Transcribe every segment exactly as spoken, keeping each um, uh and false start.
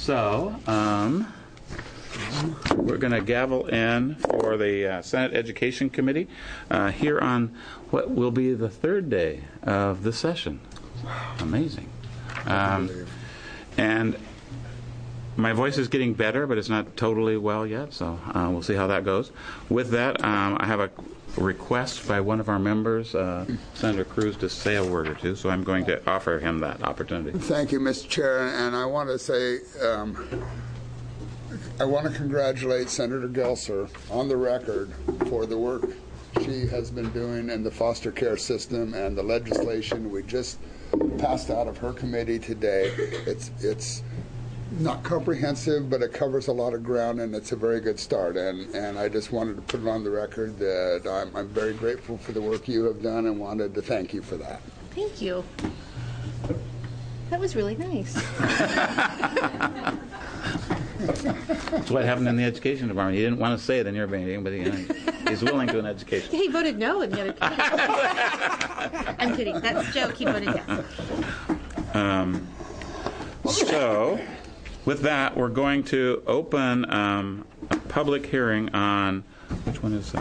So, um, we're going to gavel in for the uh, Senate Education Committee uh, here on what will be the third day of the session. Amazing. Um, and my voice is getting better, but it's not totally well yet, so uh, we'll see how that goes. With that, um, I have a request by one of our members, uh, Senator Cruz, to say a word or two, so I'm going to offer him that opportunity. Thank you, Mister Chair, and I want to say um, I want to congratulate Senator Gelser on the record for the work she has been doing in the foster care system and the legislation we just passed out of her committee today. It's it's not comprehensive, but it covers a lot of ground, and it's a very good start. And, and I just wanted to put it on the record that I'm, I'm very grateful for the work you have done and wanted to thank you for that. Thank you. That was really nice. That's what happened in the education department. He didn't want to say it in your meeting, but he, you know, he's willing to in education. He voted no in the other. I'm kidding. That's a joke. He voted yes. Um, so, with that, we're going to open um, a public hearing on, which one is that?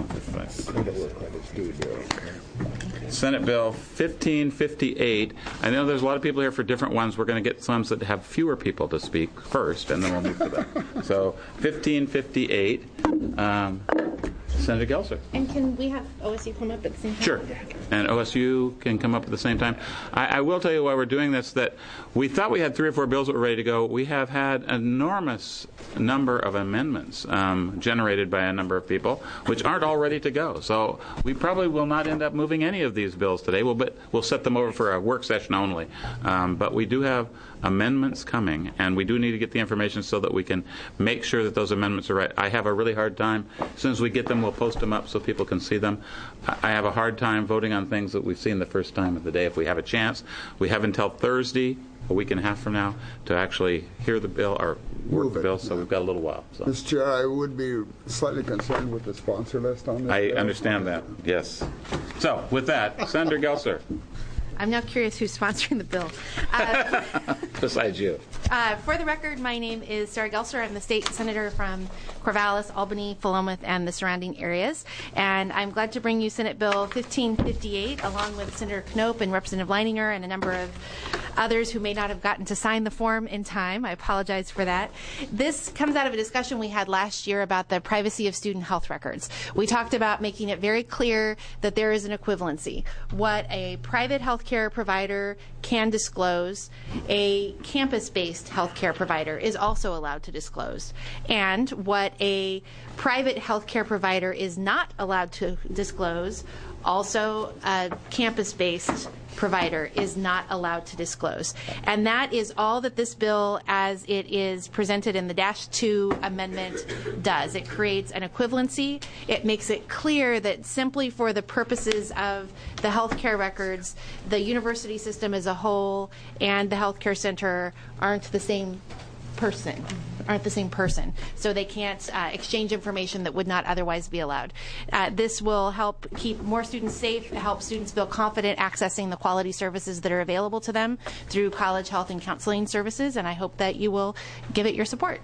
Senate Bill fifteen fifty-eight. I know there's a lot of people here for different ones. We're going to get some that have fewer people to speak first, and then we'll move to that. So, fifteen fifty-eight. Um, Senator Gelser. And can we have O S U come up at the same time? Sure. And O S U can come up at the same time. I, I will tell you why we're doing this, that we thought we had three or four bills that were ready to go. We have had an enormous number of amendments um, generated by a number of people, which aren't all ready to go. So we probably will not end up moving any of these bills today. We'll, but we'll set them over for a work session only. Um, but we do have amendments coming, and we do need to get the information so that we can make sure that those amendments are right. I have a really hard time. As soon as we get them, we'll post them up so people can see them. I have a hard time voting on things that we've seen the first time of the day if we have a chance. We have until Thursday, a week and a half from now, to actually hear the bill or work the bill, so we've got a little while. So. Mister Chair, I would be slightly concerned with the sponsor list on this. I bill. understand that, yes. So, with that, Senator Gelser. I'm now curious who's sponsoring the bill. Uh, Besides you. Uh, for the record, my name is Sarah Gelser. I'm the state senator from Corvallis, Albany, Philomath, and the surrounding areas. And I'm glad to bring you Senate Bill fifteen fifty-eight, along with Senator Knope and Representative Leininger and a number of others who may not have gotten to sign the form in time. I apologize for that. This comes out of a discussion we had last year about the privacy of student health records. We talked about making it very clear that there is an equivalency. What a private health care provider can disclose, a campus-based healthcare provider is also allowed to disclose. And what a private healthcare provider is not allowed to disclose, also a campus-based provider is not allowed to disclose. And that is all that this bill, as it is presented in the Dash two amendment, does. It creates an equivalency. It makes it clear that simply for the purposes of the healthcare records, the university system as a whole and the healthcare center aren't the same person, aren't the same person. So they can't uh, exchange information that would not otherwise be allowed. Uh, this will help keep more students safe, help students feel confident accessing the quality services that are available to them through college health and counseling services, and I hope that you will give it your support.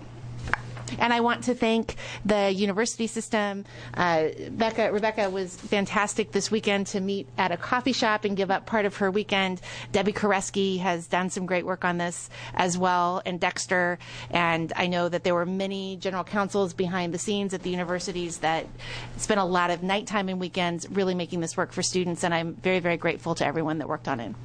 And I want to thank the university system. Uh, Becca, Rebecca was fantastic this weekend to meet at a coffee shop and give up part of her weekend. Debbie Koreski has done some great work on this as well, and Dexter. And I know that there were many general counsels behind the scenes at the universities that spent a lot of nighttime and weekends really making this work for students. And I'm very, very grateful to everyone that worked on it.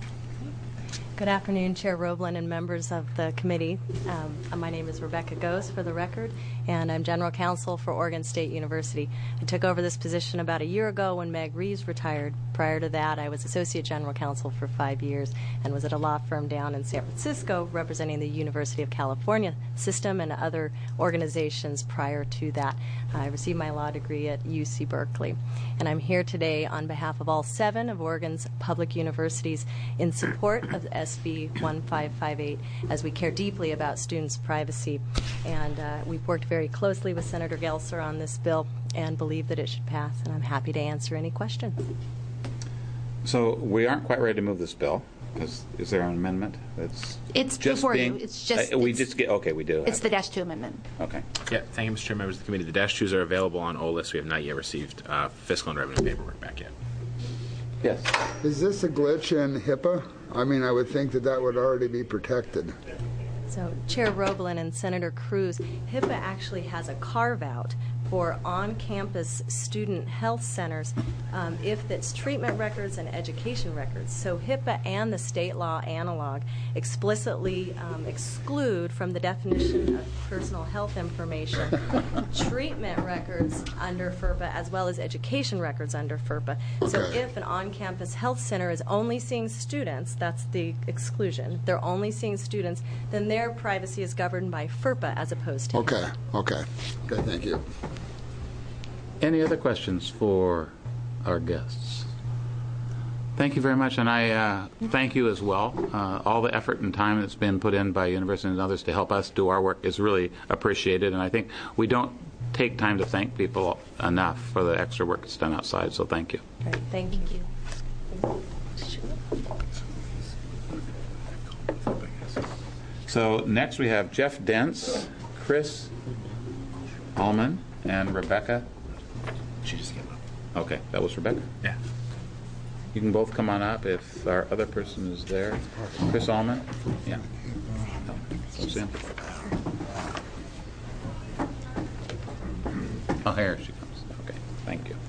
Good afternoon, Chair Roblin and members of the committee. Um, my name is Rebecca Goes, for the record, and I'm General Counsel for Oregon State University. I took over this position about a year ago when Meg Reeves retired. Prior to that, I was Associate General Counsel for five years and was at a law firm down in San Francisco representing the University of California system and other organizations prior to that. I received my law degree at U C Berkeley. And I'm here today on behalf of all seven of Oregon's public universities in support of S B fifteen fifty-eight as we care deeply about students' privacy. And uh, we've worked very closely with Senator Gelser on this bill and believe that it should pass, and I'm happy to answer any questions. So we aren't quite ready to move this bill. Is, is there an amendment that's It's just before being, you. It's just. uh, we it's, just get okay. We do. It's have the it. dash two amendment. Okay. Yeah, thank you, Mister Chair, members of the committee. The dash twos are available on O L I S. We have not yet received uh, fiscal and revenue paperwork back yet. Yes. Is this a glitch in HIPAA? I mean, I would think that that would already be protected. So Chair Roblin and Senator Cruz, HIPAA actually has a carve-out for on-campus student health centers um, if it's treatment records and education records. So HIPAA and the state law analog explicitly um, exclude from the definition of personal health information treatment records under FERPA as well as education records under FERPA. So Okay. if an on-campus health center is only seeing students, that's the exclusion. If they're only seeing students, then their privacy is governed by FERPA as opposed to Okay, okay. Okay, thank you. Any other questions for our guests? Thank you very much, and I uh, thank you as well. Uh, all the effort and time that's been put in by universities and others to help us do our work is really appreciated, and I think we don't take time to thank people enough for the extra work that's done outside, so thank you. Great, thank you. So next we have Jeff Dents, Chris Allman, and Rebecca. She just came up. Okay, that was Rebecca. Yeah. You can both come on up if our other person is there. Chris Allman? Yeah. Let's see him. Oh, here she comes. Okay, thank you.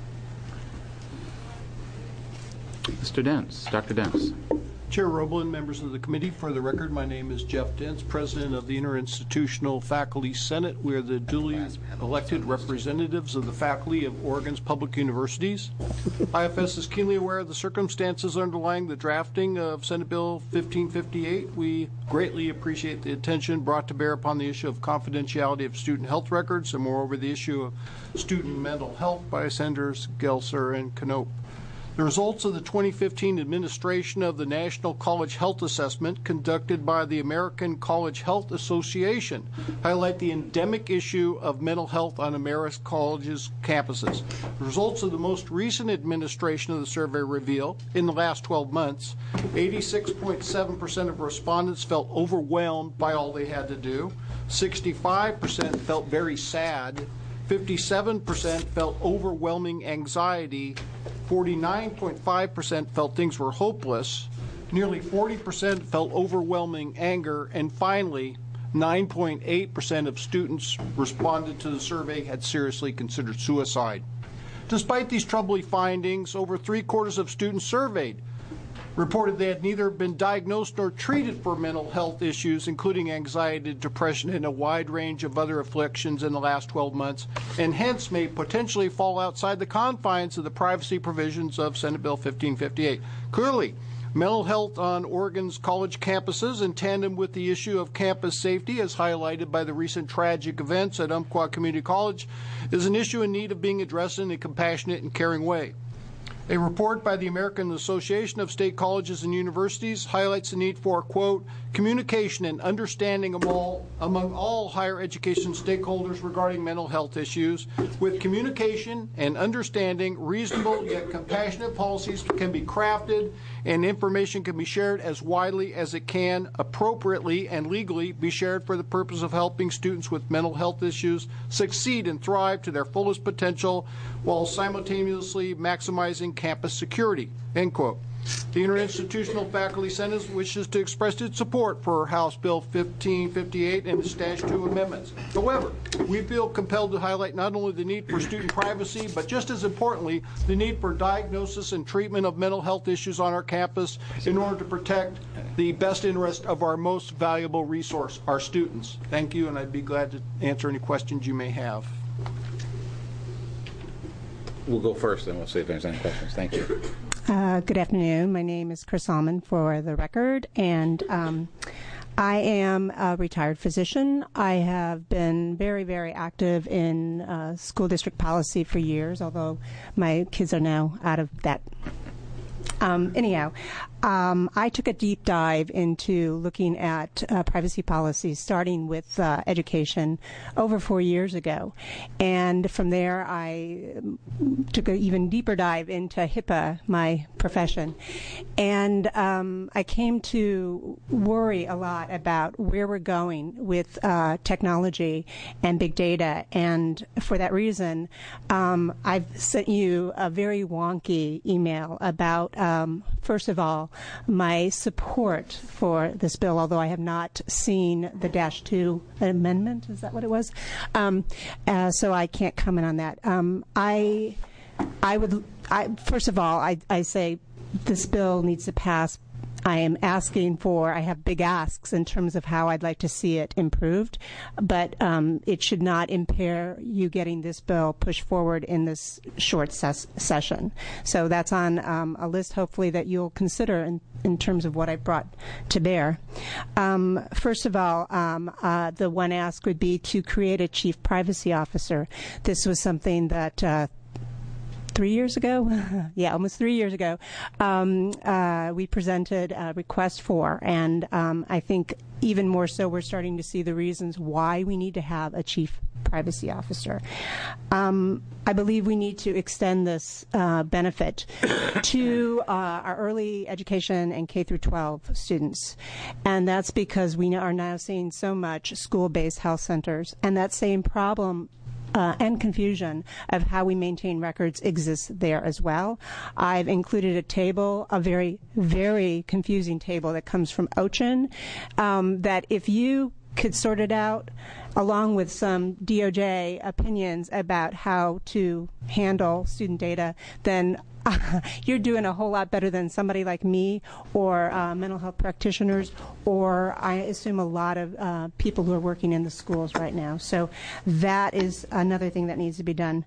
Mister Dents, Doctor Dents. Chair Roblin, members of the committee, for the record, my name is Jeff Dents, President of the Interinstitutional Faculty Senate. We are the duly elected representatives of the faculty of Oregon's public universities. I F S is keenly aware of the circumstances underlying the drafting of Senate Bill fifteen fifty-eight. We greatly appreciate the attention brought to bear upon the issue of confidentiality of student health records and, moreover, the issue of student mental health by Senators Gelser and Knopp. The results of the twenty fifteen administration of the National College Health Assessment conducted by the American College Health Association highlight the endemic issue of mental health on America's colleges' campuses. The results of the most recent administration of the survey reveal, in the last twelve months, eighty-six point seven percent of respondents felt overwhelmed by all they had to do, sixty-five percent felt very sad, fifty-seven percent felt overwhelming anxiety, forty-nine point five percent felt things were hopeless, nearly forty percent felt overwhelming anger, and finally, nine point eight percent of students responded to the survey had seriously considered suicide. Despite these troubling findings, over three-quarters of students surveyed reported they had neither been diagnosed nor treated for mental health issues, including anxiety, depression, and a wide range of other afflictions in the last twelve months, and hence may potentially fall outside the confines of the privacy provisions of Senate Bill fifteen fifty-eight. Clearly, mental health on Oregon's college campuses, in tandem with the issue of campus safety, as highlighted by the recent tragic events at Umpqua Community College, is an issue in need of being addressed in a compassionate and caring way. A report by the American Association of State Colleges and Universities highlights the need for, quote, communication and understanding among all, among all higher education stakeholders regarding mental health issues. With communication and understanding, reasonable yet compassionate policies can be crafted and information can be shared as widely as it can appropriately and legally be shared for the purpose of helping students with mental health issues succeed and thrive to their fullest potential while simultaneously maximizing campus security, end quote. The Interinstitutional Faculty Senate wishes to express its support for House Bill fifteen fifty-eight and its Dash two amendments. However, we feel compelled to highlight not only the need for student privacy, but just as importantly, the need for diagnosis and treatment of mental health issues on our campus in order to protect the best interest of our most valuable resource, our students. Thank you, and I'd be glad to answer any questions you may have. We'll go first, and we'll see if there's any questions. Thank you. Uh, good afternoon. My name is Chris Allman, for the record, and um, I am a retired physician. I have been very, very active in uh, school district policy for years, although my kids are now out of that. Um, anyhow, Um, I took a deep dive into looking at uh, privacy policies, starting with uh, education over four years ago. And from there, I took an even deeper dive into HIPAA, my profession. And um, I came to worry a lot about where we're going with uh, technology and big data. And for that reason, um, I've sent you a very wonky email about, um, first of all, my support for this bill, although I have not seen the dash two amendment. Is that what it was? Um, uh, so I can't comment on that. Um, I, I would, I, first of all, I, I say this bill needs to pass. I am asking for, I have big asks in terms of how I'd like to see it improved, but um, it should not impair you getting this bill pushed forward in this short ses- session. So that's on um, a list, hopefully, that you'll consider in, in terms of what I brought to bear. Um, first of all, um, uh, the one ask would be to create a chief privacy officer. This was something that uh, Three years ago, yeah, almost three years ago, um, uh, we presented a request for, and um, I think even more so, we're starting to see the reasons why we need to have a chief privacy officer. Um, I believe we need to extend this uh, benefit to uh, our early education and K through twelve students, and that's because we are now seeing so much school-based health centers, and that same problem Uh, and confusion of how we maintain records exists there as well. I've included a table, a very, very confusing table that comes from O C H N, um, that if you could sort it out, along with some D O J opinions about how to handle student data, then uh, you're doing a whole lot better than somebody like me or uh, mental health practitioners, or I assume a lot of uh, people who are working in the schools right now. So that is another thing that needs to be done.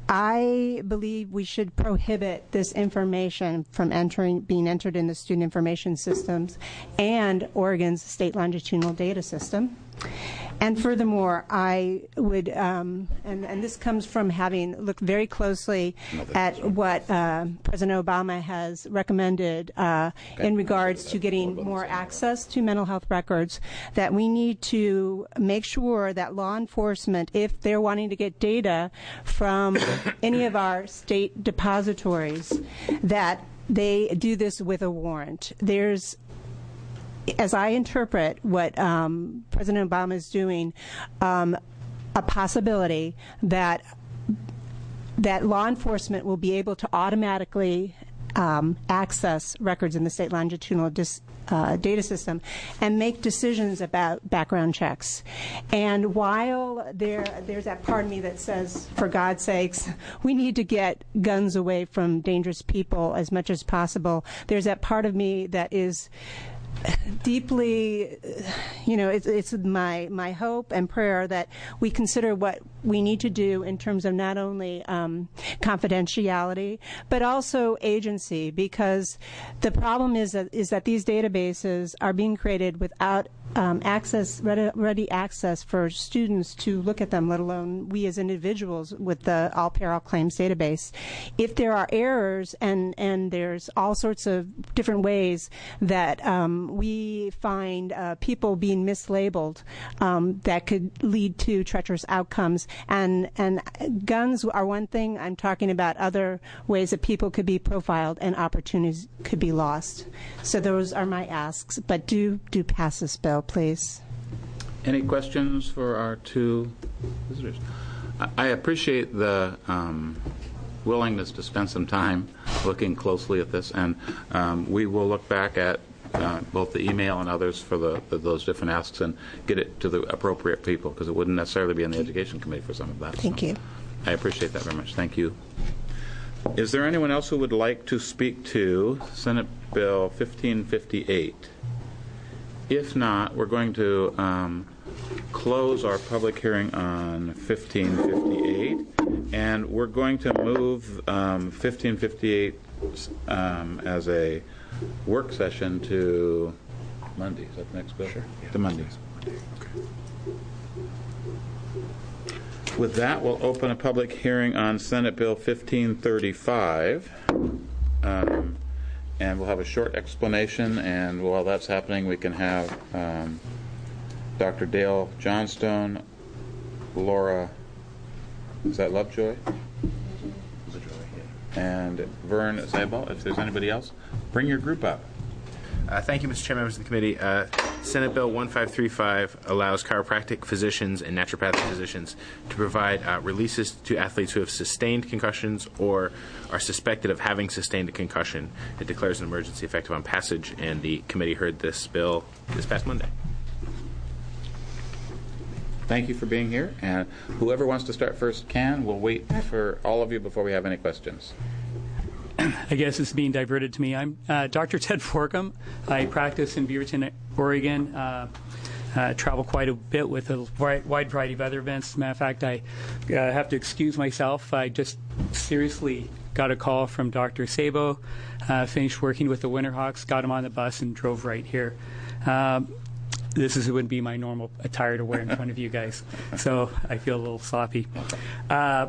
I believe we should prohibit this information from entering, being entered in the student information systems and Oregon's state longitudinal data system. And furthermore, I would, um, and, and this comes from having looked very closely at what uh, President Obama has recommended uh, in regards to getting more access to mental health records, that we need to make sure that law enforcement, if they're wanting to get data from any of our state depositories, that they do this with a warrant. There's As I interpret what um, President Obama is doing, um, a possibility that that law enforcement will be able to automatically um, access records in the state longitudinal dis, uh, data system and make decisions about background checks. And while there, there's that part of me that says, for God's sakes, we need to get guns away from dangerous people as much as possible, there's that part of me that is deeply, you know, it's, it's my my hope and prayer that we consider what we need to do in terms of not only um, confidentiality but also agency, because the problem is that is that these databases are being created without um, access, ready, ready access for students to look at them, let alone we as individuals with the All Pair All Claims database. If there are errors and and there's all sorts of different ways that um, we find uh, people being mislabeled, um, that could lead to treacherous outcomes. And and guns are one thing. I'm talking about other ways that people could be profiled and opportunities could be lost. So those are my asks. But do do pass this bill, please. Any questions for our two visitors? I appreciate the um, willingness to spend some time looking closely at this, and um, we will look back at Uh, both the email and others for the, the those different asks and get it to the appropriate people, because it wouldn't necessarily be in the Education Committee for some of that. Thank so you. I appreciate that very much. Thank you. Is there anyone else who would like to speak to Senate Bill fifteen fifty-eight? If not, we're going to um, close our public hearing on fifteen fifty-eight, and we're going to move um, fifteen fifty-eight um, as a work session to Monday. Is that the next bill? Sure. Yeah. To Monday. Okay. With that, we'll open a public hearing on Senate Bill fifteen thirty-five. Um, and we'll have a short explanation, and while that's happening, we can have um, Doctor Dale Johnstone, Laura, is that Lovejoy? And Vern Zabel, if there's anybody else, bring your group up. Uh, thank you, Mister Chair, members of the committee. Uh, Senate Bill one five three five allows chiropractic physicians and naturopathic physicians to provide uh, releases to athletes who have sustained concussions or are suspected of having sustained a concussion. It declares an emergency effective on passage, and the committee heard this bill this past Monday. Thank you for being here, and whoever wants to start first can. We'll wait for all of you before we have any questions. I guess it's being diverted to me. I'm uh, Doctor Ted Forcum. I practice in Beaverton, Oregon. Uh, uh, travel quite a bit with a wide variety of other events. As a matter of fact, I uh, have to excuse myself. I just seriously got a call from Doctor Sabo, uh, finished working with the Winterhawks, got him on the bus, and drove right here. Um, This is, wouldn't be my normal attire to wear in front of you guys, so I feel a little sloppy. Uh,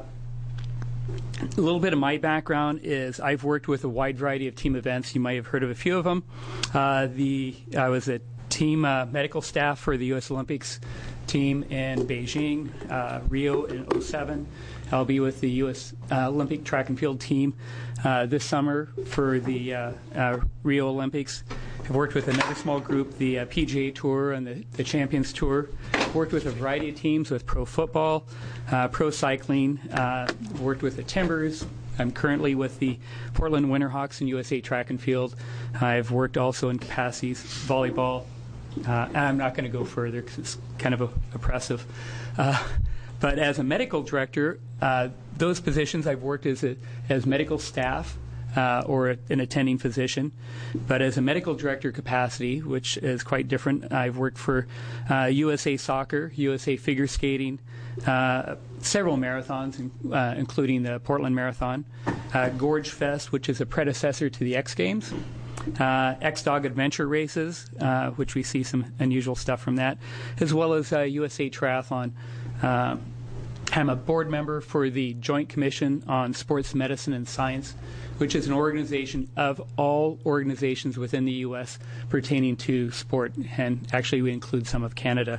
a little bit of my background is I've worked with a wide variety of team events. You might have heard of a few of them. Uh, the I was a team uh, medical staff for the U S Olympics team in Beijing, uh, Rio in oh seven. I'll be with the U S Uh, Olympic track and field team uh, this summer for the uh, uh, Rio Olympics. I've worked with another small group, the uh, P G A Tour and the, the Champions Tour. I've worked with a variety of teams with pro football, uh, pro cycling. Uh, worked with the Timbers. I'm currently with the Portland Winterhawks and U S A Track and Field. I've worked also in capacities, volleyball. Uh, and I'm not going to go further because it's kind of a, oppressive. Uh, but as a medical director, uh, those positions I've worked as a, as medical staff. Uh, or a, an attending physician. But as a medical director capacity, which is quite different, I've worked for uh, U S A Soccer, U S A Figure Skating, uh, several marathons, uh, including the Portland Marathon, uh, Gorge Fest, which is a predecessor to the X Games, uh, X-Dog Adventure Races, uh, which we see some unusual stuff from that, as well as uh, U S A Triathlon. Uh, I'm a board member for the Joint Commission on Sports Medicine and Science, which is an organization of all organizations within the U S pertaining to sport, and actually we include some of Canada.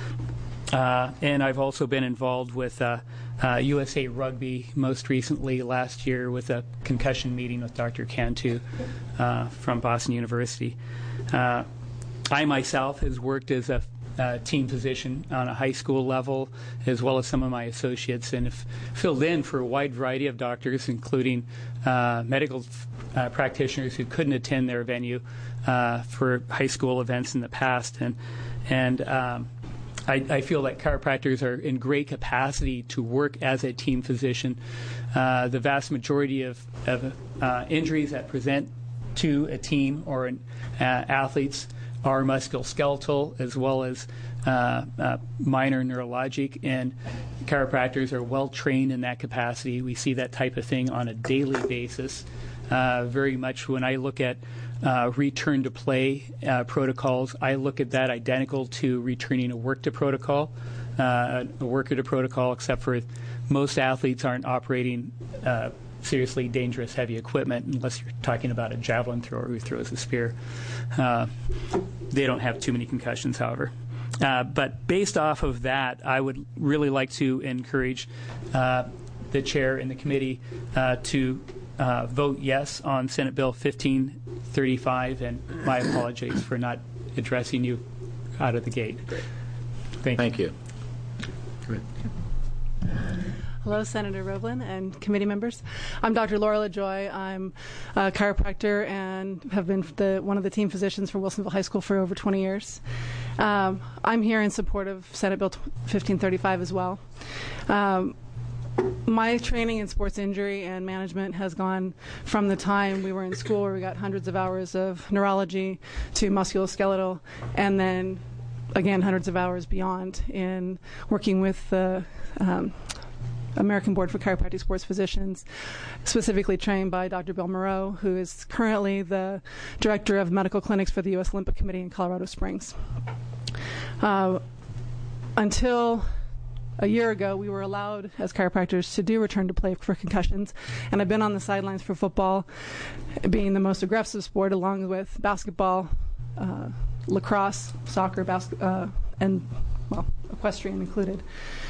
Uh, and I've also been involved with uh, uh, U S A Rugby, most recently last year with a concussion meeting with Doctor Cantu uh, from Boston University. Uh, I myself has worked as a Uh, team position on a high school level, as well as some of my associates, and have filled in for a wide variety of doctors, including uh, medical uh, practitioners who couldn't attend their venue uh, for high school events in the past. And and um, I, I feel that chiropractors are in great capacity to work as a team physician. Uh, the vast majority of, of uh, injuries that present to a team or an, uh, athletes are musculoskeletal as well as uh, uh, minor neurologic, and chiropractors are well trained in that capacity. We see that type of thing on a daily basis. Uh, very much when I look at uh, return to play uh, protocols, I look at that identical to returning a work to protocol, uh, a worker to protocol, except for most athletes aren't operating uh, seriously dangerous heavy equipment unless you're talking about a javelin thrower who throws a spear. Uh, they don't have too many concussions, however. Uh, but based off of that, I would really like to encourage uh, the chair and the committee uh, to uh, vote yes on Senate Bill fifteen thirty-five, and my apologies for not addressing you out of the gate. Thank you. Thank you. Hello, Senator Roblin and committee members. I'm Doctor Laura LaJoy. I'm a chiropractor and have been the, one of the team physicians for Wilsonville High School for over twenty years. Um, I'm here in support of Senate Bill fifteen thirty-five as well. Um, my training in sports injury and management has gone from the time we were in school where we got hundreds of hours of neurology to musculoskeletal, and then again hundreds of hours beyond in working with the um, American Board for Chiropractic Sports Physicians, specifically trained by Doctor Bill Moreau, who is currently the Director of Medical Clinics for the U S Olympic Committee in Colorado Springs. Uh, until a year ago, we were allowed as chiropractors to do return to play for concussions. And I've been on the sidelines for football, being the most aggressive sport, along with basketball, uh, lacrosse, soccer, bas- uh, and, well, equestrian included.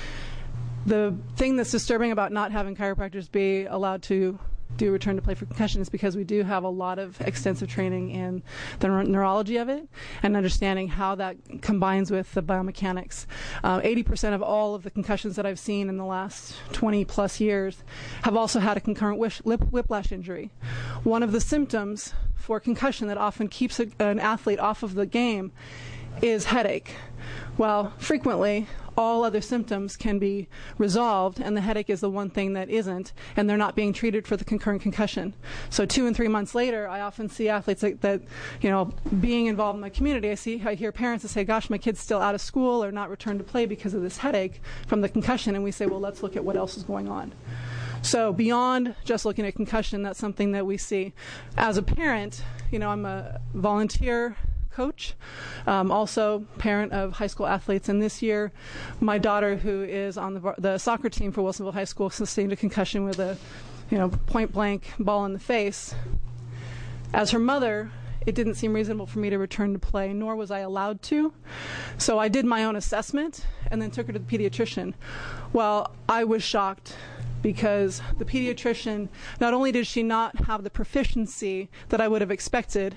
The thing that's disturbing about not having chiropractors be allowed to do return to play for concussion is because we do have a lot of extensive training in the neurology of it and understanding how that combines with the biomechanics. Uh, eighty percent of all of the concussions that I've seen in the last twenty plus years have also had a concurrent whish, lip, whiplash injury. One of the symptoms for concussion that often keeps a, an athlete off of the game is headache. Well, frequently, all other symptoms can be resolved, and the headache is the one thing that isn't, and they're not being treated for the concurrent concussion. So two and three months later, I often see athletes that, that you know, being involved in my community, I see, I hear parents that say, gosh, my kid's still out of school or not returned to play because of this headache from the concussion, and we say, well, let's look at what else is going on. So beyond just looking at concussion, that's something that we see. As a parent, you know, I'm a volunteer coach, um, also parent of high school athletes, and this year my daughter, who is on the, the soccer team for Wilsonville High School, sustained a concussion with a you know point blank ball in the face. As her mother, it didn't seem reasonable for me to return to play, nor was I allowed to. So I did my own assessment and then took her to the pediatrician. Well, I was shocked because the pediatrician, not only did she not have the proficiency that I would have expected,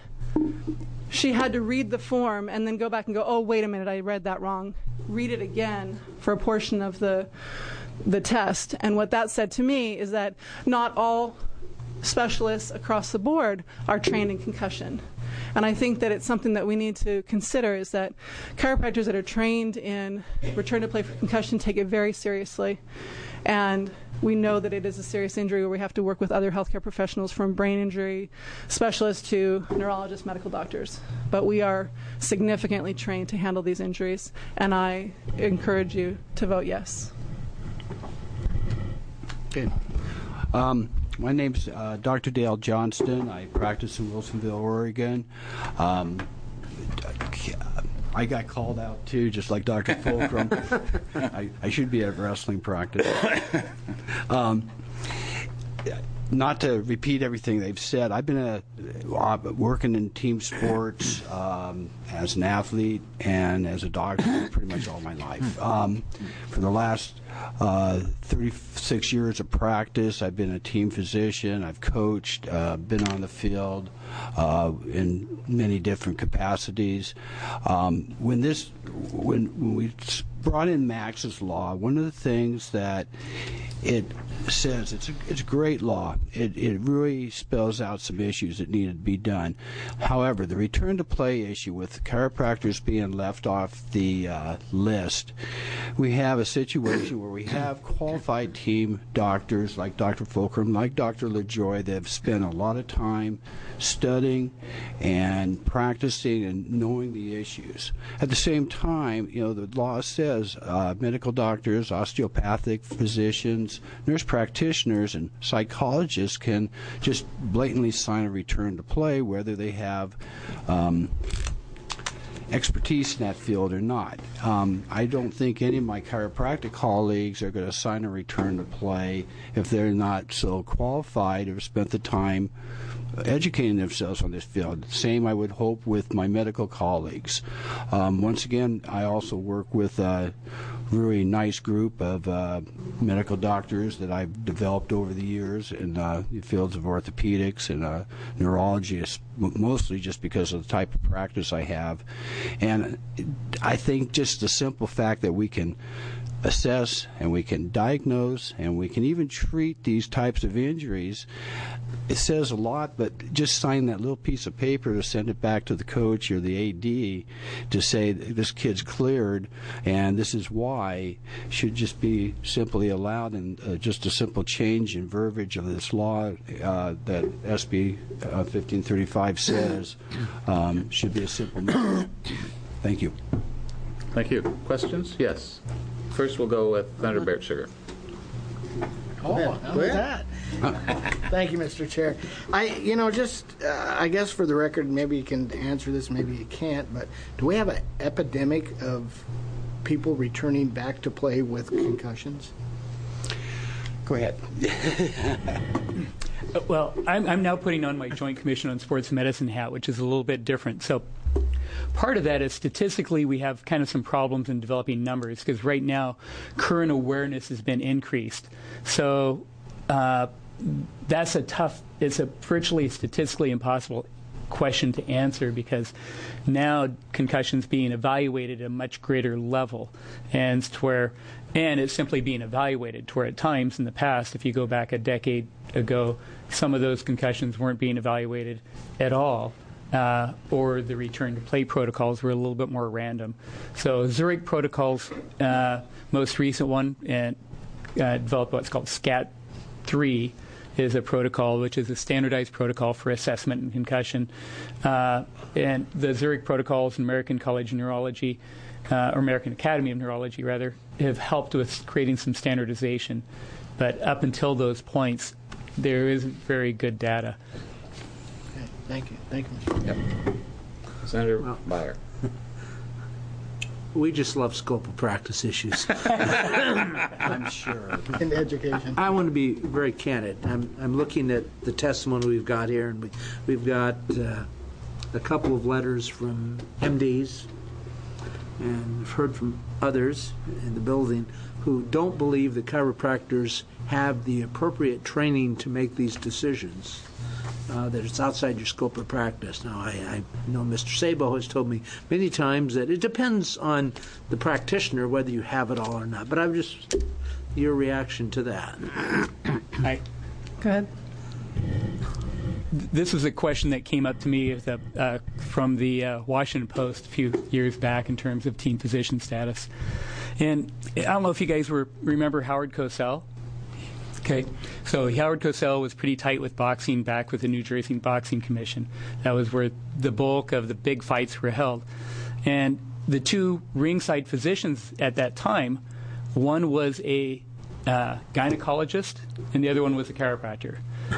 she had to read the form and then go back and go, oh, wait a minute, I read that wrong. Read it again for a portion of the the test. And what that said to me is that not all specialists across the board are trained in concussion. And I think that it's something that we need to consider, is that chiropractors that are trained in return to play for concussion take it very seriously. And we know that it is a serious injury where we have to work with other healthcare professionals, from brain injury specialists to neurologists, medical doctors. But we are significantly trained to handle these injuries, and I encourage you to vote yes. Okay. Um, my name's uh, Doctor Dale Johnston. I practice in Wilsonville, Oregon. Um, I got called out too, just like Doctor Fulcrum. I, I should be at wrestling practice. Um, not to repeat everything they've said, I've been a, uh, working in team sports um, as an athlete and as a doctor pretty much all my life. Um, for the last uh, thirty-six years of practice, I've been a team physician. I've coached, uh, been on the field uh, in many different capacities. Um, when this, when, when we brought in Max's law, one of the things that it says, it's a, it's a great law. It, it really spells out some issues that needed to be done. However, the return to play issue, with chiropractors being left off the uh, list, we have a situation where we have qualified team doctors like Doctor Fulcrum, like Doctor LaJoy, that have spent a lot of time studying and practicing and knowing the issues. At the same time, you know, the law says uh, medical doctors, osteopathic physicians, nurse practitioners, and psychologists can just blatantly sign a return to play, whether they have um, expertise in that field or not. Um, I don't think any of my chiropractic colleagues are going to sign a return to play if they're not so qualified or spent the time educating themselves on this field. Same, I would hope, with my medical colleagues. Um, once again, I also work with a really nice group of uh, medical doctors that I've developed over the years in uh, the fields of orthopedics and uh, neurology, mostly just because of the type of practice I have. And I think just the simple fact that we can assess and we can diagnose and we can even treat these types of injuries, it says a lot. But just sign that little piece of paper to send it back to the coach or the A D to say this kid's cleared and this is why, should just be simply allowed, and uh, just a simple change in verbiage of this law uh, that S B uh, fifteen thirty-five says um, should be a simple matter. Thank you. Thank you. Questions? Yes. First, we'll go with Senator Barrett Sugar. Oh, how about that? Thank you, Mister Chair. I, you know, just, uh, I guess for the record, maybe you can answer this, maybe you can't, but do we have an epidemic of people returning back to play with concussions? Go ahead. Uh, Well, I'm, I'm now putting on my Joint Commission on Sports Medicine hat, which is a little bit different. So part of that is statistically we have kind of some problems in developing numbers because right now current awareness has been increased. So uh, that's a tough, it's a virtually statistically impossible question to answer because now concussions being evaluated at a much greater level, and to where and it's simply being evaluated to where at times in the past, if you go back a decade ago, some of those concussions weren't being evaluated at all, uh, or the return to play protocols were a little bit more random. So Zurich protocols, uh, most recent one, and uh, developed what's called SCAT three, is a protocol which is a standardized protocol for assessment and concussion. Uh, and the Zurich protocols in American College of Neurology, uh, or American Academy of Neurology, rather, have helped with creating some standardization. But up until those points, there isn't very good data. Okay, thank you. Thank you, Mister Yep. Senator Well, Byer. We just love scope of practice issues. I'm sure. In education. I want to be very candid. I'm, I'm looking at the testimony we've got here, and we, we've got uh, a couple of letters from M Ds, and I've heard from others in the building who don't believe that chiropractors have the appropriate training to make these decisions, uh, that it's outside your scope of practice. Now, I, I know Mister Sabo has told me many times that it depends on the practitioner whether you have it all or not, but I'm just, your reaction to that. I, Go ahead. This was a question that came up to me as a, uh, from the uh, Washington Post a few years back in terms of team physician status. And I don't know if you guys were, remember Howard Cosell. Okay, so Howard Cosell was pretty tight with boxing back with the New Jersey Boxing Commission. That was where the bulk of the big fights were held. And the two ringside physicians at that time, one was a uh, gynecologist and the other one was a chiropractor.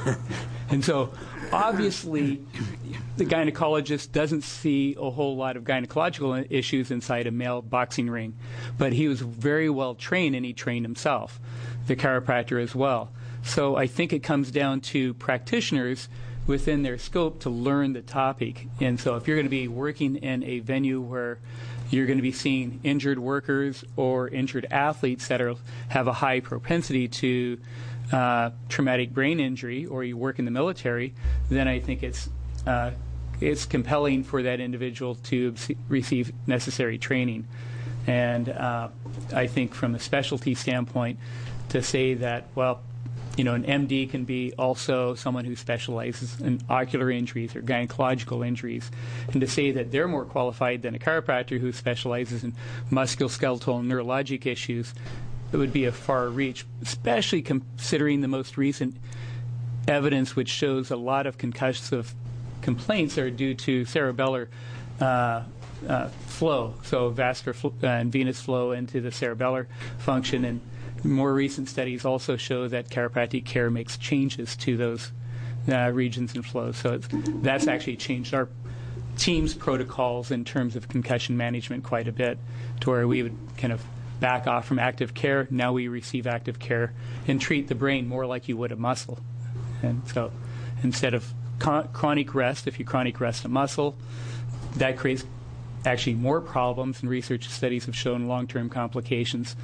And so obviously the gynecologist doesn't see a whole lot of gynecological issues inside a male boxing ring, but he was very well trained and he trained himself, the chiropractor as well. So I think it comes down to practitioners within their scope to learn the topic. And so if you're going to be working in a venue where you're going to be seeing injured workers or injured athletes that are, have a high propensity to uh, traumatic brain injury, or you work in the military, then I think it's uh, it's compelling for that individual to receive necessary training. And uh, I think from a specialty standpoint, to say that, well, you know, an M D can be also someone who specializes in ocular injuries or gynecological injuries, and to say that they're more qualified than a chiropractor who specializes in musculoskeletal and neurologic issues, it would be a far reach, especially considering the most recent evidence which shows a lot of concussive complaints are due to cerebellar uh, uh, flow, so vascular fl- uh, and venous flow into the cerebellar function. And more recent studies also show that chiropractic care makes changes to those uh, regions and flows. So it's, that's actually changed our team's protocols in terms of concussion management quite a bit, to where we would kind of back off from active care. Now we receive active care and treat the brain more like you would a muscle. And so instead of con- chronic rest, if you chronic rest a muscle, that creates actually more problems, and research studies have shown long-term complications.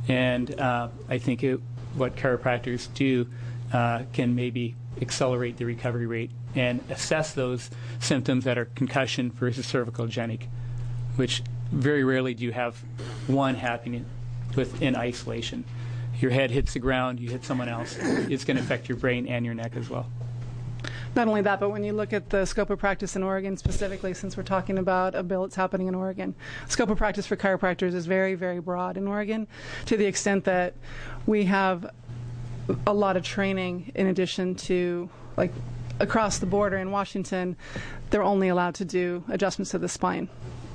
And uh, I think it, what chiropractors do uh, can maybe accelerate the recovery rate and assess those symptoms that are concussion versus cervicogenic, which very rarely do you have one happening within isolation. Your head hits the ground, you hit someone else, it's going to affect your brain and your neck as well. Not only that, but when you look at the scope of practice in Oregon specifically, since we're talking about a bill that's happening in Oregon, scope of practice for chiropractors is very, very broad in Oregon, to the extent that we have a lot of training in addition to, like, across the border in Washington, they're only allowed to do adjustments to the spine.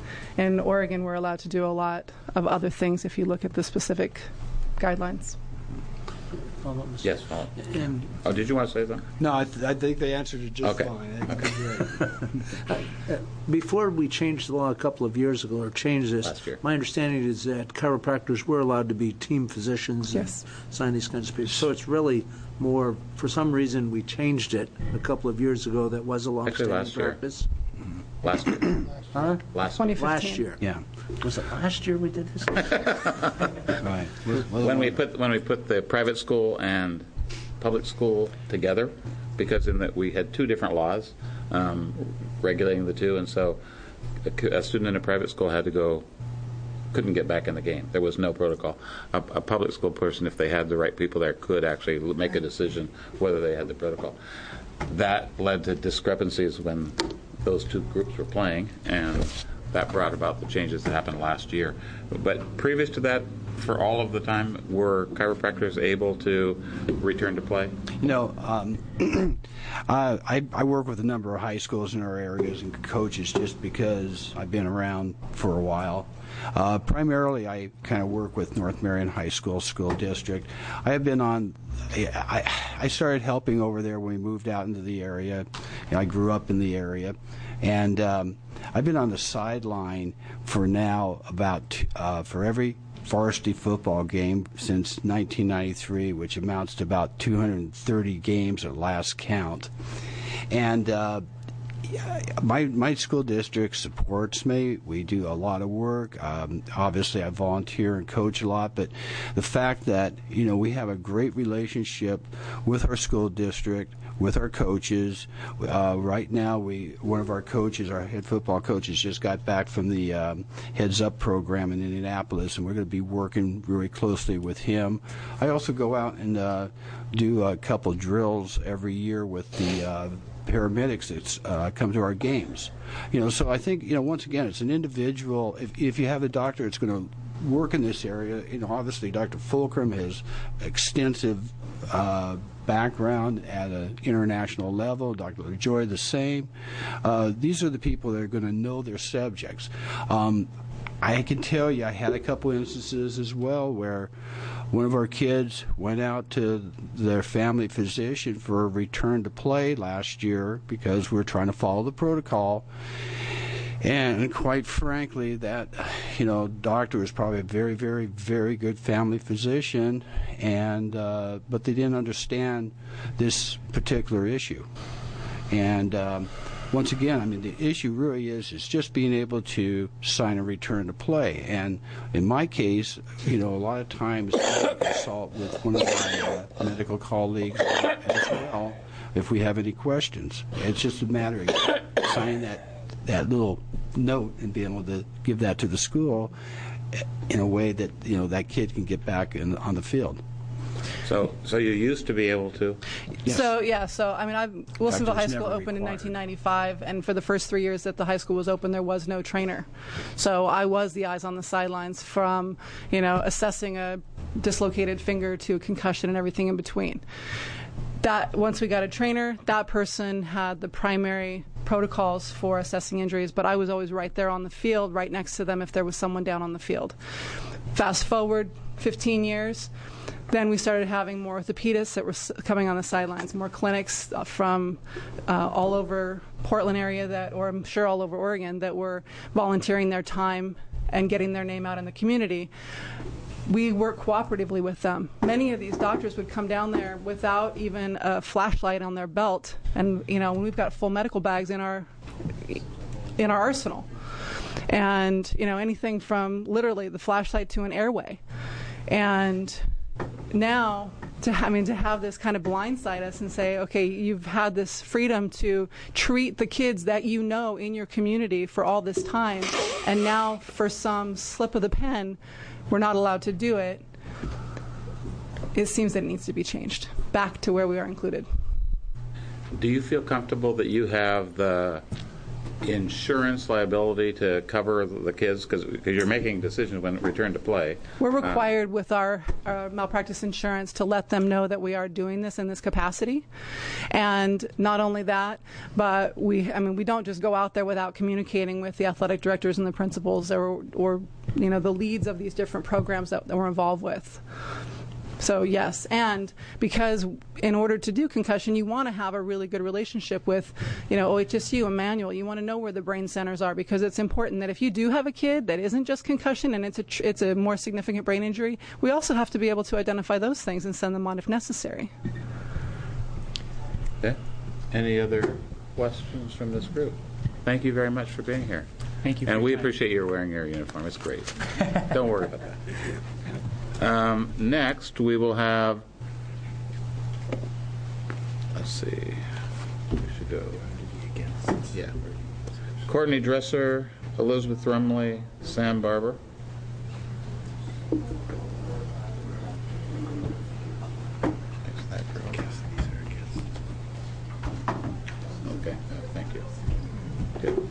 In Oregon, we're allowed to do a lot of other things if you look at the specific guidelines. follow-up, Mister Yes, follow-up. And Oh, did you want to say something? No, I, th- I think they answered it just Okay. fine. That'd be great. before we changed the law a couple of years ago, or changed this, Last year. my understanding is that chiropractors were allowed to be team physicians Yes. and sign these kinds of papers. So it's really more, for some reason, we changed it a couple of years ago. That was a Actually, long-standing last year. practice. Last year. Huh? Last twenty year. fifteen. Last year. Yeah. Was it last year we did this? Right. When we put when we put the private school and public school together, because in that we had two different laws um, regulating the two, and so a, a student in a private school had to go, couldn't get back in the game. There was no protocol. A, a public school person, if they had the right people there, could actually l- make a decision whether they had the protocol. That led to discrepancies when those two groups were playing, and that brought about the changes that happened last year. But previous to that, for all of the time, were chiropractors able to return to play? You know, um, uh, I, I work with a number of high schools in our areas and coaches just because I've been around for a while. Uh, primarily, I kind of work with North Marion High School School District. I have been on. I, I started helping over there when we moved out into the area. And I grew up in the area, and um, I've been on the sideline for now about uh, for every varsity football game since nineteen ninety-three, which amounts to about two hundred thirty games at last count. And uh, my my school district supports me. We do a lot of work. Um, obviously, I volunteer and coach a lot, but the fact that you know we have a great relationship with our school district, with our coaches. Uh, right now, we one of our coaches, our head football coaches, just got back from the um, Heads Up program in Indianapolis, and we're going to be working really closely with him. I also go out and uh, do a couple drills every year with the uh, paramedics that uh, come to our games. You know, so I think you know once again, it's an individual. If if you have a doctor, it's going to work in this area. You know, obviously, Doctor Fulcrum has extensive Uh, background at an international level. Doctor LaJoy, the same. Uh, these are the people that are going to know their subjects. Um, I can tell you, I had a couple instances as well where one of our kids went out to their family physician for a return to play last year because we were trying to follow the protocol. And quite frankly, that, you know, doctor was probably a very, very, very good family physician, and uh, but they didn't understand this particular issue. And um, once again, I mean, the issue really is is just being able to sign a return to play. And in my case, you know, a lot of times I consult with one of my uh, medical colleagues as well if we have any questions. It's just a matter of signing that. that little note and being able to give that to the school in a way that you know that kid can get back in, on the field. So, so you used to be able to? Yes. So yeah, so I mean, I've, Wilsonville Fact, High it's School never opened in required. nineteen ninety-five, and for the first three years that the high school was open, there was no trainer. So I was the eyes on the sidelines from, you know, assessing a dislocated finger to a concussion and everything in between. That once we got a trainer, that person had the primary protocols for assessing injuries, but I was always right there on the field, right next to them if there was someone down on the field. Fast forward fifteen years, then we started having more orthopedists that were s- coming on the sidelines, more clinics uh, from uh, all over Portland area that, or I'm sure all over Oregon, that were volunteering their time and getting their name out in the community. We work cooperatively with them. Many of these doctors would come down there without even a flashlight on their belt, and you know, we've got full medical bags in our in our arsenal, and you know, anything from literally the flashlight to an airway. And now, to I mean, to have this kind of blindside us and say, okay, you've had this freedom to treat the kids that you know in your community for all this time, and now for some slip of the pen, we're not allowed to do it. It seems that it needs to be changed back to where we are included. Do you feel comfortable that you have the insurance liability to cover the kids? Because you're making decisions when return to play. We're required uh, with our, our malpractice insurance to let them know that we are doing this in this capacity. And not only that, but we, I mean, we don't just go out there without communicating with the athletic directors and the principals or, or you know, the leads of these different programs that, that we're involved with. So yes, and because in order to do concussion, you want to have a really good relationship with, you know, O H S U, Emmanuel. You want to know where the brain centers are, because it's important that if you do have a kid that isn't just concussion and it's a tr- it's a more significant brain injury, we also have to be able to identify those things and send them on if necessary. Okay. Any other questions from this group? Thank you very much for being here. Thank you. For and we your time. appreciate your wearing your uniform. It's great. Don't worry about that. Um, next, we will have, let's see, we should go, yeah, Courtney Dresser, Elizabeth Rumley, Sam Barber. Okay, uh, thank you. Good.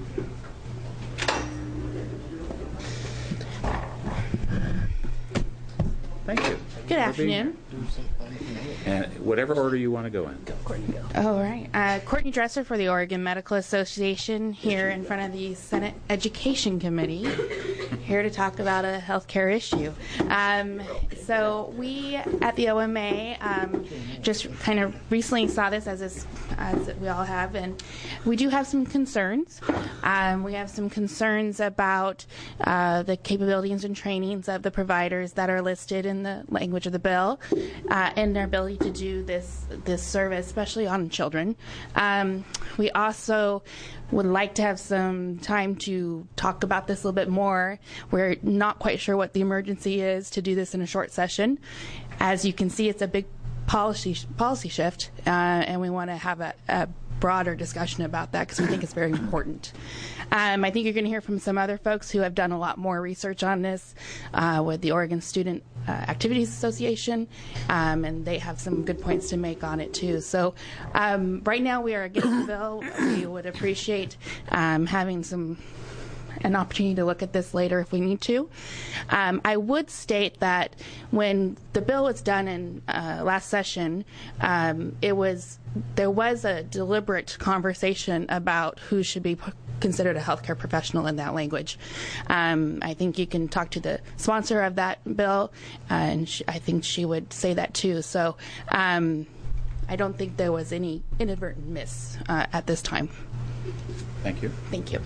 Thank you. Good afternoon. And whatever order you want to go in. All right. Uh, Courtney Dresser for the Oregon Medical Association, here in front of the Senate Education Committee, here to talk about a healthcare issue. Um, so we at the O M A um, just kind of recently saw this, as is, as we all have, and we do have some concerns. Um, we have some concerns about uh, the capabilities and trainings of the providers that are listed in the language of the bill, uh, and their ability to do this this service, especially on children. Um, we also would like to have some time to talk about this a little bit more. We're not quite sure what the emergency is to do this in a short session. As you can see, it's a big policy policy shift, uh, and we want to have a, a broader discussion about that because we think it's very important. Um, I think you're going to hear from some other folks who have done a lot more research on this uh, with the Oregon Student uh, Activities Association, um, and they have some good points to make on it too. So um, right now we are against the bill. We would appreciate um, having some an opportunity to look at this later if we need to. Um, I would state that when the bill was done in uh, last session, um, it was there was a deliberate conversation about who should be p- considered a healthcare professional in that language. Um, I think you can talk to the sponsor of that bill, uh, and sh- I think she would say that too. So um, I don't think there was any inadvertent miss uh, at this time. Thank you. Thank you.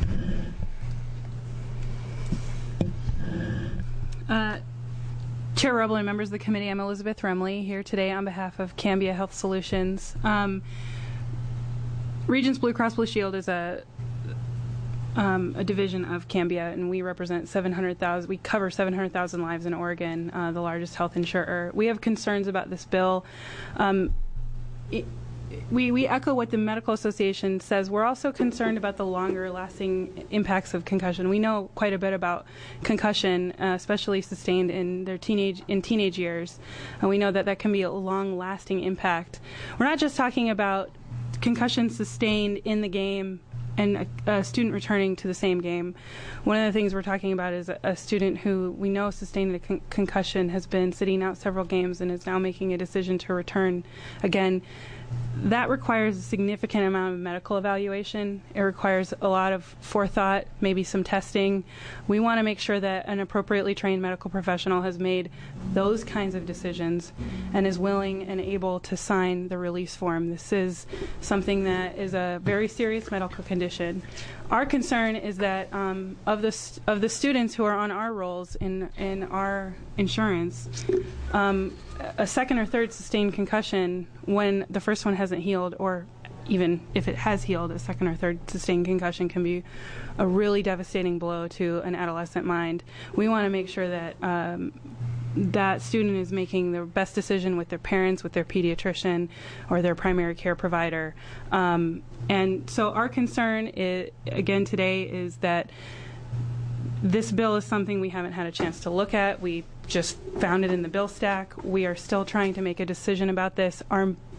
Uh, Chair Roble and members of the committee, I'm Elizabeth Rumley here today on behalf of Cambia Health Solutions. Um, Regents Blue Cross Blue Shield is a um, a division of Cambia, and we represent seven hundred thousand. We cover seven hundred thousand lives in Oregon, uh, the largest health insurer. We have concerns about this bill. Um, it, We, we echo what the Medical Association says. We're also concerned about the longer-lasting impacts of concussion. We know quite a bit about concussion, uh, especially sustained in their teenage in teenage years, and we know that that can be a long-lasting impact. We're not just talking about concussion sustained in the game and a, a student returning to the same game. One of the things we're talking about is a, a student who we know sustained a con- concussion, has been sitting out several games, and is now making a decision to return again. That requires a significant amount of medical evaluation. It requires a lot of forethought, maybe some testing. We want to make sure that an appropriately trained medical professional has made those kinds of decisions and is willing and able to sign the release form. This is something that is a very serious medical condition. Our concern is that um, of the st- of the students who are on our rolls in in our insurance, um, a second or third sustained concussion when the first one hasn't healed, or even if it has healed, a second or third sustained concussion can be a really devastating blow to an adolescent mind. We want to make sure that um, that student is making the best decision with their parents, with their pediatrician, or their primary care provider. Um, and so our concern, is, again today, is that this bill is something we haven't had a chance to look at. We just found it in the bill stack. We are still trying to make a decision about this. Our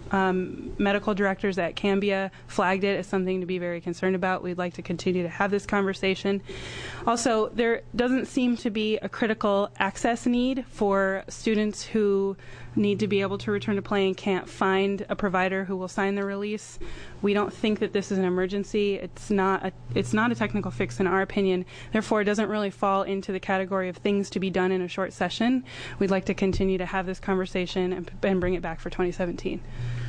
um, medical directors at Cambia flagged it as something to be very concerned about. We'd like to continue to have this conversation. Also, there doesn't seem to be a critical access need for students who need to be able to return to play and can't find a provider who will sign the release. We don't think that this is an emergency. It's not a, it's not a technical fix in our opinion. Therefore, it doesn't really fall into the category of things to be done in a short session. We'd like to continue to have this conversation and, and bring it back for twenty seventeen.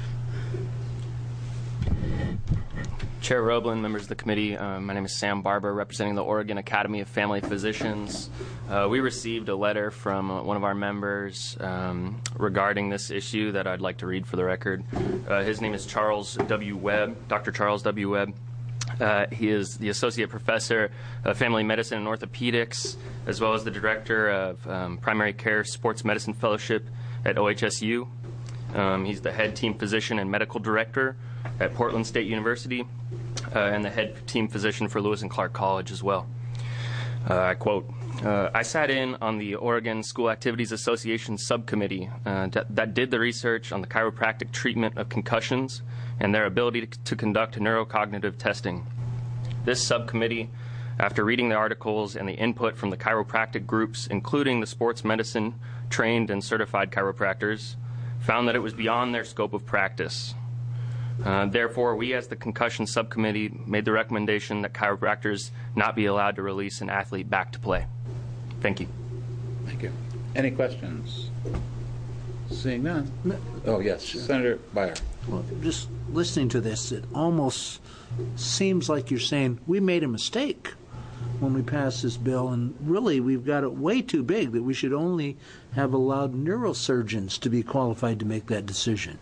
Chair Roblin, members of the committee, uh, my name is Sam Barber, representing the Oregon Academy of Family Physicians. Uh, we received a letter from uh, one of our members um, regarding this issue that I'd like to read for the record. Uh, his name is Charles W. Webb, Doctor Charles W. Webb. Uh, he is the Associate Professor of Family Medicine and Orthopedics, as well as the Director of um, Primary Care Sports Medicine Fellowship at O H S U. Um, he's the head team physician and medical director at Portland State University, uh, and the head team physician for Lewis and Clark College as well. Uh, I quote, uh, I sat in on the Oregon School Activities Association subcommittee uh, that, that did the research on the chiropractic treatment of concussions and their ability to, to conduct neurocognitive testing. This subcommittee, after reading the articles and the input from the chiropractic groups, including the sports medicine trained and certified chiropractors, found that it was beyond their scope of practice. Uh, therefore, we as the concussion subcommittee made the recommendation that chiropractors not be allowed to release an athlete back to play. Thank you. Thank you. Any questions? Seeing none. Oh, yes. Sure. Senator Byer. Well, just listening to this, it almost seems like you're saying we made a mistake when we passed this bill, and really we've got it way too big that we should only have allowed neurosurgeons to be qualified to make that decision.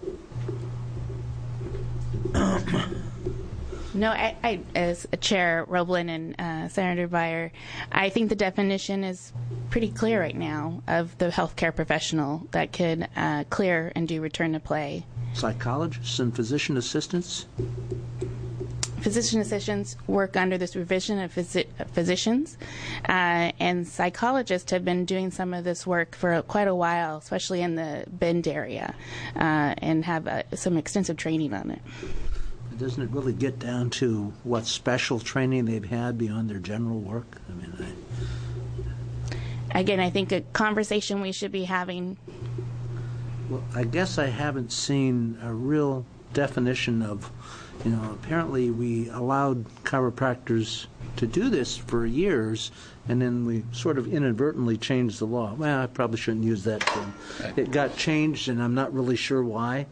No, I, I, as Chair Roblin and uh, Senator Byer, I think the definition is pretty clear right now of the healthcare professional that could uh, clear and do return to play. Psychologists and physician assistants? Physician assistants work under the supervision of phys- physicians, uh, and psychologists have been doing some of this work for quite a while, especially in the Bend area, uh, and have uh, some extensive training on it. Doesn't it really get down to what special training they've had beyond their general work? I mean, I... Again, I think a conversation we should be having. Well, I guess I haven't seen a real definition of, you know, apparently we allowed chiropractors to do this for years, and then we sort of inadvertently changed the law. Well, I probably shouldn't use that term. It got changed, and I'm not really sure why.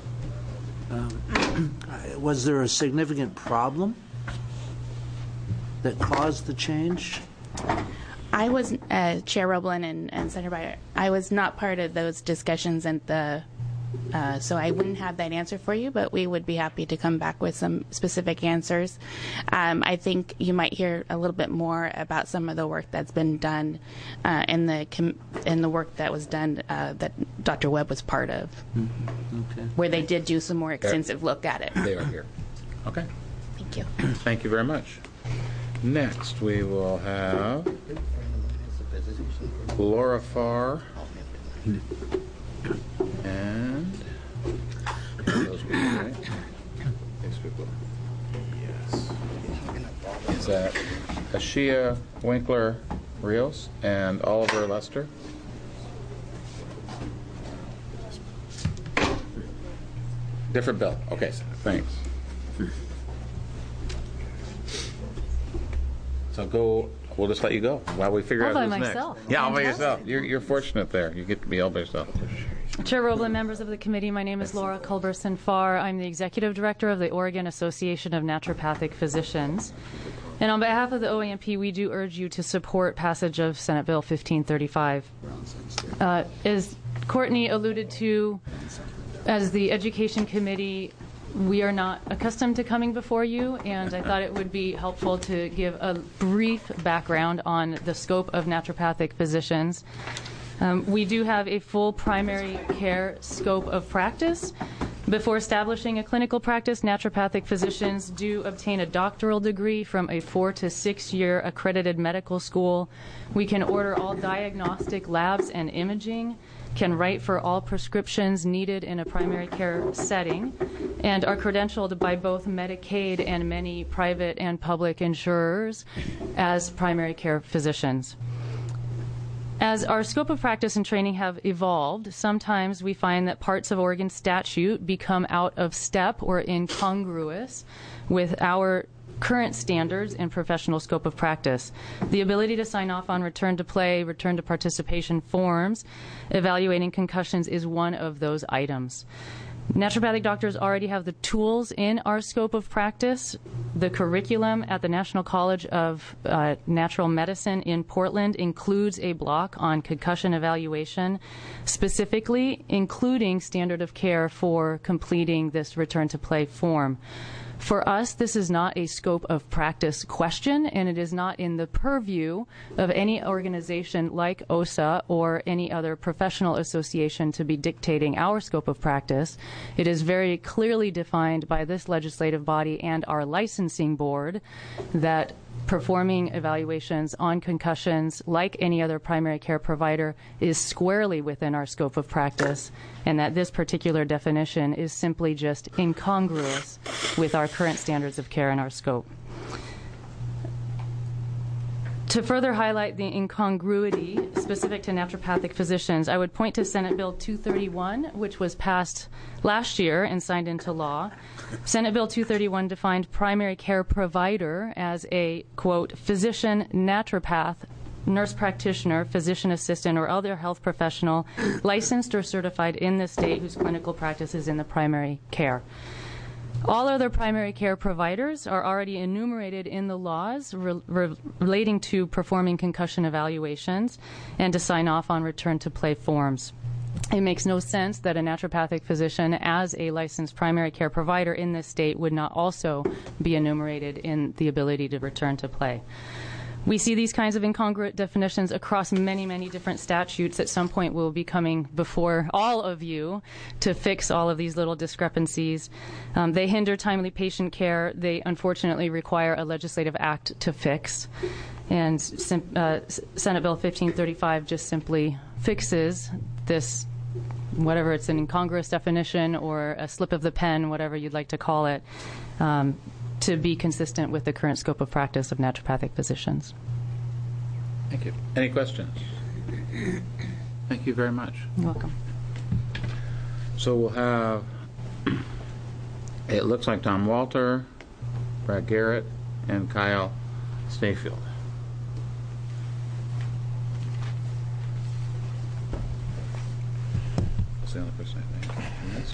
um, was there a significant problem that caused the change? I was, uh, Chair Roblin and, and Senator Byer, I was not part of those discussions, and the Uh, so I wouldn't have that answer for you, but we would be happy to come back with some specific answers. Um, I think you might hear a little bit more about some of the work that's been done uh, in the com- in the work that was done uh, that Doctor Webb was part of, mm-hmm. Okay. where they did do some more extensive look at it. They are here. Okay. Thank you. Thank you very much. Next, we will have Laura Farr. And those people, right? These people. Yes. Is that Ashia Winkler Rios and Oliver Lester? Different bill. Okay, thanks. So go. We'll just let you go while we figure all out by who's myself. next. Yeah, all by Fantastic. yourself. You're, you're fortunate there. You get to be all by yourself. Chair Roblin, members of the committee, my name is Laura Culberson Farr. I'm the Executive Director of the Oregon Association of Naturopathic Physicians. And on behalf of the O A N P, we do urge you to support passage of Senate Bill fifteen thirty-five. Uh, as Courtney alluded to, as the Education Committee, we are not accustomed to coming before you, and I thought it would be helpful to give a brief background on the scope of naturopathic physicians. Um, we do have a full primary care scope of practice. Before establishing a clinical practice, naturopathic physicians do obtain a doctoral degree from a four to six year accredited medical school. We can order all diagnostic labs and imaging, can write for all prescriptions needed in a primary care setting, and are credentialed by both Medicaid and many private and public insurers as primary care physicians. As our scope of practice and training have evolved, sometimes we find that parts of Oregon statute become out of step or incongruous with our current standards and professional scope of practice. The ability to sign off on return to play, return to participation forms, evaluating concussions is one of those items. Naturopathic doctors already have the tools in our scope of practice. The curriculum at the National College of uh, Natural Medicine in Portland includes a block on concussion evaluation, specifically including standard of care for completing this return to play form. For us, this is not a scope of practice question, and it is not in the purview of any organization like O S A or any other professional association to be dictating our scope of practice. It is very clearly defined by this legislative body and our licensing board that performing evaluations on concussions, like any other primary care provider, is squarely within our scope of practice, and that this particular definition is simply just incongruous with our current standards of care and our scope. To further highlight the incongruity specific to naturopathic physicians, I would point to Senate Bill two thirty-one, which was passed last year and signed into law. Senate Bill two thirty-one defined primary care provider as a, quote, physician, naturopath, nurse practitioner, physician assistant, or other health professional licensed or certified in the state whose clinical practice is in the primary care. All other primary care providers are already enumerated in the laws re- re- relating to performing concussion evaluations and to sign off on return to play forms. It makes no sense that a naturopathic physician, as a licensed primary care provider in this state, would not also be enumerated in the ability to return to play. We see these kinds of incongruent definitions across many, many different statutes. At some point, we'll be coming before all of you to fix all of these little discrepancies. Um, they hinder timely patient care. They unfortunately require a legislative act to fix. And sim- uh, Senate Bill fifteen thirty-five just simply fixes this, whatever it's an incongruous definition or a slip of the pen, whatever you'd like to call it, um, to be consistent with the current scope of practice of naturopathic physicians. Thank you. Any questions? Thank you very much. You're welcome. So we'll have, it looks like Tom Walter, Brad Garrett, and Kyle Stayfield. That's the only person I think.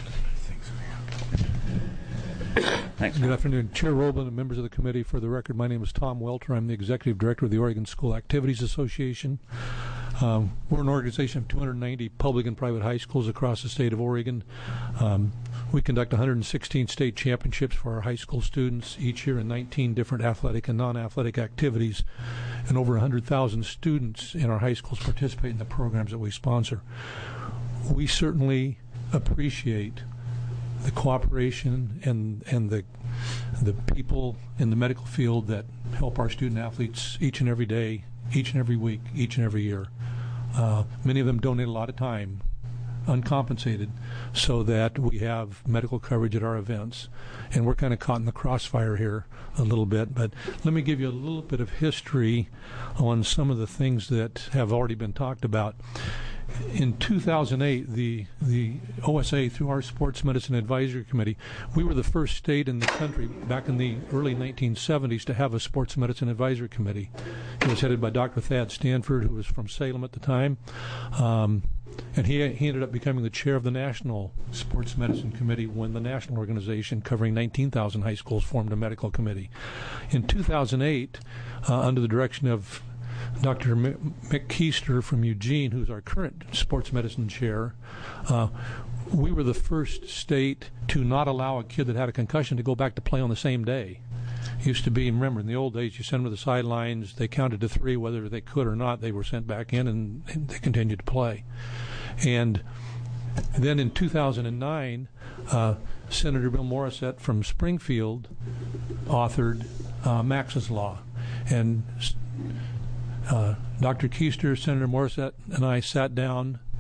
Thanks. Good afternoon, Chair Roblin and members of the committee. For the record, my name is Tom Welter. I'm the executive director of the Oregon School Activities Association. Um, we're an organization of two hundred ninety public and private high schools across the state of Oregon. Um, we conduct one hundred sixteen state championships for our high school students each year in nineteen different athletic and non-athletic activities, and over one hundred thousand students in our high schools participate in the programs that we sponsor. We certainly appreciate the cooperation and and the the people in the medical field that help our student athletes each and every day, each and every week, each and every year. Uh, many of them donate a lot of time, uncompensated, so that we have medical coverage at our events. And we're kind of caught in the crossfire here a little bit. But let me give you a little bit of history on some of the things that have already been talked about. In two thousand eight, the the O S A, through our Sports Medicine Advisory Committee, we were the first state in the country back in the early nineteen seventies to have a Sports Medicine Advisory Committee. It was headed by Doctor Thad Stanford, who was from Salem at the time, um, and he he ended up becoming the chair of the National Sports Medicine Committee when the national organization covering nineteen thousand high schools formed a medical committee. In two thousand eight, uh, under the direction of Doctor Mick Keister from Eugene, who's our current sports medicine chair, uh, we were the first state to not allow a kid that had a concussion to go back to play on the same day. It used to be, remember, in the old days, you sent them to the sidelines, they counted to three, whether they could or not, they were sent back in, and, and they continued to play. And then in two thousand nine, uh, Senator Bill Morissette from Springfield authored uh, Max's Law. And Uh, Doctor Keister, Senator Morissette, and I sat down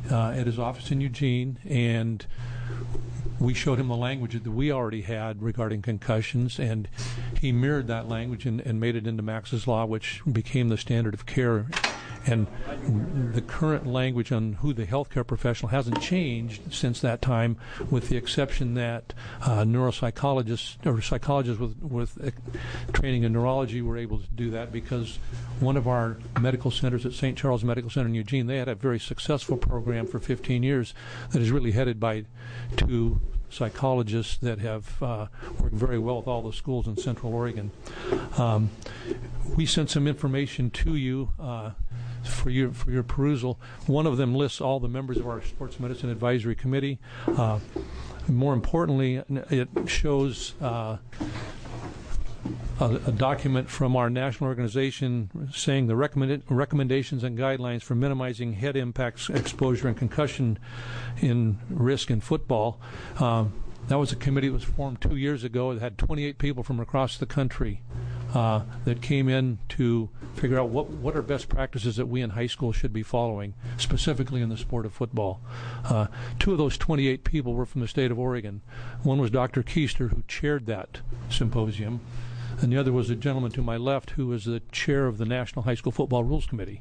uh, at his office in Eugene, and we showed him the language that we already had regarding concussions, and he mirrored that language and, and made it into Max's Law, which became the standard of care. And the current language on who the healthcare professional hasn't changed since that time, with the exception that uh, neuropsychologists or psychologists with, with uh, training in neurology were able to do that, because one of our medical centers at Saint Charles Medical Center in Eugene, they had a very successful program for fifteen years that is really headed by two psychologists that have uh, worked very well with all the schools in Central Oregon. Um, we sent some information to you uh, for your for your perusal. One of them lists all the members of our Sports Medicine Advisory Committee. Uh, more importantly, it shows uh, a, a document from our national organization saying the recommended recommendations and guidelines for minimizing head impacts, exposure, and concussion in risk in football. Um, that was a committee that was formed two years ago. It had twenty-eight people from across the country uh, that came in to figure out what, what are best practices that we in high school should be following, specifically in the sport of football. Uh, two of those twenty-eight people were from the state of Oregon. One was Doctor Keister, who chaired that symposium, and the other was a gentleman to my left who was the chair of the National High School Football Rules Committee.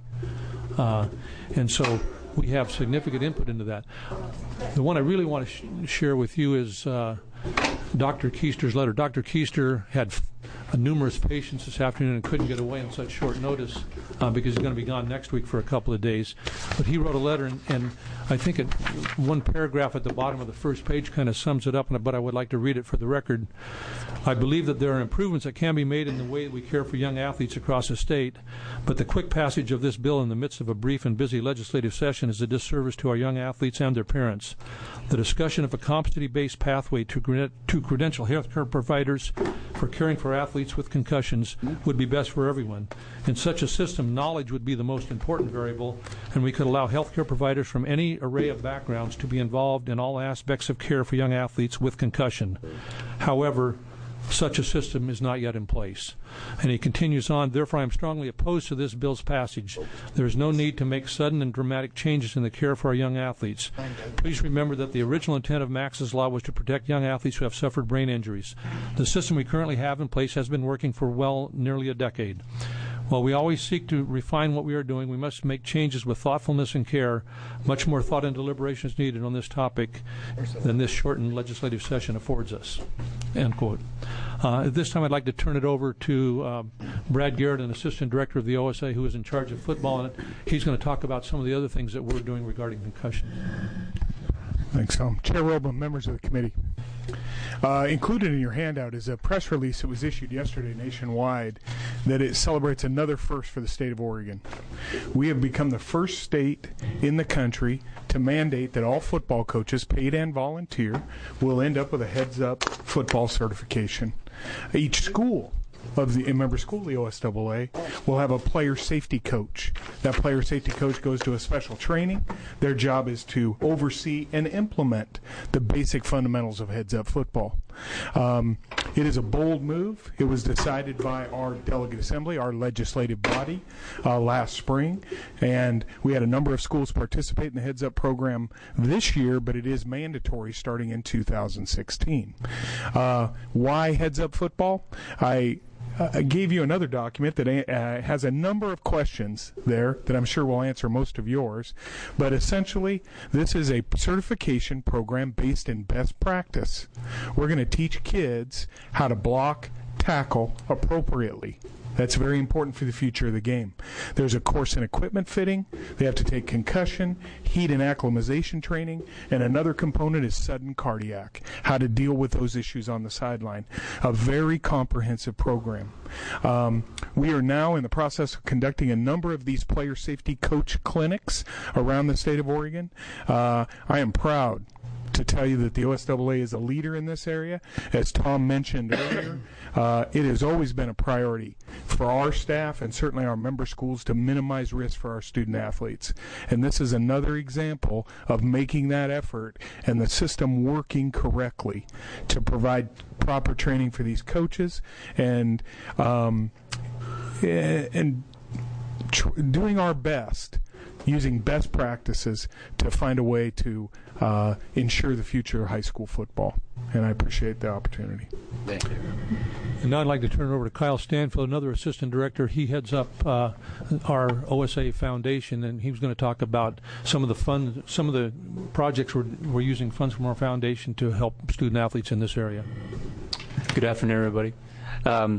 Uh, and so we have significant input into that. The one I really want to sh- share with you is uh, Doctor Keister's letter. Doctor Keister had f- uh, numerous patients this afternoon and couldn't get away on such short notice uh, because he's going to be gone next week for a couple of days. But he wrote a letter, and, and I think it, one paragraph at the bottom of the first page kind of sums it up, but I would like to read it for the record. I believe that there are improvements that can be made in the way that we care for young athletes across the state, but the quick passage of this bill in the midst of a brief and busy legislative session is a disservice to our young athletes and their parents. The discussion of a competency-based pathway to, cred- to credential health care providers for caring for athletes with concussions would be best for everyone. In such a system, knowledge would be the most important variable, and we could allow health care providers from any array of backgrounds to be involved in all aspects of care for young athletes with concussion. However, such a system is not yet in place. And he continues on, therefore I am strongly opposed to this bill's passage. There is no need to make sudden and dramatic changes in the care for our young athletes. Please remember that the original intent of Max's Law was to protect young athletes who have suffered brain injuries. The system we currently have in place has been working for well nearly a decade. While we always seek to refine what we are doing, we must make changes with thoughtfulness and care. Much more thought and deliberation is needed on this topic than this shortened legislative session affords us. End quote. Uh, at this time, I'd like to turn it over to uh, Brad Garrett, an assistant director of the O S A, who is in charge of football, and he's going to talk about some of the other things that we're doing regarding concussion. Thanks, Tom. Chair Roblin, members of the committee. Uh, included in your handout is a press release that was issued yesterday nationwide that it celebrates another first for the state of Oregon. We have become the first state in the country to mandate that all football coaches, paid and volunteer, will end up with a heads-up football certification. Each school of the member school, the O S A A, will have a player safety coach. That player safety coach goes to a special training. Their job is to oversee and implement the basic fundamentals of heads-up football. Um, it is a bold move. It was decided by our delegate assembly, our legislative body, uh, last spring, and we had a number of schools participate in the heads-up program this year, but it is mandatory starting in two thousand sixteen. Uh, why heads-up football? I I gave you another document that uh, has a number of questions there that I'm sure will answer most of yours. But essentially, this is a certification program based in best practice. We're going to teach kids how to block, tackle appropriately. That's very important for the future of the game. There's a course in equipment fitting. They have to take concussion, heat and acclimatization training, and another component is sudden cardiac, how to deal with those issues on the sideline. A very comprehensive program. Um, we are now in the process of conducting a number of these player safety coach clinics around the state of Oregon. Uh, I am proud to tell you that the O S A A is a leader in this area. As Tom mentioned earlier, uh, it has always been a priority for our staff and certainly our member schools to minimize risk for our student athletes. And this is another example of making that effort and the system working correctly to provide proper training for these coaches and um, and tr- doing our best using best practices to find a way to uh, ensure the future of high school football. And I appreciate the opportunity. Thank you. And now I'd like to turn it over to Kyle Stanfield, another assistant director. He heads up uh, our O S A Foundation, and he was going to talk about some of the fund, some of the projects we're, we're using funds from our foundation to help student athletes in this area. Good afternoon, everybody. Um,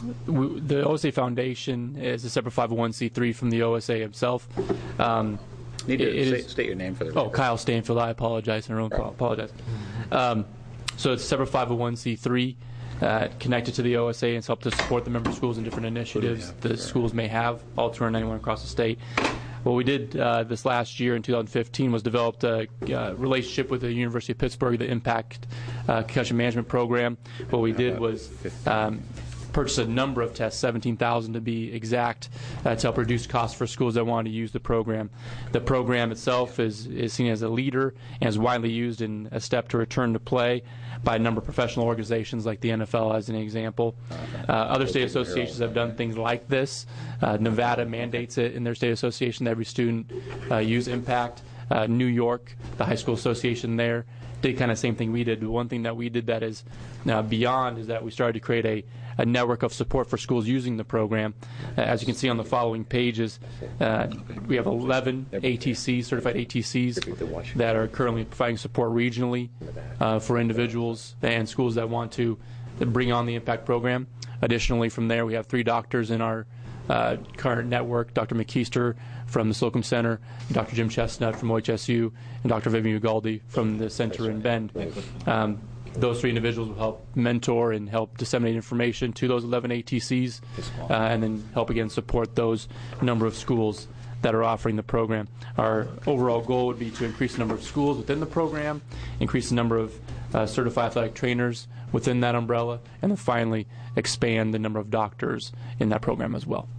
we, the O S A Foundation is a separate five oh one c three from the O S A himself. Um, Need to it, it state, is, state your name for the Oh, record. Kyle Stanfield. I apologize. I don't apologize. Um, so it's a separate five oh one c three uh, connected to the O S A, and it's helped to support the member schools and different initiatives the schools may have, all two hundred ninety-one across the state. What we did uh, this last year in two thousand fifteen was developed a uh, relationship with the University of Pittsburgh, the Impact uh, Concussion Management Program. What we did was um, purchase a number of tests, seventeen thousand to be exact, uh, to help reduce costs for schools that want to use the program. The program itself is, is seen as a leader and is widely used in a step to return to play by a number of professional organizations like the N F L as an example. Uh, other state associations have done things like this. Uh, Nevada mandates it in their state association that every student uh, use Impact. Uh, New York, the high school association there, did kind of same thing we did. The one thing that we did that is uh, beyond is that we started to create a, a network of support for schools using the program. Uh, as you can see on the following pages, uh, we have eleven A T Cs, certified A T Cs, that are currently providing support regionally uh, for individuals and schools that want to bring on the Impact program. Additionally, from there, we have three doctors in our uh, current network, Doctor McKeister from the Slocum Center, Doctor Jim Chestnut from O H S U, and Doctor Vivian Ugaldi from the Center in Bend. Um, those three individuals will help mentor and help disseminate information to those eleven A T Cs, uh, and then help again support those number of schools that are offering the program. Our overall goal would be to increase the number of schools within the program, increase the number of uh, certified athletic trainers within that umbrella, and then finally expand the number of doctors in that program as well.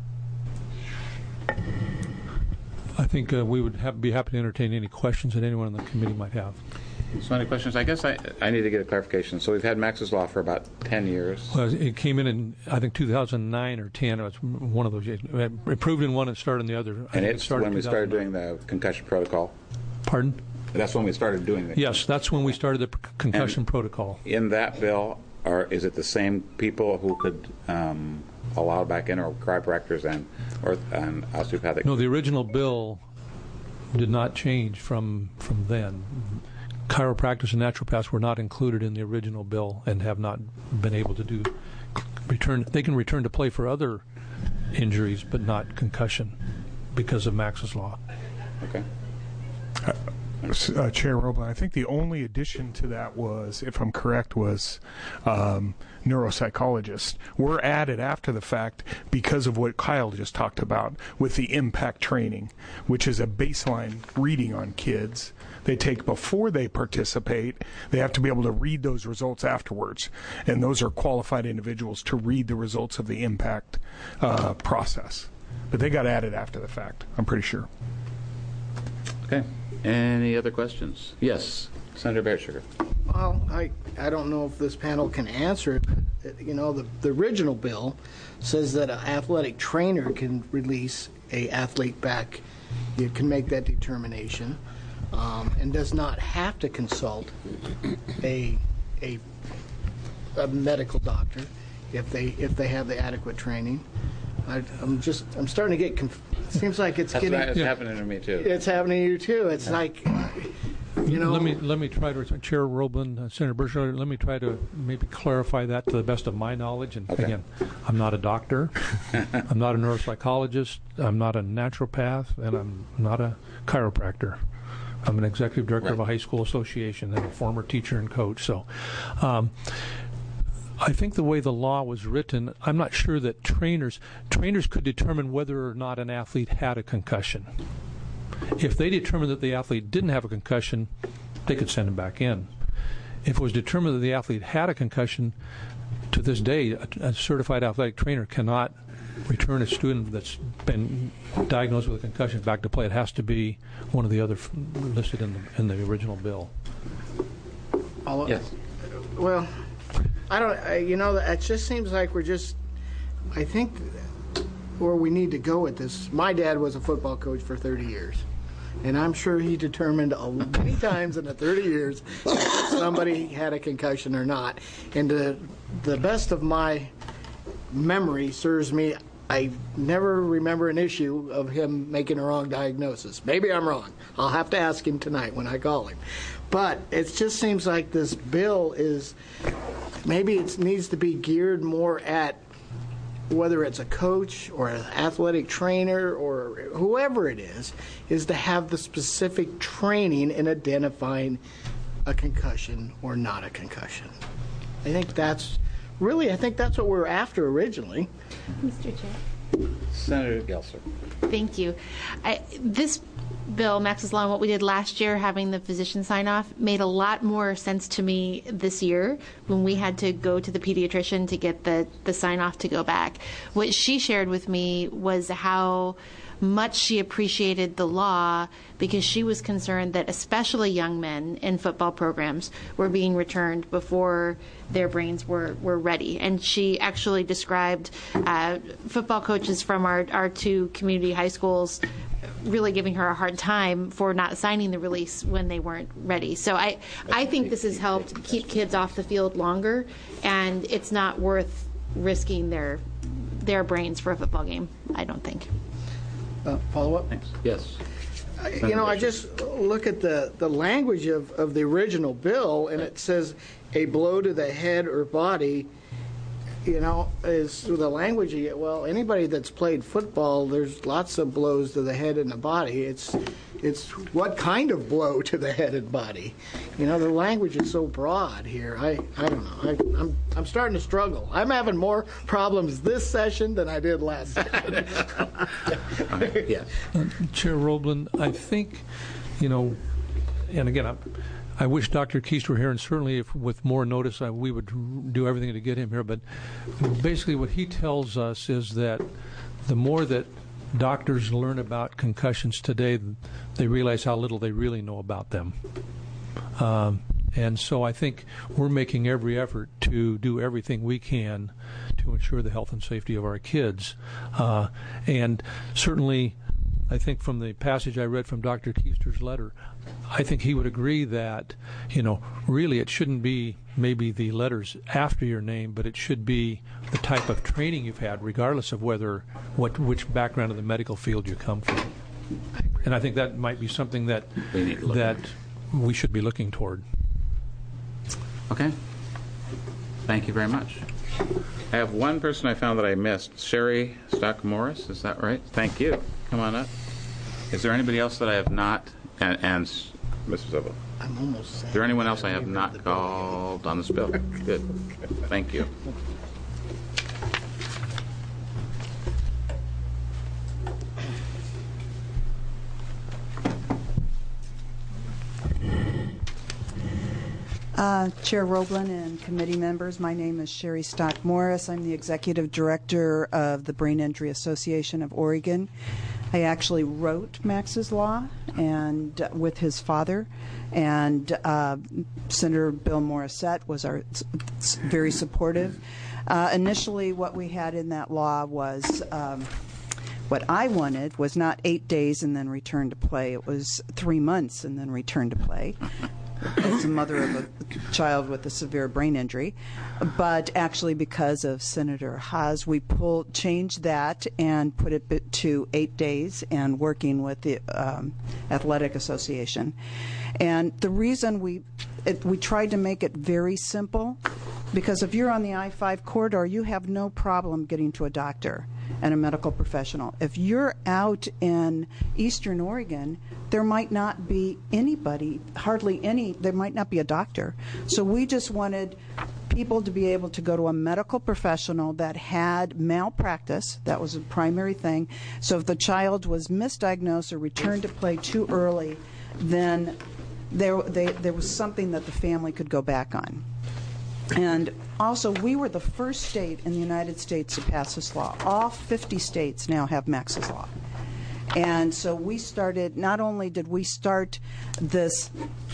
I think uh, we would have, be happy to entertain any questions that anyone on the committee might have. So any questions? I guess I, I need to get a clarification. So we've had Max's Law for about ten years. Well, it came in in, I think, two thousand nine or ten. It was one of those years. Approved in one and started in the other. I And think it's it started when we started doing the concussion protocol. Pardon? That's when we started doing it. Yes, that's when we started the p- concussion And protocol. In that bill, or is it the same people who could um, allow back in, or chiropractors and, or, and osteopathic? No, the original bill did not change from from then. Chiropractors and naturopaths were not included in the original bill and have not been able to do return. They can return to play for other injuries, but not concussion because of Max's Law. Okay. Uh, uh, Chair Roblin, I think the only addition to that was, if I'm correct, was um, neuropsychologists were added after the fact because of what Kyle just talked about with the impact training, which is a baseline reading on kids they take before they participate. They have to be able to read those results afterwards, and those are qualified individuals to read the results of the impact uh, process. But they got added after the fact, I'm pretty sure. Okay. Any other questions? Yes, Senator Barrett Sugar. Well, I, I don't know if this panel can answer it, but, you know, the, the original bill says that an athletic trainer can release a athlete back. You can make that determination, um, and does not have to consult a, a a medical doctor if they if they have the adequate training. I, I'm just I'm starting to get conf- it seems like it's That's getting right, it's happening to me too. It's happening to you too. It's yeah. like, you know. Let me let me try to Chair Roblin, uh, Senator Bergeron, let me try to maybe clarify that to the best of my knowledge. And okay. Again, I'm not a doctor, I'm not a neuropsychologist, I'm not a naturopath, and I'm not a chiropractor. I'm an executive director right. of a high school association and a former teacher and coach. So. Um, I think the way the law was written, I'm not sure that trainers trainers could determine whether or not an athlete had a concussion. If they determined that the athlete didn't have a concussion, they could send him back in. If it was determined that the athlete had a concussion, to this day, a, a certified athletic trainer cannot return a student that's been diagnosed with a concussion back to play. It has to be one of the other f- listed in the, in the original bill. I'll, yes. Well. I don't, I, you know, it just seems like we're just, I think where we need to go with this. My dad was a football coach for thirty years, and I'm sure he determined a, many times in the thirty years if somebody had a concussion or not. And to the best of my memory serves me, I never remember an issue of him making a wrong diagnosis. Maybe I'm wrong. I'll have to ask him tonight when I call him. But it just seems like this bill is, maybe it needs to be geared more at whether it's a coach or an athletic trainer or whoever it is, is to have the specific training in identifying a concussion or not a concussion. I think that's, really, I think that's what we were after originally. Mister Chair. Senator Gelser. Thank you. I, this bill, Max's Law, and what we did last year, having the physician sign off, made a lot more sense to me this year when we had to go to the pediatrician to get the, the sign off to go back. What she shared with me was how much she appreciated the law because she was concerned that especially young men in football programs were being returned before their brains were, were ready. And she actually described uh, football coaches from our, our two community high schools really giving her a hard time for not signing the release when they weren't ready. So I, I think this has helped keep kids off the field longer, and it's not worth risking their their brains for a football game, I don't think. Uh, follow up? Thanks. Yes. You know, I just look at the, the language of, of the original bill, and it says a blow to the head or body, you know, is the language you get. Well, anybody that's played football, there's lots of blows to the head and the body. It's it's what kind of blow to the head and body. You know, the language is so broad here. I, I don't know. I, I'm I'm starting to struggle. I'm having more problems this session than I did last session. Yeah. Uh, Chair Roblin, I think, you know, and again, I, I wish Doctor Keast were here, and certainly if with more notice, I, we would do everything to get him here. But basically what he tells us is that the more that doctors learn about concussions today, they realize how little they really know about them. Um, and so I think we're making every effort to do everything we can to ensure the health and safety of our kids. Uh, and certainly, I think from the passage I read from Doctor Keister's letter, I think he would agree that, you know, really it shouldn't be maybe the letters after your name, but it should be the type of training you've had, regardless of whether what which background of the medical field you come from. And I think that might be something that we need to look that at. we should be looking toward. Okay. Thank you very much. I have one person I found that I missed. Sherry Stock Morris, is that right? Thank you. Come on up. Is there anybody else that I have not, and, and Mister Zobel? I'm almost sad. Is there anyone else I have not called on this bill? Good. Thank you. Uh, Chair Roblin and committee members, my name is Sherry Stock Morris. I'm the Executive Director of the Brain Injury Association of Oregon. I actually wrote Max's Law and uh, with his father, and uh, Senator Bill Morissette was our very supportive. Uh, initially, what we had in that law was um, what I wanted was not eight days and then return to play. It was three months and then return to play. As a mother of a child with a severe brain injury, but actually because of Senator Haas, we pulled, changed that and put it to eight days and working with the um, Athletic Association. And the reason we it, we tried to make it very simple, because if you're on the I five corridor, you have no problem getting to a doctor and a medical professional. If you're out in Eastern Oregon, there might not be anybody, hardly any, there might not be a doctor. So we just wanted people to be able to go to a medical professional that had malpractice. That was a primary thing. So if the child was misdiagnosed or returned to play too early, then there, they, there was something that the family could go back on. And also, we were the first state in the United States to pass this law. All fifty states now have Max's Law. And so we started, not only did we start this,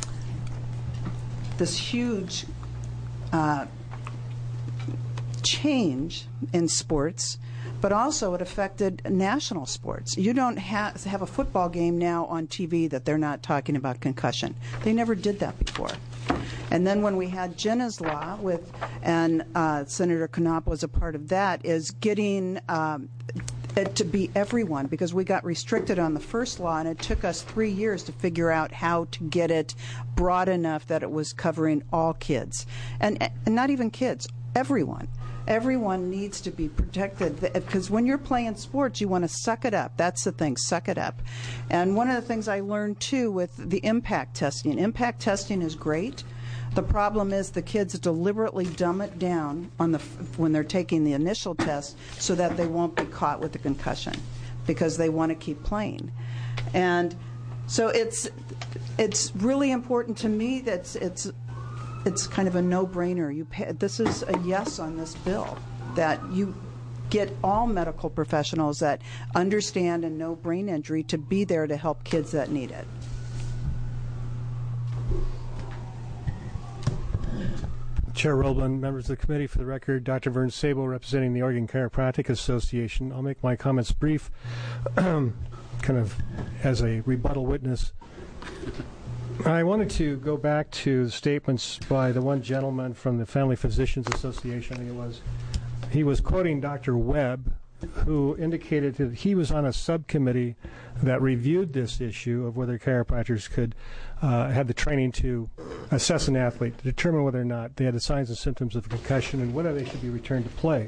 this huge uh, change in sports, but also it affected national sports. You don't ha- have a football game now on T V that they're not talking about concussion. They never did that before. And then when we had Jenna's Law, with, and uh, Senator Knopp was a part of that, is getting um, it to be everyone, because we got restricted on the first law, and it took us three years to figure out how to get it broad enough that it was covering all kids. And, and not even kids, everyone. Everyone needs to be protected, because when you're playing sports, you want to suck it up. That's the thing, suck it up. And one of the things I learned, too, with the impact testing, impact testing is great. The problem is the kids deliberately dumb it down on the when they're taking the initial test so that they won't be caught with a concussion, because they want to keep playing. And so it's it's really important to me that it's, it's It's kind of a no-brainer. You pay, this is a yes on this bill, that you get all medical professionals that understand and know brain injury to be there to help kids that need it. Chair Roblin, members of the committee, for the record, Doctor Vern Sabo, representing the Oregon Chiropractic Association. I'll make my comments brief, kind of as a rebuttal witness. I wanted to go back to the statements by the one gentleman from the Family Physicians Association, I think it was. He was quoting Doctor Webb, who indicated that he was on a subcommittee that reviewed this issue of whether chiropractors could uh, have the training to assess an athlete, to determine whether or not they had the signs and symptoms of concussion and whether they should be returned to play.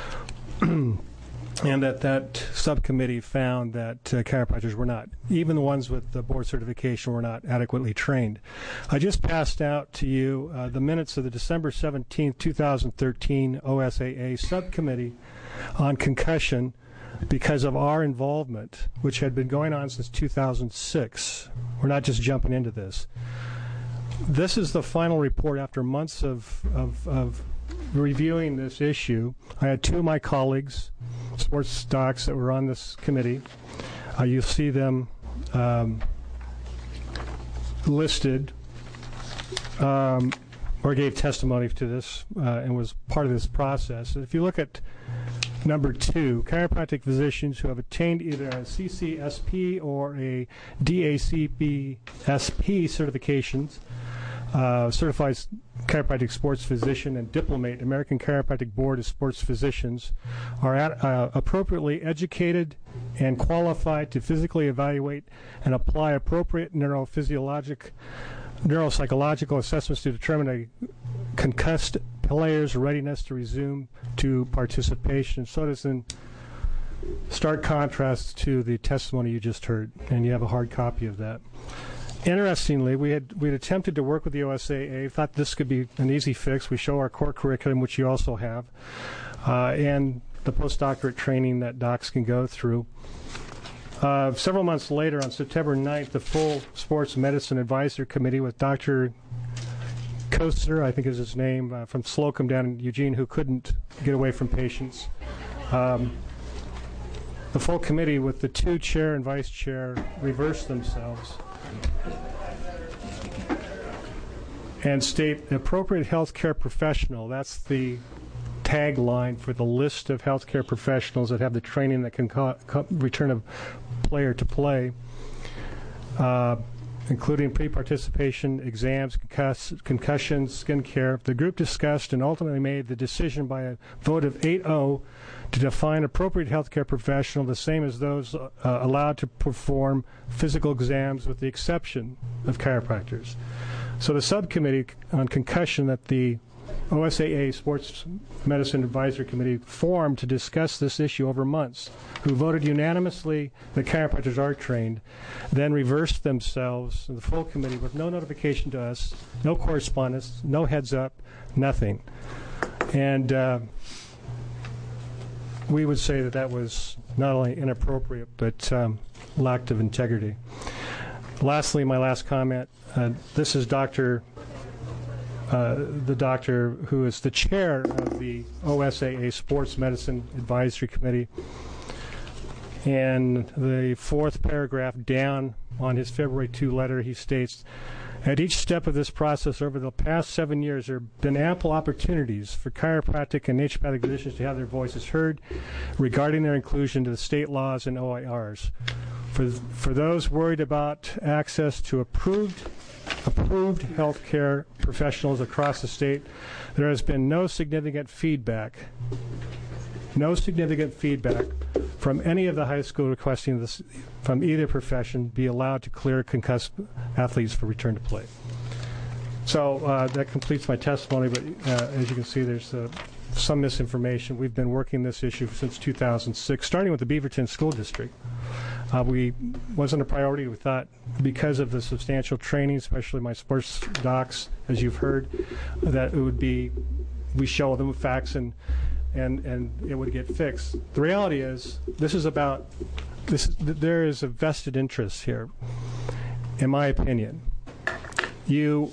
And that that subcommittee found that uh, chiropractors were not, even the ones with the board certification, were not adequately trained. I just passed out to you uh, the minutes of the December seventeenth, two thousand thirteen O S A A subcommittee on concussion because of our involvement, which had been going on since two thousand six. We're not just jumping into this. This is the final report after months of, of, of reviewing this issue. I had two of my colleagues, sports docs, that were on this committee. Uh, you'll see them um, listed um, or gave testimony to this uh, and was part of this process. If you look at number two, chiropractic physicians who have attained either a C C S P or a D A C B S P certifications, Uh, certified chiropractic sports physician and diplomate American Chiropractic Board of Sports Physicians are at, uh, appropriately educated and qualified to physically evaluate and apply appropriate neurophysiologic, neuropsychological assessments to determine a concussed player's readiness to resume to participation. So does in stark contrast to the testimony you just heard, and you have a hard copy of that. Interestingly, we had we had attempted to work with the O S A A, thought this could be an easy fix. We show our core curriculum, which you also have, uh, and the postdoctorate training that docs can go through. Uh, several months later, on September ninth, the full Sports Medicine Advisor Committee with Doctor Koster, I think is his name, uh, from Slocum down in Eugene, who couldn't get away from patients. Um, the full committee with the two chair and vice chair reversed themselves and state the appropriate healthcare professional. That's the tagline for the list of healthcare professionals that have the training that can co- co- return a player to play, uh, including pre-participation exams, concuss- concussions, skin care. The group discussed and ultimately made the decision by a vote of eight oh to define appropriate healthcare professional the same as those uh, allowed to perform physical exams, with the exception of chiropractors. So the subcommittee on concussion that the O S A A Sports Medicine Advisory Committee formed to discuss this issue over months, who voted unanimously that chiropractors are trained, then reversed themselves, the full committee, with no notification to us, no correspondence, no heads up, nothing. And uh, we would say that that was not only inappropriate, but um, lack of integrity. Lastly, my last comment, uh, this is Doctor Uh, the doctor who is the chair of the O S A A Sports Medicine Advisory Committee. And the fourth paragraph down on his February second letter, he states, At each step of this process over the past seven years, there have been ample opportunities for chiropractic and naturopathic physicians to have their voices heard regarding their inclusion to the state laws and O I Rs. For, for those worried about access to approved approved healthcare professionals across the state, there has been no significant feedback, no significant feedback from any of the high school requesting this from either profession be allowed to clear concussed athletes for return to play. So uh, that completes my testimony, but uh, as you can see, there's uh, some misinformation. We've been working this issue since two thousand six, starting with the Beaverton School District. Uh, we wasn't a priority. We thought because of the substantial training, especially my sports docs, as you've heard, that it would be, we show them facts and and and it would get fixed. The reality is, this is about this. There is a vested interest here, in my opinion. You,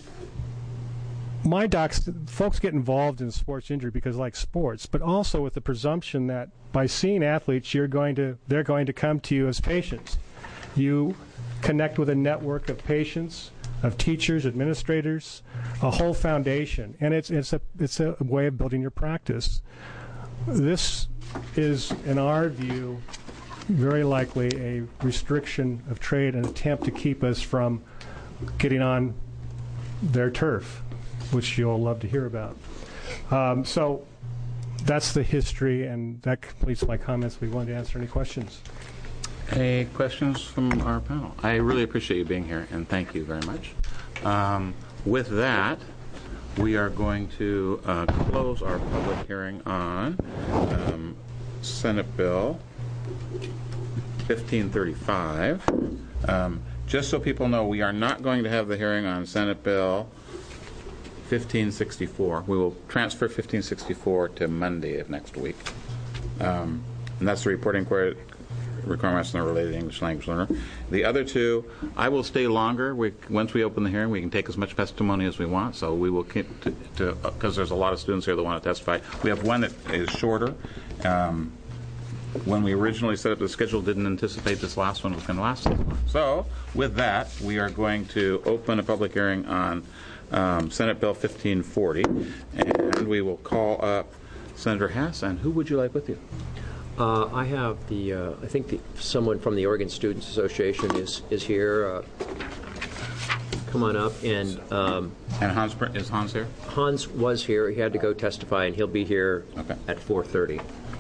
my docs, folks get involved in sports injury because they like sports, but also with the presumption that by seeing athletes, you're going to, they're going to come to you as patients. You connect with a network of patients, of teachers, administrators, a whole foundation, and it's it's a it's a way of building your practice. This is, in our view, very likely a restriction of trade, an attempt to keep us from getting on their turf, which you'll love to hear about. Um, so that's the history, and that completes my comments. We wanted to answer any questions. Any questions from our panel? I really appreciate you being here, and thank you very much. Um, with that, we are going to uh, close our public hearing on um, Senate Bill fifteen thirty-five. Um, just so people know, we are not going to have the hearing on Senate Bill fifteen sixty-four. We will transfer fifteen sixty-four to Monday of next week. Um, and that's the reporting requirements on the related English language learner. The other two, I will stay longer. We, once we open the hearing, we can take as much testimony as we want, so we will keep to, because there's a lot of students here that want to testify. We have one that is shorter. Um, when we originally set up the schedule, didn't anticipate this last one was going to last so long. So, with that, we are going to open a public hearing on um, Senate Bill fifteen forty, and we will call up Senator Hass. And who would you like with you? Uh, I have the, uh, I think the, someone from the Oregon Students Association is, is here. Uh, come on up. And um, and Hans, is Hans here? Hans was here. He had to go testify, and he'll be here okay. at four thirty.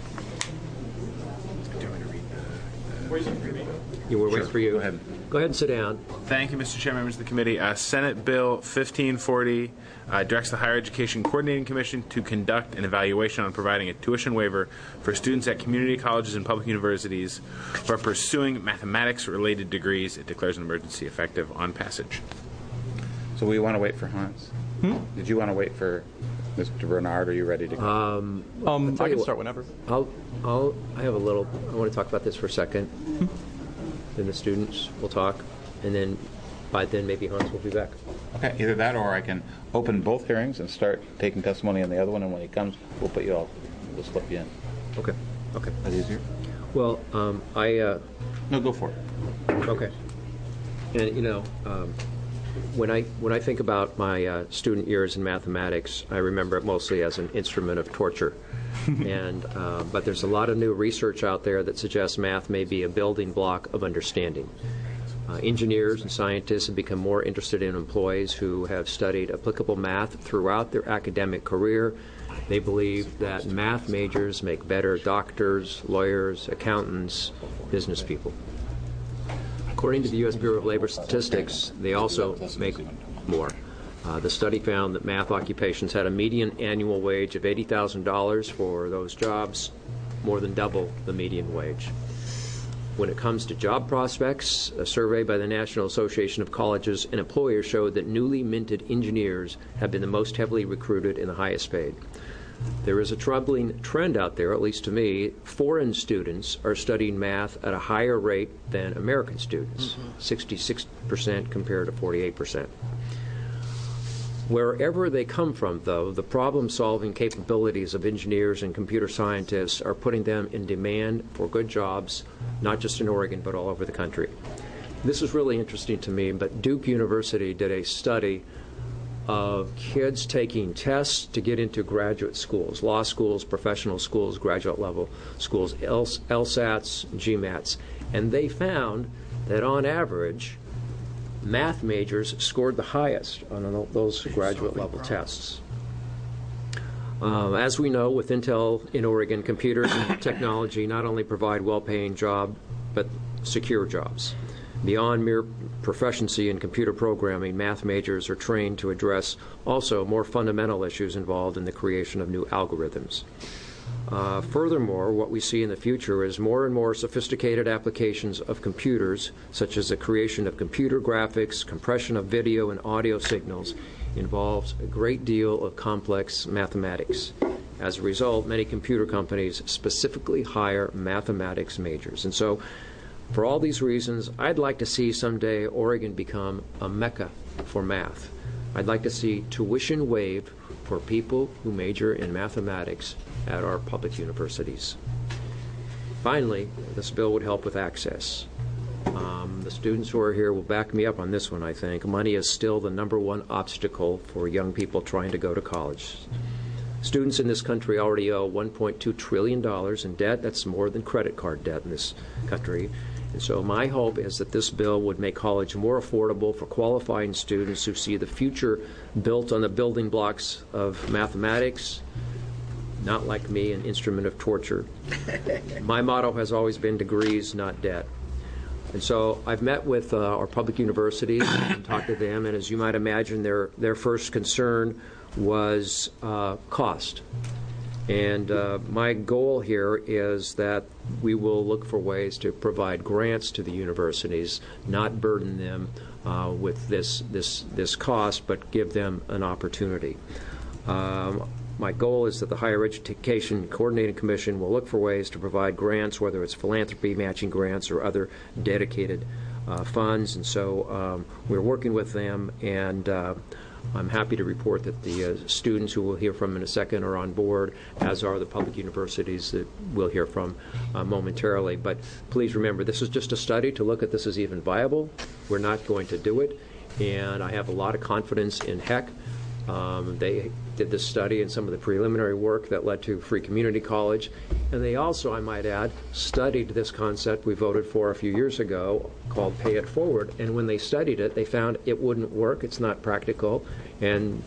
You were sure. waiting for you. Go ahead. Go ahead and sit down. Thank you, Mister Chair, members of the committee. Uh, Senate Bill fifteen forty uh, directs the Higher Education Coordinating Commission to conduct an evaluation on providing a tuition waiver for students at community colleges and public universities who are pursuing mathematics-related degrees. It declares an emergency effective on passage. So we want to wait for Hans? Hmm? Did you want to wait for Mister Bernard? Are you ready to go? Um, um, I can what, start whenever. I'll, I'll, I have a little, I want to talk about this for a second. Hmm? Then the students will talk, and then by then maybe Hans will be back. Okay, either that or I can open both hearings and start taking testimony on the other one, and when he comes, we'll put you all, we'll slip you in. Okay, okay. That easier? Well, um, I... Uh, no, go for it. Okay. And, you know, um, when I when I think about my uh, student years in mathematics, I remember it mostly as an instrument of torture. and uh, but there's a lot of new research out there that suggests math may be a building block of understanding. Uh, engineers and scientists have become more interested in employees who have studied applicable math throughout their academic career. They believe that math majors make better doctors, lawyers, accountants, business people. According to the U S Bureau of Labor Statistics, they also make more. Uh, the study found that math occupations had a median annual wage of eighty thousand dollars for those jobs, more than double the median wage. When it comes to job prospects, a survey by the National Association of Colleges and Employers showed that newly minted engineers have been the most heavily recruited and the highest paid. There is a troubling trend out there, at least to me. Foreign students are studying math at a higher rate than American students, mm-hmm. sixty-six percent compared to forty-eight percent. Wherever they come from, though, the problem-solving capabilities of engineers and computer scientists are putting them in demand for good jobs, not just in Oregon, but all over the country. this is really interesting to me, but Duke University did a study of kids taking tests to get into graduate schools, law schools, professional schools, graduate level schools, LSATs, GMATs, and they found that on average, math majors scored the highest on those graduate level tests. Um, as we know, with Intel in Oregon, computers and technology not only provide well-paying jobs, but secure jobs. Beyond mere proficiency in computer programming, math majors are trained to address also more fundamental issues involved in the creation of new algorithms. Uh, furthermore, what we see in the future is more and more sophisticated applications of computers, such as the creation of computer graphics, compression of video and audio signals, involves a great deal of complex mathematics. As a result, many computer companies specifically hire mathematics majors. And so, for all these reasons, I'd like to see someday Oregon become a mecca for math. I'd like to see tuition waived for people who major in mathematics at our public universities. Finally, this bill would help with access. Um, the students who are here will back me up on this one, I think. Money is still the number one obstacle for young people trying to go to college. Students in this country already owe one point two trillion dollars in debt. That's more than credit card debt in this country. And so my hope is that this bill would make college more affordable for qualifying students who see the future built on the building blocks of mathematics, not like me, an instrument of torture. My motto has always been degrees, not debt. And so I've met with uh, our public universities and talked to them, and as you might imagine, their, their first concern was uh, cost. And uh, my goal here is that we will look for ways to provide grants to the universities, not burden them uh, with this, this, this cost, but give them an opportunity. Um, my goal is that the Higher Education Coordinating Commission will look for ways to provide grants, whether it's philanthropy, matching grants, or other dedicated uh, funds. And so um, we're working with them, and uh, I'm happy to report that the uh, students who we'll hear from in a second are on board, as are the public universities that we'll hear from uh, momentarily. But please remember, this is just a study to look at this as even viable. We're not going to do it, and I have a lot of confidence in H E C. Um, they did this study and some of the preliminary work that led to Free Community College, and they also, I might add, studied this concept we voted for a few years ago called Pay It Forward, and when they studied it, they found it wouldn't work, it's not practical, and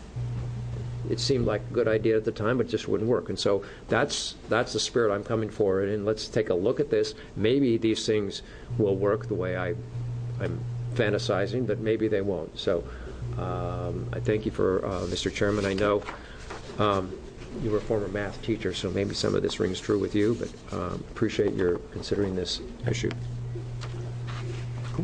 it seemed like a good idea at the time, but it just wouldn't work. And so that's that's the spirit I'm coming for, and let's take a look at this. Maybe these things will work the way I, I'm fantasizing, but maybe they won't. So um, I thank you for, uh, Mister Chairman. I know um, you were a former math teacher, so maybe some of this rings true with you, but um, appreciate your considering this issue. Cool.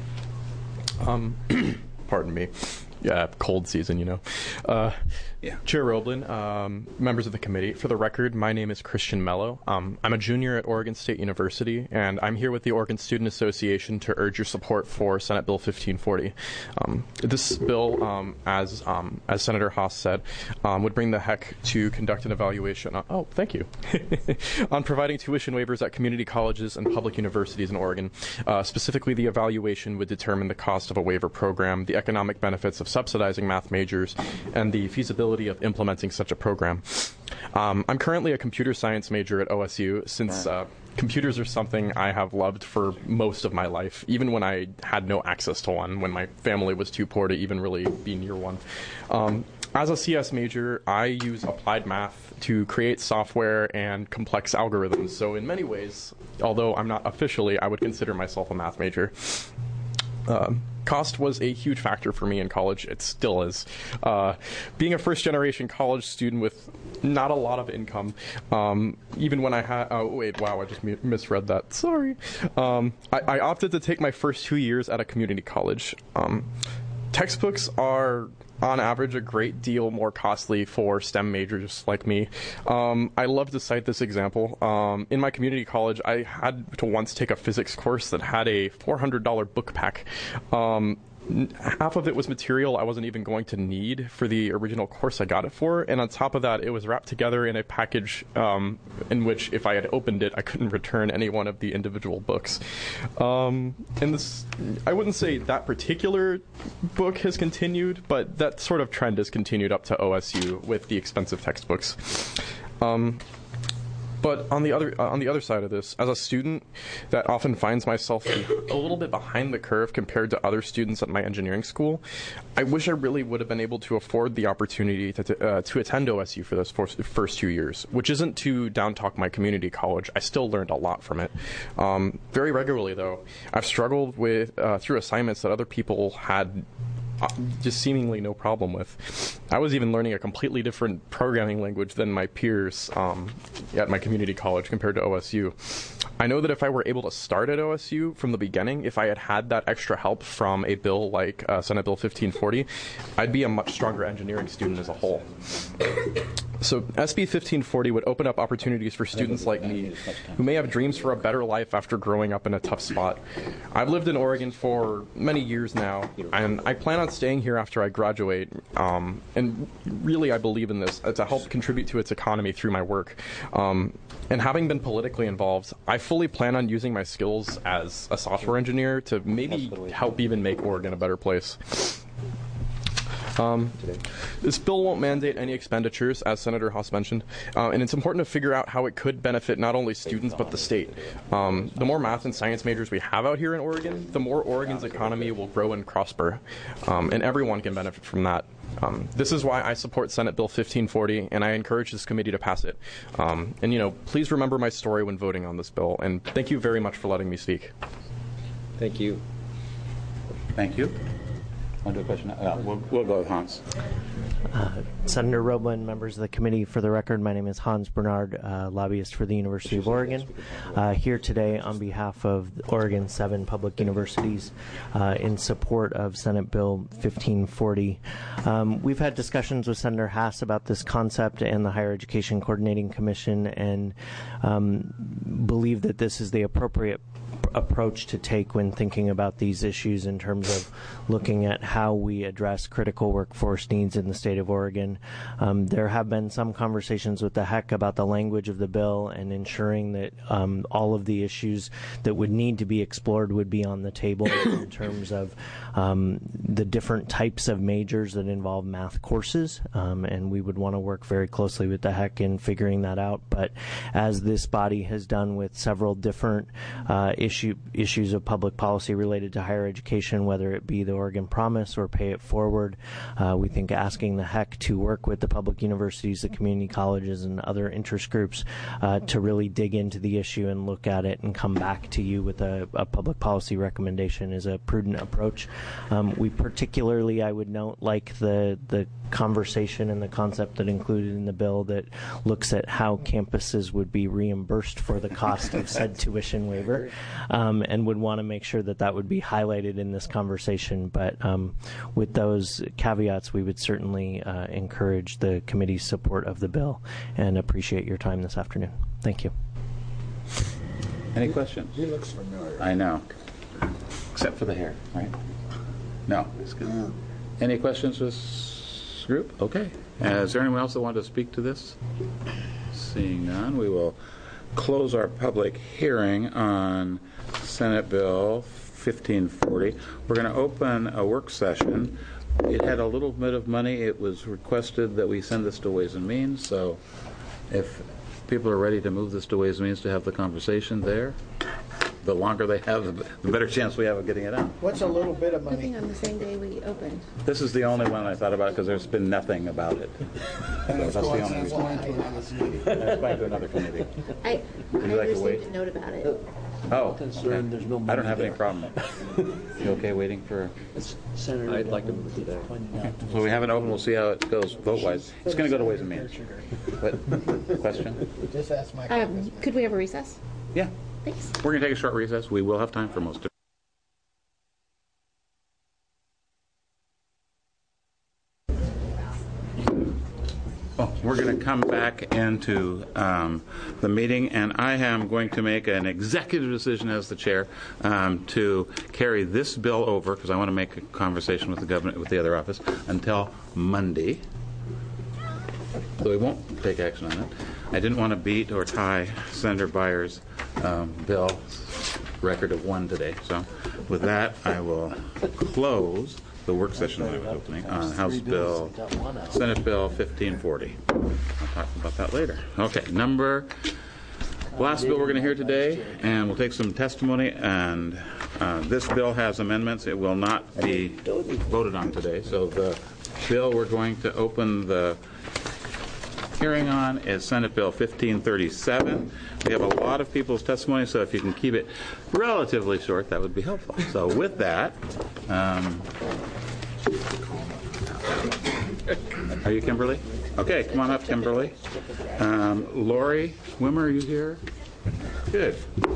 Um, pardon me. Yeah, cold season, you know. Uh, yeah. Chair Roblin, um, members of the committee, for the record, my name is Christian Mello. Um, I'm a junior at Oregon State University, and I'm here with the Oregon Student Association to urge your support for Senate Bill fifteen forty. Um, this bill, um, as um, as Senator Haas said, um, would bring the H E C to conduct an evaluation on, oh, thank you, on providing tuition waivers at community colleges and public universities in Oregon. Uh, specifically, the evaluation would determine the cost of a waiver program, the economic benefits of subsidizing math majors, and the feasibility of implementing such a program. Um, I'm currently a computer science major at O S U, since uh, computers are something I have loved for most of my life, even when I had no access to one, when my family was too poor to even really be near one. Um, as a C S major, I use applied math to create software and complex algorithms, so in many ways, although I'm not officially, I would consider myself a math major. Uh, cost was a huge factor for me in college. It still is. Uh, being a first-generation college student with not a lot of income, um, even when I had... Oh, wait, wow, I just mi- misread that. Sorry. Um, I, I opted to take my first two years at a community college. Um, textbooks are, on average, a great deal more costly for STEM majors like me. Um, I love to cite this example. Um, in my community college, I had to once take a physics course that had a four hundred dollars book pack. Um, half of it was material I wasn't even going to need for the original course I got it for, and on top of that, it was wrapped together in a package um, in which, if I had opened it, I couldn't return any one of the individual books. Um, and this, I wouldn't say that particular book has continued, but that sort of trend has continued up to O S U with the expensive textbooks. Um, But on the other uh, on the other side of this, as a student that often finds myself a little bit behind the curve compared to other students at my engineering school, I wish I really would have been able to afford the opportunity to to, uh, to attend O S U for those first, first two years, which isn't to down-talk my community college. I still learned a lot from it. Um, very regularly, though, I've struggled with uh, through assignments that other people had just seemingly no problem with. I was even learning a completely different programming language than my peers um, at my community college compared to O S U. I know that if I were able to start at O S U from the beginning, if I had had that extra help from a bill like uh, Senate Bill fifteen forty, I'd be a much stronger engineering student as a whole. So S B fifteen forty would open up opportunities for students like me who may have dreams for a better life after growing up in a tough spot. I've lived in Oregon for many years now, and I plan on staying here after I graduate. Um, and really, I believe in this uh, to help contribute to its economy through my work. Um, and having been politically involved, I fully plan on using my skills as a software engineer to maybe help even make Oregon a better place. Um, this bill won't mandate any expenditures, as Senator Haas mentioned, uh, and it's important to figure out how it could benefit not only students but the state. Um, the more math and science majors we have out here in Oregon, the more Oregon's economy will grow and prosper, um, and everyone can benefit from that. Um, this is why I support Senate Bill fifteen forty, and I encourage this committee to pass it. Um, and, you know, please remember my story when voting on this bill, and thank you very much for letting me speak. Thank you. Thank you. Want to do a question? Uh, we'll, we'll go with Hans. Uh, Senator Roblin, members of the committee, for the record, my name is Hans Bernard, uh, lobbyist for the University of Oregon. Uh, here today on behalf of Oregon seven public universities uh, in support of Senate Bill fifteen forty. Um, we've had discussions with Senator Haas about this concept and the Higher Education Coordinating Commission, and um, believe that this is the appropriate approach to take when thinking about these issues in terms of looking at how we address critical workforce needs in the state of Oregon. Um, there have been some conversations with the H E C about the language of the bill and ensuring that um, all of the issues that would need to be explored would be on the table in terms of um, the different types of majors that involve math courses, um, and we would want to work very closely with the H E C in figuring that out. But as this body has done with several different uh, issues Issue, issues of public policy related to higher education, whether it be the Oregon Promise or Pay It Forward. Uh, we think asking the H E C to work with the public universities, the community colleges, and other interest groups uh, to really dig into the issue and look at it and come back to you with a, a public policy recommendation is a prudent approach. Um, we particularly, I would note, like the, the conversation and the concept that included in the bill that looks at how campuses would be reimbursed for the cost of said tuition waiver. Um, and would want to make sure that that would be highlighted in this conversation. But um, with those caveats, we would certainly uh, encourage the committee's support of the bill and appreciate your time this afternoon. Thank you. Any questions? He looks familiar. I know. Except for the hair, right? No. It's good. Any questions with this group? Okay. Uh, is there anyone else that wanted to speak to this? Seeing none, we will close our public hearing on Senate Bill fifteen forty. We're going to open a work session. It had a little bit of money. It was requested that we send this to Ways and Means, so if people are ready to move this to Ways and Means to have the conversation there, the longer they have, the better chance we have of getting it out. What's a little bit of money? Moving on the same day we opened. This is the only one I thought about because there's been nothing about it. So that's the only reason. That's going to another committee. I, I Would you like to wait? received a note about it. Oh, concerned there's no I don't money have any there. problem. You okay waiting for? Senator, I'd like to move it today. Okay. So we have it open. We'll see how it goes vote-wise. It's going to go to Ways and Means. But question? Just ask my Um, could we have a recess? Yeah. Thanks. We're going to take a short recess. We will have time for most of it. Oh, we're going to come back into um, the meeting, and I am going to make an executive decision as the chair um, to carry this bill over, because I want to make a conversation with the government, with the other office, until Monday. So we won't take action on it. I didn't want to beat or tie Senator Byers' um, bill record of one today. So with that, I will close the work session that I was opening on House Bill, Senate Bill fifteen forty. I'll talk about that later. Okay, number, last bill we're going to hear today, and we'll take some testimony, and uh, this bill has amendments. It will not be voted on today. So the bill we're going to open the hearing on is Senate Bill fifteen thirty-seven. We have a lot of people's testimony, so if you can keep it relatively short, that would be helpful. So with that, um, are you Kimberly? Okay, come on up, Kimberly. Um, Lori Wimmer, are you here? Good.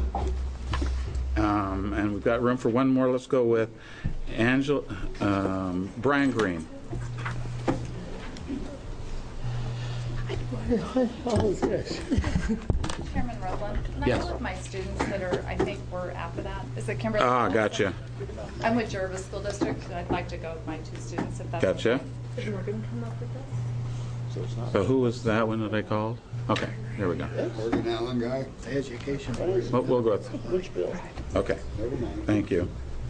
Um, and we've got room for one more. Let's go with Angel, um, Brian Green. Chairman Rowland, can Yes. I go with my students that are, I think, were after that? Is it Kimberly? Ah, Wilson? gotcha. I'm with Jervis School District, and I'd like to go with my two students, if that's Gotcha. okay. Did Morgan come up with this? So who was that one that I called? Okay, here we go. Morgan Allen guy. Education. We'll, we'll go with, Which bill? okay, thank you.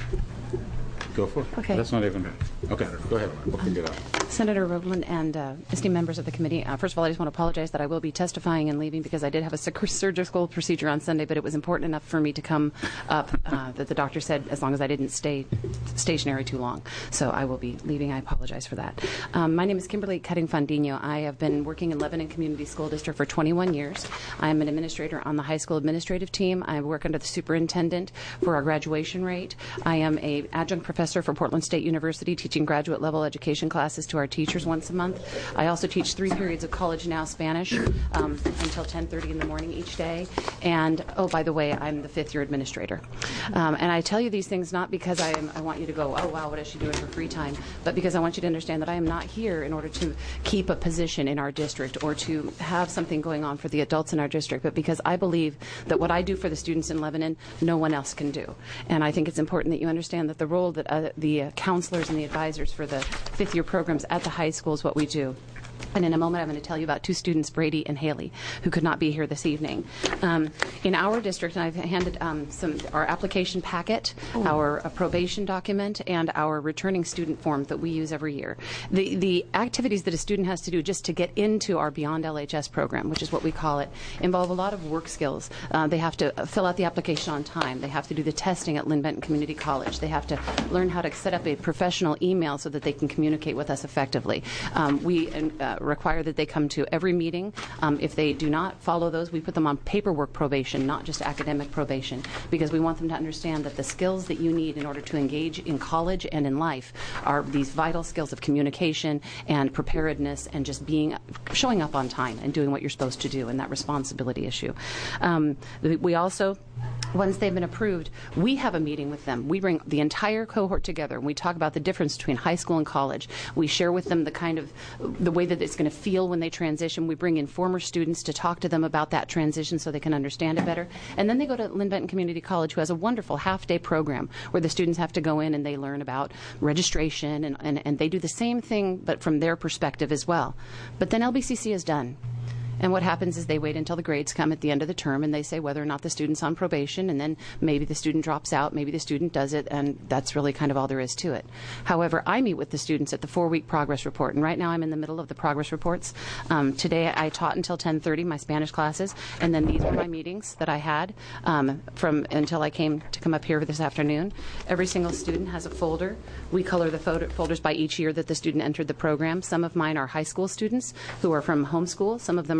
Go for it. Okay. That's not even, okay, go ahead. We'll figure it out. Senator Rowland and uh, esteemed members of the committee, uh, first of all, I just want to apologize that I will be testifying and leaving because I did have a sur- surgical procedure on Sunday, but it was important enough for me to come up uh, that the doctor said as long as I didn't stay stationary too long. So I will be leaving. I apologize for that. Um, my name is Kimberly Cutting-Fandino. I have been working in Lebanon Community School District for twenty-one years. I am an administrator on the high school administrative team. I work under the superintendent for our graduation rate. I am an adjunct professor for Portland State University, teaching graduate level education classes to our teachers once a month. I also teach three periods of College Now Spanish um, until ten thirty in the morning each day. And, oh, by the way, I'm the fifth year administrator. Um, and I tell you these things not because I, am, I want you to go, oh, wow, what is she doing for free time, but because I want you to understand that I am not here in order to keep a position in our district or to have something going on for the adults in our district, but because I believe that what I do for the students in Lebanon, no one else can do. And I think it's important that you understand that the role that uh, the uh, counselors and the advisors for the fifth year programs at the high school is what we do. And in a moment, I'm going to tell you about two students, Brady and Haley, who could not be here this evening. Um, in our district, and I've handed um, some our application packet, oh. our uh, probation document, and our returning student form that we use every year. The the activities that a student has to do just to get into our Beyond L H S program, which is what we call it, involve a lot of work skills. Uh, they have to fill out the application on time. They have to do the testing at Lynn Benton Community College. They have to learn how to set up a professional email so that they can communicate with us effectively. Um, we uh, require that they come to every meeting. Um, if they do not follow those, we put them on paperwork probation, not just academic probation, because we want them to understand that the skills that you need in order to engage in college and in life are these vital skills of communication and preparedness and just being, showing up on time and doing what you're supposed to do, and that responsibility issue. Um, we also, once they've been approved, we have a meeting with them. We bring the entire cohort together and we talk about the difference between high school and college. We share with them the kind of, the way that it's going to feel when they transition. We bring in former students to talk to them about that transition so they can understand it better. And then they go to Lynn Benton Community College, who has a wonderful half-day program where the students have to go in and they learn about registration, and, and, and they do the same thing but from their perspective as well. But then L B C C is done. And what happens is they wait until the grades come at the end of the term and they say whether or not the student's on probation, and then maybe the student drops out, maybe the student does it, and that's really kind of all there is to it. However, I meet with the students at the four-week progress report, and right now I'm in the middle of the progress reports. Um, today I taught until ten thirty, my Spanish classes, and then these were my meetings that I had um, from until I came to come up here this afternoon. Every single student has a folder. We color the folder, folders by each year that the student entered the program. Some of mine are high school students who are from homeschool. Some of them are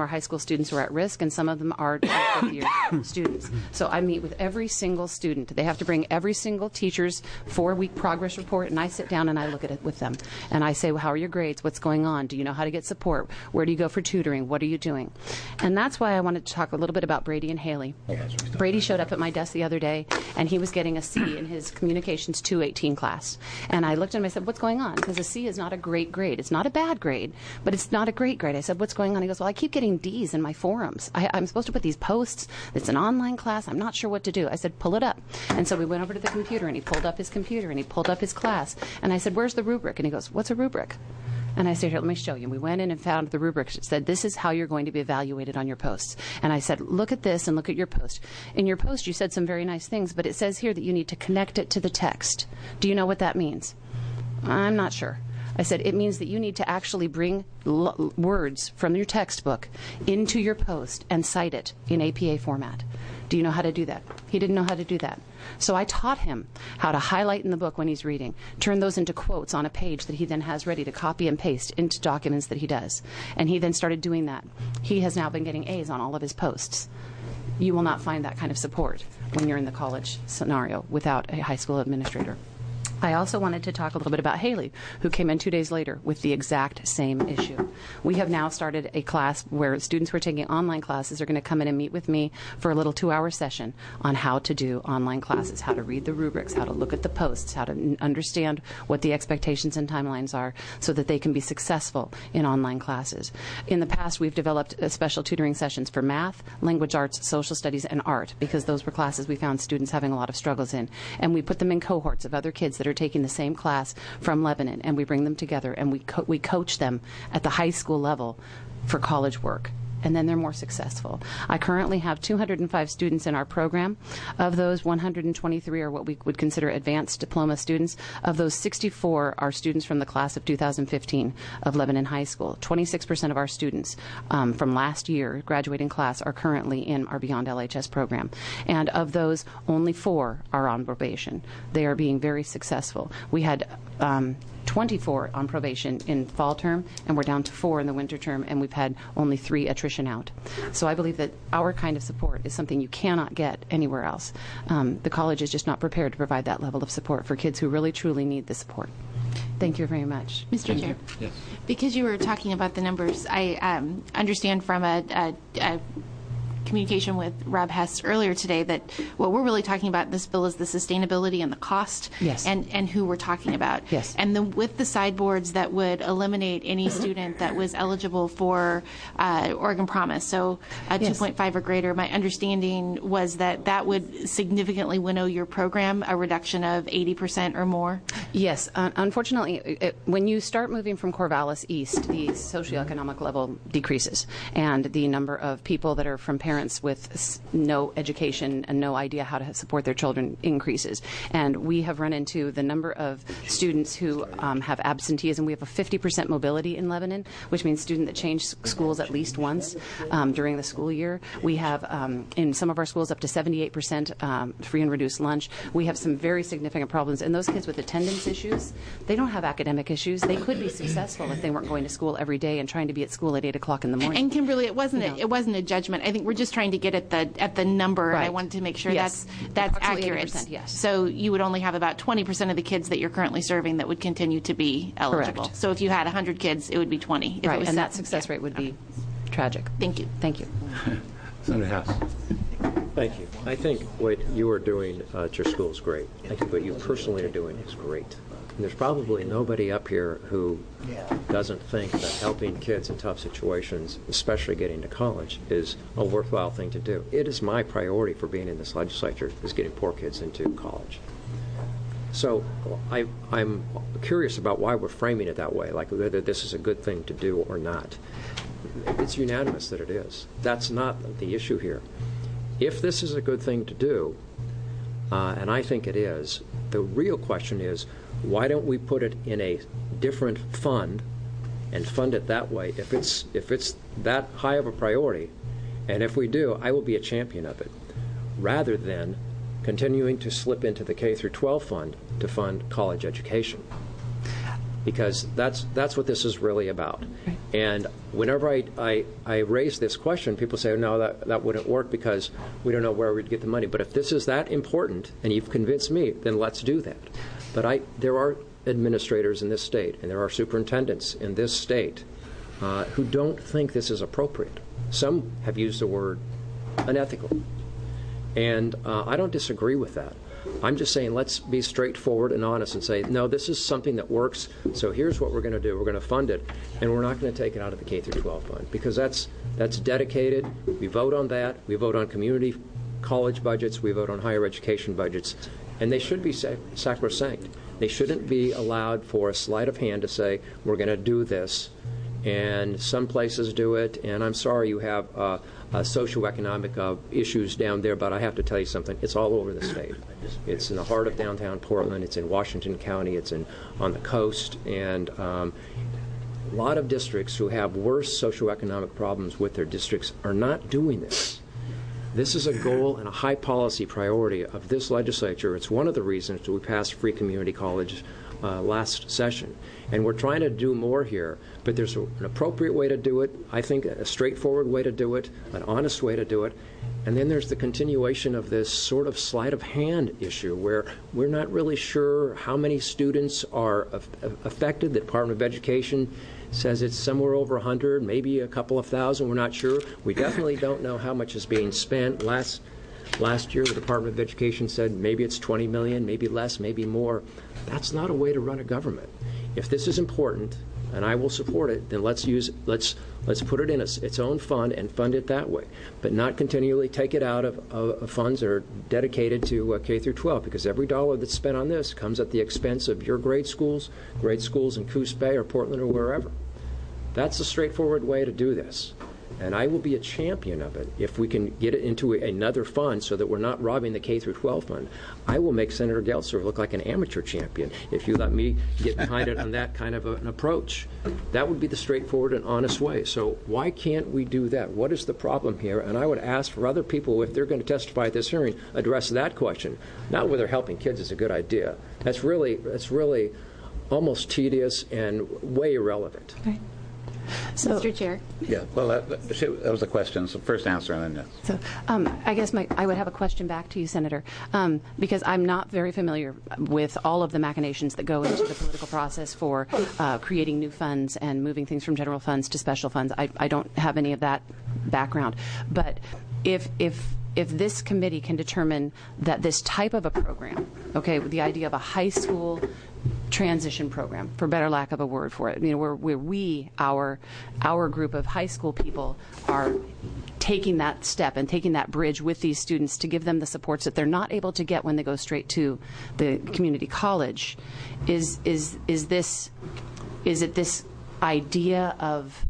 are high school students who are at risk, and some of them are fifth-year students. So I meet with every single student. They have to bring every single teacher's four-week progress report, and I sit down and I look at it with them. And I say, well, how are your grades? What's going on? Do you know how to get support? Where do you go for tutoring? What are you doing? And that's why I wanted to talk a little bit about Brady and Haley. Brady showed up at my desk the other day, and he was getting a C in his Communications two eighteen class. And I looked at him and I said, what's going on? Because a C is not a great grade. It's not a bad grade, but it's not a great grade. I said, what's going on? He goes, well, I keep getting D's in my forums. I, I'm supposed to put these posts. It's an online class. I'm not sure what to do. I said, pull it up. And so we went over to the computer, and he pulled up his computer, and he pulled up his class. And I said, where's the rubric? And he goes, what's a rubric? And I said, here, let me show you. And we went in and found the rubric. It said, this is how you're going to be evaluated on your posts. And I said, look at this and look at your post. In your post, you said some very nice things, but it says here that you need to connect it to the text. Do you know what that means? I'm not sure. I said, it means that you need to actually bring l- words from your textbook into your post and cite it in A P A format. Do you know how to do that? He didn't know how to do that. So I taught him how to highlight in the book when he's reading, turn those into quotes on a page that he then has ready to copy and paste into documents that he does. And he then started doing that. He has now been getting A's on all of his posts. You will not find that kind of support when you're in the college scenario without a high school administrator. I also wanted to talk a little bit about Haley, who came in two days later with the exact same issue. We have now started a class where students who are taking online classes are going to come in and meet with me for a little two-hour session on how to do online classes, how to read the rubrics, how to look at the posts, how to n- understand what the expectations and timelines are so that they can be successful in online classes. In the past, we've developed uh, special tutoring sessions for math, language arts, social studies, and art, because those were classes we found students having a lot of struggles in. And we put them in cohorts of other kids that are taking the same class from Lebanon, and we bring them together and we co- we coach them at the high school level for college work, and then they're more successful. I currently have two hundred five students in our program. Of those, one hundred twenty-three are what we would consider advanced diploma students. Of those, sixty-four are students from the class of two thousand fifteen of Lebanon High School. twenty-six percent of our students um, from last year, graduating class, are currently in our Beyond L H S program. And of those, only four are on probation. They are being very successful. We had um, twenty-four on probation in fall term, and we're down to four in the winter term, and we've had only three attrition out. So I believe that our kind of support is something you cannot get anywhere else. Um, the college is just not prepared to provide that level of support for kids who really, truly need the support. Thank you very much. Mister Chair, Yes. because you were talking about the numbers, I um, understand from a, a, a communication with Rob Hess earlier today that what we're really talking about in this bill is the sustainability and the cost, yes, and, and who we're talking about. Yes. And the, with the sideboards that would eliminate any student that was eligible for uh, Oregon Promise, so a Yes. two point five or greater, my understanding was that that would significantly winnow your program, a reduction of eighty percent or more. Yes. Uh, unfortunately, it, when you start moving from Corvallis east, the socioeconomic level decreases, and the number of people that are from parents with no education and no idea how to support their children increases. And we have run into the number of students who um, have absenteeism. We have a fifty percent mobility in Lebanon, which means students that change schools at least once um, during the school year. We have um, in some of our schools up to seventy-eight percent um, free and reduced lunch. We have some very significant problems. And those kids with attendance issues, they don't have academic issues. They could be successful if they weren't going to school every day and trying to be at school at eight o'clock in the morning. And Kimberly, it wasn't You a, know. it wasn't a judgment. I think we're just trying to get at the at the number, and I Right. wanted to make sure Yes. that's that's Approximately accurate. eighty percent, yes. So you would only have about twenty percent of the kids that you're currently serving that would continue to be eligible. Correct. So if you had one hundred kids, it would be twenty. If Right, it was and set- that success rate would be tragic. Thank you. Thank you. Senator House. Thank you. I think what you are doing uh, at your school is great. I think what you personally are doing is great. And there's probably nobody up here who doesn't think that helping kids in tough situations, especially getting to college, is a worthwhile thing to do. It is my priority for being in this legislature, is getting poor kids into college. So I, I'm curious about why we're framing it that way, like whether this is a good thing to do or not. It's unanimous that it is. That's not the issue here. If this is a good thing to do, uh, and I think it is, the real question is, why don't we put it in a different fund and fund it that way if it's if it's that high of a priority? And if we do, I will be a champion of it, rather than continuing to slip into the K through twelve fund to fund college education. because that's that's what this is really about. And whenever I, I, I raise this question, people say, no, that, that wouldn't work because we don't know where we'd get the money. But if this is that important, and you've convinced me, then let's do that. But I, there are administrators in this state, and there are superintendents in this state uh, who don't think this is appropriate. Some have used the word unethical. And uh, I don't disagree with that. I'm just saying let's be straightforward and honest and say, no, this is something that works, so here's what we're going to do. We're going to fund it, and we're not going to take it out of the K through twelve fund, because that's that's dedicated. We vote on that. We vote on community college budgets. We vote on higher education budgets, and they should be sac- sacrosanct. They shouldn't be allowed for a sleight of hand to say, we're going to do this, and some places do it, and I'm sorry you have uh, uh, socioeconomic uh, issues down there, but I have to tell you something. It's all over the state. It's in the heart of downtown Portland. It's in Washington County. It's in on the coast, and um, a lot of districts who have worse socioeconomic problems with their districts are not doing this. This is a goal and a high policy priority of this legislature. It's one of the reasons we passed free community college uh, last session. And we're trying to do more here, but there's a, an appropriate way to do it, I think a straightforward way to do it, an honest way to do it. And then there's the continuation of this sort of sleight of hand issue where we're not really sure how many students are af- affected. The Department of Education says it's somewhere over one hundred, maybe a couple of thousand. We're not sure. We definitely don't know how much is being spent. Last last year, the Department of Education said maybe it's twenty million, maybe less, maybe more. That's not a way to run a government. If this is important, and I will support it, then let's use let's let's put it in a, its own fund and fund it that way, but not continually take it out of, of, of funds that are dedicated to uh, K through twelve, because every dollar that's spent on this comes at the expense of your grade schools, grade schools in Coos Bay or Portland or wherever. That's a straightforward way to do this. And I will be a champion of it if we can get it into another fund so that we're not robbing the K through twelve fund. I will make Senator Gelser look like an amateur champion if you let me get behind it on that kind of a, an approach. That would be the straightforward and honest way. So why can't we do that? What is the problem here? And I would ask for other people, if they're going to testify at this hearing, address that question, not whether helping kids is a good idea. That's really, that's really almost tedious and way irrelevant. Okay. So, Mister Chair. Yeah, well, that, that was the question. So first answer and then yes. So um, I guess my, I would have a question back to you, Senator, um, because I'm not very familiar with all of the machinations that go into the political process for uh, creating new funds and moving things from general funds to special funds. I, I don't have any of that background. But if if if this committee can determine that this type of a program, okay, with the idea of a high school transition program, for better lack of a word for it, you know, where, where we, our, our group of high school people, are taking that step and taking that bridge with these students to give them the supports that they're not able to get when they go straight to the community college. Is is is this is it this idea of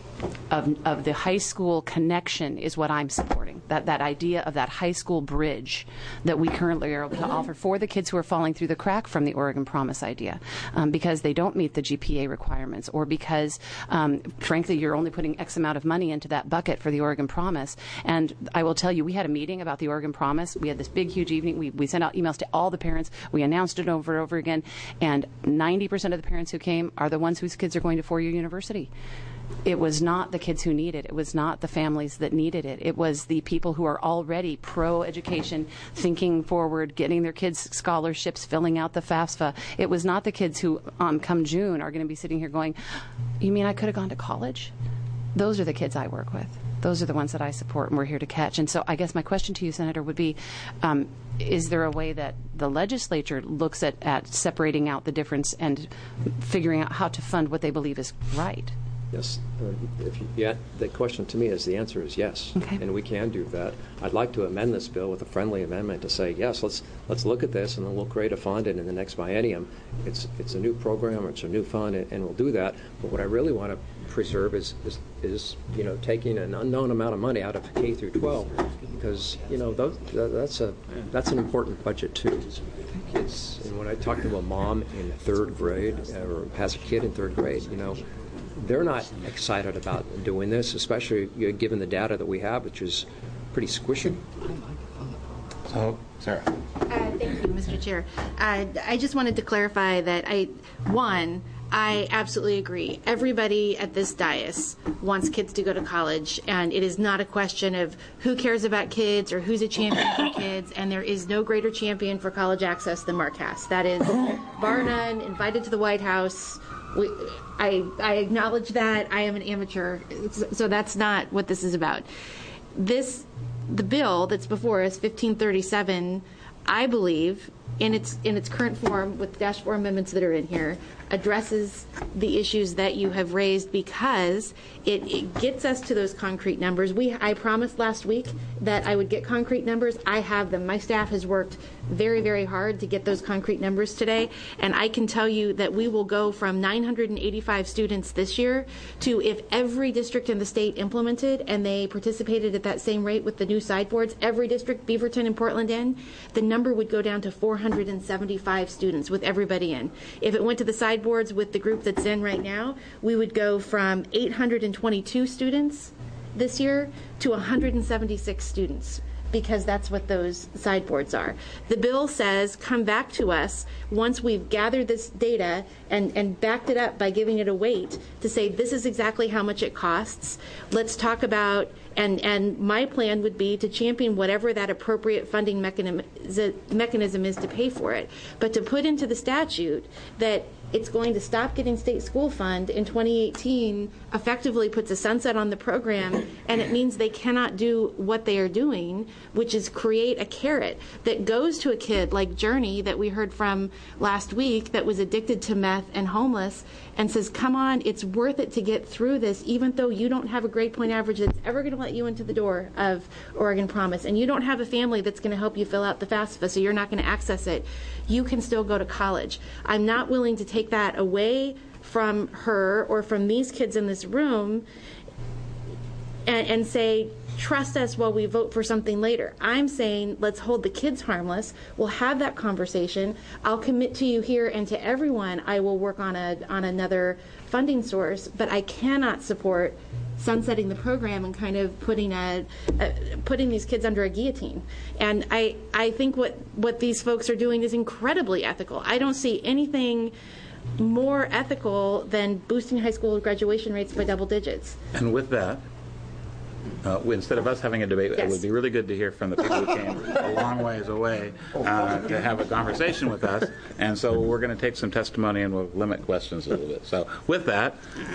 Of, of the high school connection is what I'm supporting. That that idea of that high school bridge that we currently are able to offer for the kids who are falling through the crack from the Oregon Promise idea, um, because they don't meet the G P A requirements, or because, um, frankly, you're only putting X amount of money into that bucket for the Oregon Promise. And I will tell you, we had a meeting about the Oregon Promise. We had this big, huge evening. We, we sent out emails to all the parents. We announced it over and over again. And ninety percent of the parents who came are the ones whose kids are going to four-year university. It was not the kids who needed it. It was not the families that needed it. It was the people who are already pro-education, thinking forward, getting their kids scholarships, filling out the FAFSA. It was not the kids who, um, come June, are going to be sitting here going, you mean I could have gone to college? Those are the kids I work with. Those are the ones that I support and we're here to catch. And so I guess my question to you, Senator, would be, um, is there a way that the legislature looks at, at separating out the difference and figuring out how to fund what they believe is right? Yes. Uh, if you, yeah, the question to me is the answer is yes, okay. And we can do that. I'd like to amend this bill with a friendly amendment to say yes. Let's let's look at this, and then we'll create a fund, and in the next biennium, it's it's a new program, or it's a new fund, and, and we'll do that. But what I really want to preserve is, is is you know taking an unknown amount of money out of K through twelve, because you know those, that's a that's an important budget too. Kids, and when I talk to a mom in third grade or has a kid in third grade, you know. They're not excited about doing this, especially you know, given the data that we have, which is pretty squishy. So, Sarah. Uh, thank you, Mister Chair. Uh, I just wanted to clarify that I, one, I absolutely agree. Everybody at this dais wants kids to go to college, and it is not a question of who cares about kids or who's a champion for kids, and there is no greater champion for college access than Mark Hass. That is, bar none, invited to the White House. We, I, I acknowledge that. I am an amateur, so that's not what this is about. This, the bill that's before us, fifteen thirty-seven, I believe, in its in its current form, with the dash four amendments that are in here, addresses the issues that you have raised because it, it gets us to those concrete numbers. We I promised last week that I would get concrete numbers. I have them. My staff has worked very, very hard to get those concrete numbers today, and I can tell you that we will go from nine hundred eighty-five students this year to, if every district in the state implemented and they participated at that same rate with the new sideboards, every district, Beaverton and Portland in, the number would go down to four hundred seventy-five students with everybody in. If it went to the sideboards with the group that's in right now, we would go from eight hundred twenty-two students this year to one hundred seventy-six students, because that's what those sideboards are. The bill says come back to us once we've gathered this data and, and backed it up by giving it a weight to say this is exactly how much it costs. Let's talk about, and, and my plan would be to champion whatever that appropriate funding mechanism, mechanism is to pay for it. But to put into the statute that it's going to stop getting state school fund in twenty eighteen effectively puts a sunset on the program, and it means they cannot do what they are doing, which is create a carrot that goes to a kid like Journey that we heard from last week that was addicted to meth and homeless, and says, come on, it's worth it to get through this, even though you don't have a grade point average that's ever going to let you into the door of Oregon Promise, and you don't have a family that's going to help you fill out the FAFSA, so you're not going to access it. You can still go to college. I'm not willing to take that away from her or from these kids in this room and, and say, trust us while we vote for something later. I'm saying let's hold the kids harmless. We'll have that conversation. I'll commit to you here and to everyone I will work on a on another funding source, but I cannot support sunsetting the program and kind of putting a, a putting these kids under a guillotine. And I I think what what these folks are doing is incredibly ethical. I don't see anything more ethical than boosting high school graduation rates by double digits. And with that, Uh, instead of us having a debate, Yes. it would be really good to hear from the people who came a long ways away uh, to have a conversation with us. And so we're going to take some testimony and we'll limit questions a little bit. So with that,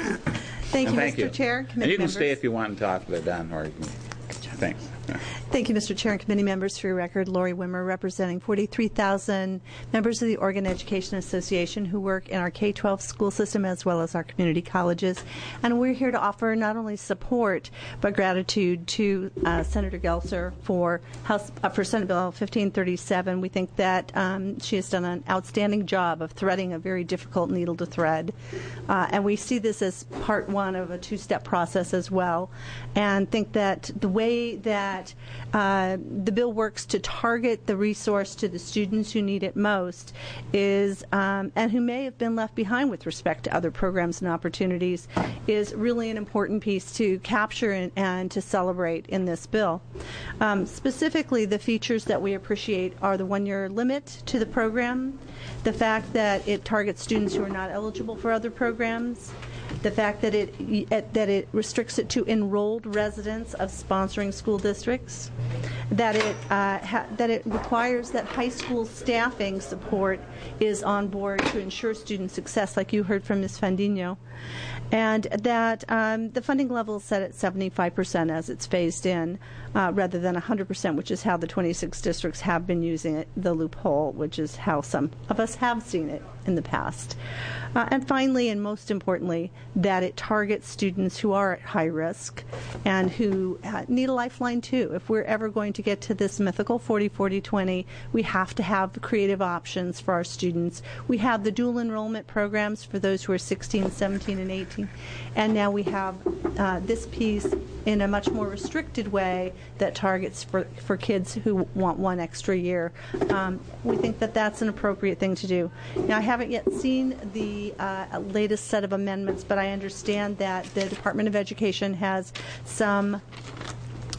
thank you, thank Mister you. Chair, committee and you can members. stay if you want and talk, but done. Or you can, thanks. Thank you, Mister Chair and committee members. For your record, Lori Wimmer, representing forty-three thousand members of the Oregon Education Association who work in our K twelve school system as well as our community colleges. And we're here to offer not only support but gratitude to uh, Senator Gelser for House uh, for Senate Bill fifteen thirty-seven. We think that um, she has done an outstanding job of threading a very difficult needle to thread. Uh, and we see this as part one of a two-step process as well, and think that the way that Uh, the bill works to target the resource to the students who need it most is, um, and who may have been left behind with respect to other programs and opportunities, is really an important piece to capture and, and to celebrate in this bill. Um, specifically, the features that we appreciate are the one-year limit to the program, the fact that it targets students who are not eligible for other programs, the fact that it that it restricts it to enrolled residents of sponsoring school districts, that it uh, ha- that it requires that high school staffing support is on board to ensure student success, like you heard from Miz Fandino, and that um, the funding level is set at seventy-five percent as it's phased in, uh, rather than one hundred percent, which is how the twenty-six districts have been using it, the loophole, which is how some of us have seen it in the past. Uh, and finally, and most importantly, that it targets students who are at high risk and who uh, need a lifeline too. If we're ever going to get to this mythical forty forty twenty, we have to have creative options for our students. We have the dual enrollment programs for those who are sixteen, seventeen, and eighteen. And now we have uh, this piece in a much more restricted way that targets for, for kids who want one extra year. Um, we think that that's an appropriate thing to do. Now, I haven't yet seen the uh, latest set of amendments, but I understand that the Department of Education has some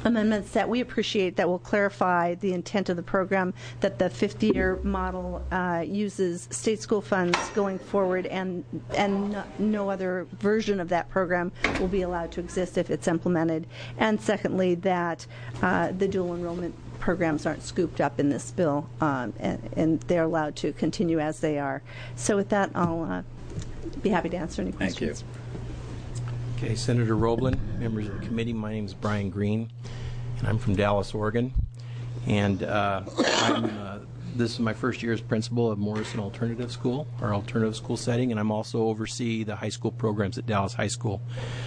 amendments that we appreciate that will clarify the intent of the program, that the fifth-year model uh, uses state school funds going forward, and and no, no other version of that program will be allowed to exist if it's implemented. And secondly, that uh, the dual enrollment programs aren't scooped up in this bill, um, and, and they're allowed to continue as they are. So with that, I'll uh, be happy to answer any questions. Thank you. Okay, Senator Roblin, members of the committee, my name is Brian Green, and I'm from Dallas, Oregon. And uh, I'm, uh, this is my first year as principal of Morrison Alternative School, our alternative school setting, and I'm also oversee the high school programs at Dallas High School.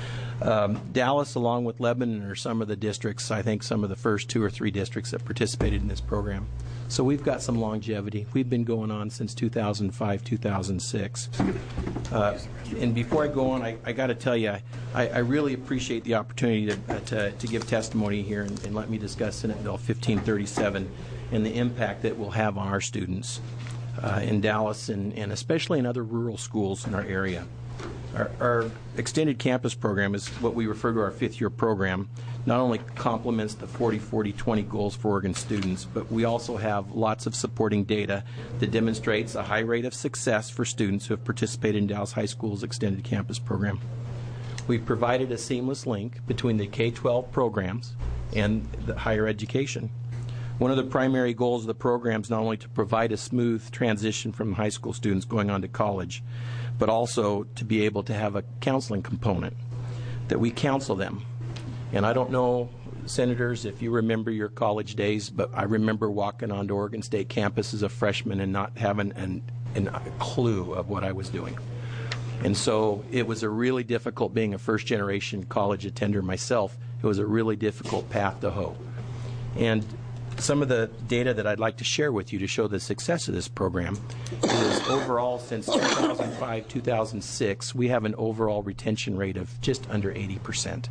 Um, Dallas, along with Lebanon, are some of the districts, I think some of the first two or three districts that participated in this program. So we've got some longevity. We've been going on since two thousand five, two thousand six. Uh, and before I go on, I, I got to tell you, I, I really appreciate the opportunity to, uh, to, to give testimony here and, and let me discuss Senate Bill fifteen thirty-seven and the impact that it will have on our students uh, in Dallas and, and especially in other rural schools in our area. Our, our extended campus program is what we refer to our fifth-year program. Not only complements the forty forty twenty goals for Oregon students, but we also have lots of supporting data that demonstrates a high rate of success for students who have participated in Dallas High School's extended campus program. We've provided a seamless link between the K twelve programs and the higher education. One of the primary goals of the program is not only to provide a smooth transition from high school students going on to college, but also to be able to have a counseling component, that we counsel them. And I don't know, Senators, if you remember your college days, but I remember walking onto Oregon State campus as a freshman and not having an, an, a clue of what I was doing. And so it was a really difficult, being a first-generation college attender myself, it was a really difficult path to hoe. And some of the data that I'd like to share with you to show the success of this program is overall since two thousand five, two thousand six, we have an overall retention rate of just under eighty percent.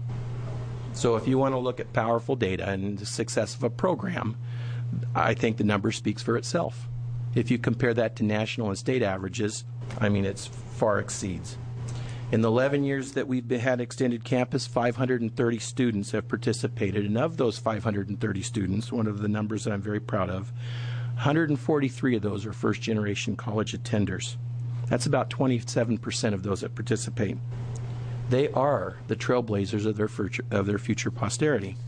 So if you want to look at powerful data and the success of a program, I think the number speaks for itself. If you compare that to national and state averages, I mean, it far exceeds. In the eleven years that we've been, had extended campus, five hundred thirty students have participated, and of those five hundred thirty students, one of the numbers that I'm very proud of, one hundred forty-three of those are first-generation college attenders. That's about twenty-seven percent of those that participate. They are the trailblazers of their future, of their future posterity.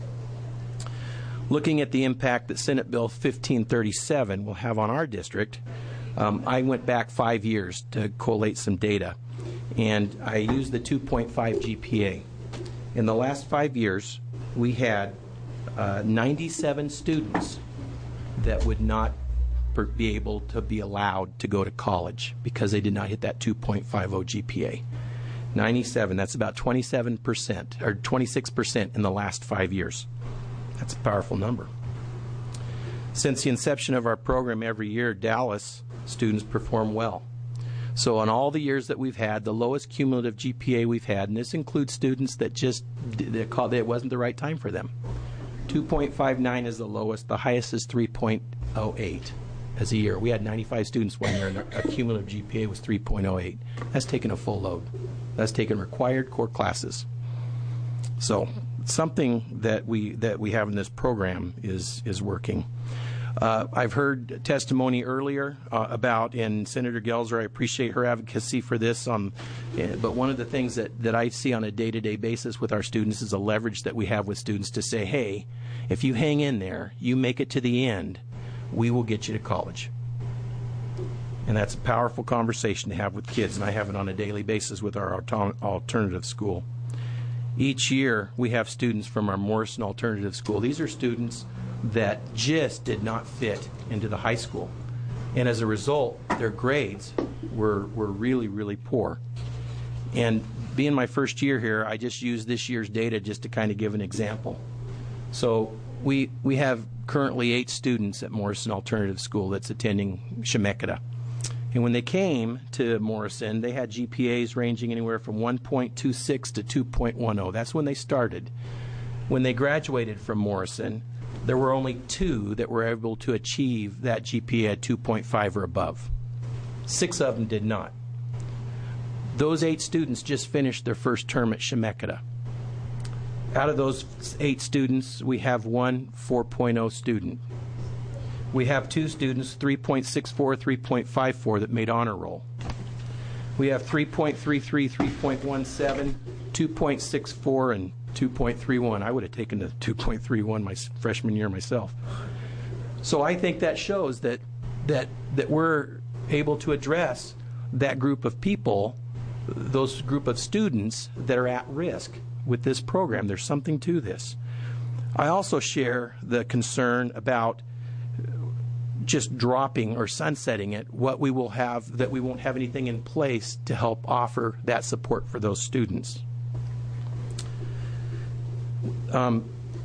Looking at the impact that Senate Bill fifteen thirty-seven will have on our district, um, I went back five years to collate some data, and I used the two point five G P A. In the last five years, we had uh, ninety-seven students that would not per- be able to be allowed to go to college because they did not hit that two point five zero G P A. ninety-seven, that's about twenty-seven percent, or twenty-six percent in the last five years. That's a powerful number. Since the inception of our program every year, Dallas students perform well. So on all the years that we've had, the lowest cumulative G P A we've had, and this includes students that just, they called, it wasn't the right time for them. two point five nine is the lowest. The highest is three point zero eight as a year. We had ninety-five students one year, and our cumulative G P A was three point zero eight. That's taken a full load. That's taken required core classes. So something that we that we have in this program is is working. Uh, I've heard testimony earlier uh, about, and Senator Gelser, I appreciate her advocacy for this. Um, but one of the things that, that I see on a day-to-day basis with our students is a leverage that we have with students to say, hey, if you hang in there, you make it to the end, we will get you to college. And that's a powerful conversation to have with kids, and I have it on a daily basis with our alternative school. Each year, we have students from our Morrison Alternative School. These are students that just did not fit into the high school. And as a result, their grades were, were really, really poor. And being my first year here, I just used this year's data just to kind of give an example. So we, we have currently eight students at Morrison Alternative School that's attending Chemeketa. And when they came to Morrison, they had G P As ranging anywhere from one point two six to two point one zero. That's when they started. When they graduated from Morrison, there were only two that were able to achieve that G P A at two point five or above. Six of them did not. Those eight students just finished their first term at Chemeketa. Out of those eight students, we have one four point oh student. We have two students, three point six four, three point five four, that made honor roll. We have three point three three, three point one seven, two point six four, and two point three one. I would have taken the two point three one my freshman year myself. So I think that shows that that that we're able to address that group of people, those group of students that are at risk with this program. There's something to this. I also share the concern about just dropping or sunsetting it, what we will have, that we won't have anything in place to help offer that support for those students. Um,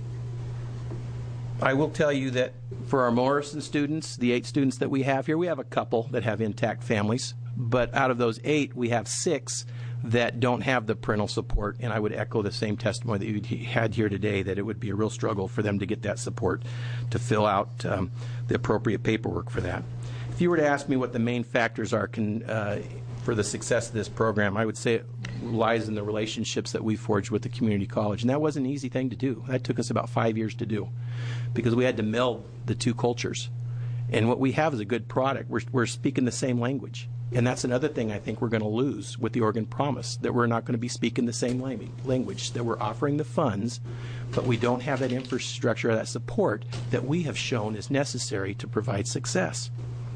I will tell you that for our Morrison students, the eight students that we have here, we have a couple that have intact families, but out of those eight, we have six that don't have the parental support, and I would echo the same testimony that you had here today, that it would be a real struggle for them to get that support, to fill out um, the appropriate paperwork for that. If you were to ask me what the main factors are can, uh, for the success of this program, I would say it lies in the relationships that we forged with the community college, and that wasn't an easy thing to do. That took us about five years to do, because we had to meld the two cultures. And what we have is a good product. We're, we're speaking the same language. And that's another thing I think we're going to lose with the Oregon Promise, that we're not going to be speaking the same language, that we're offering the funds, but we don't have that infrastructure, that support that we have shown is necessary to provide success.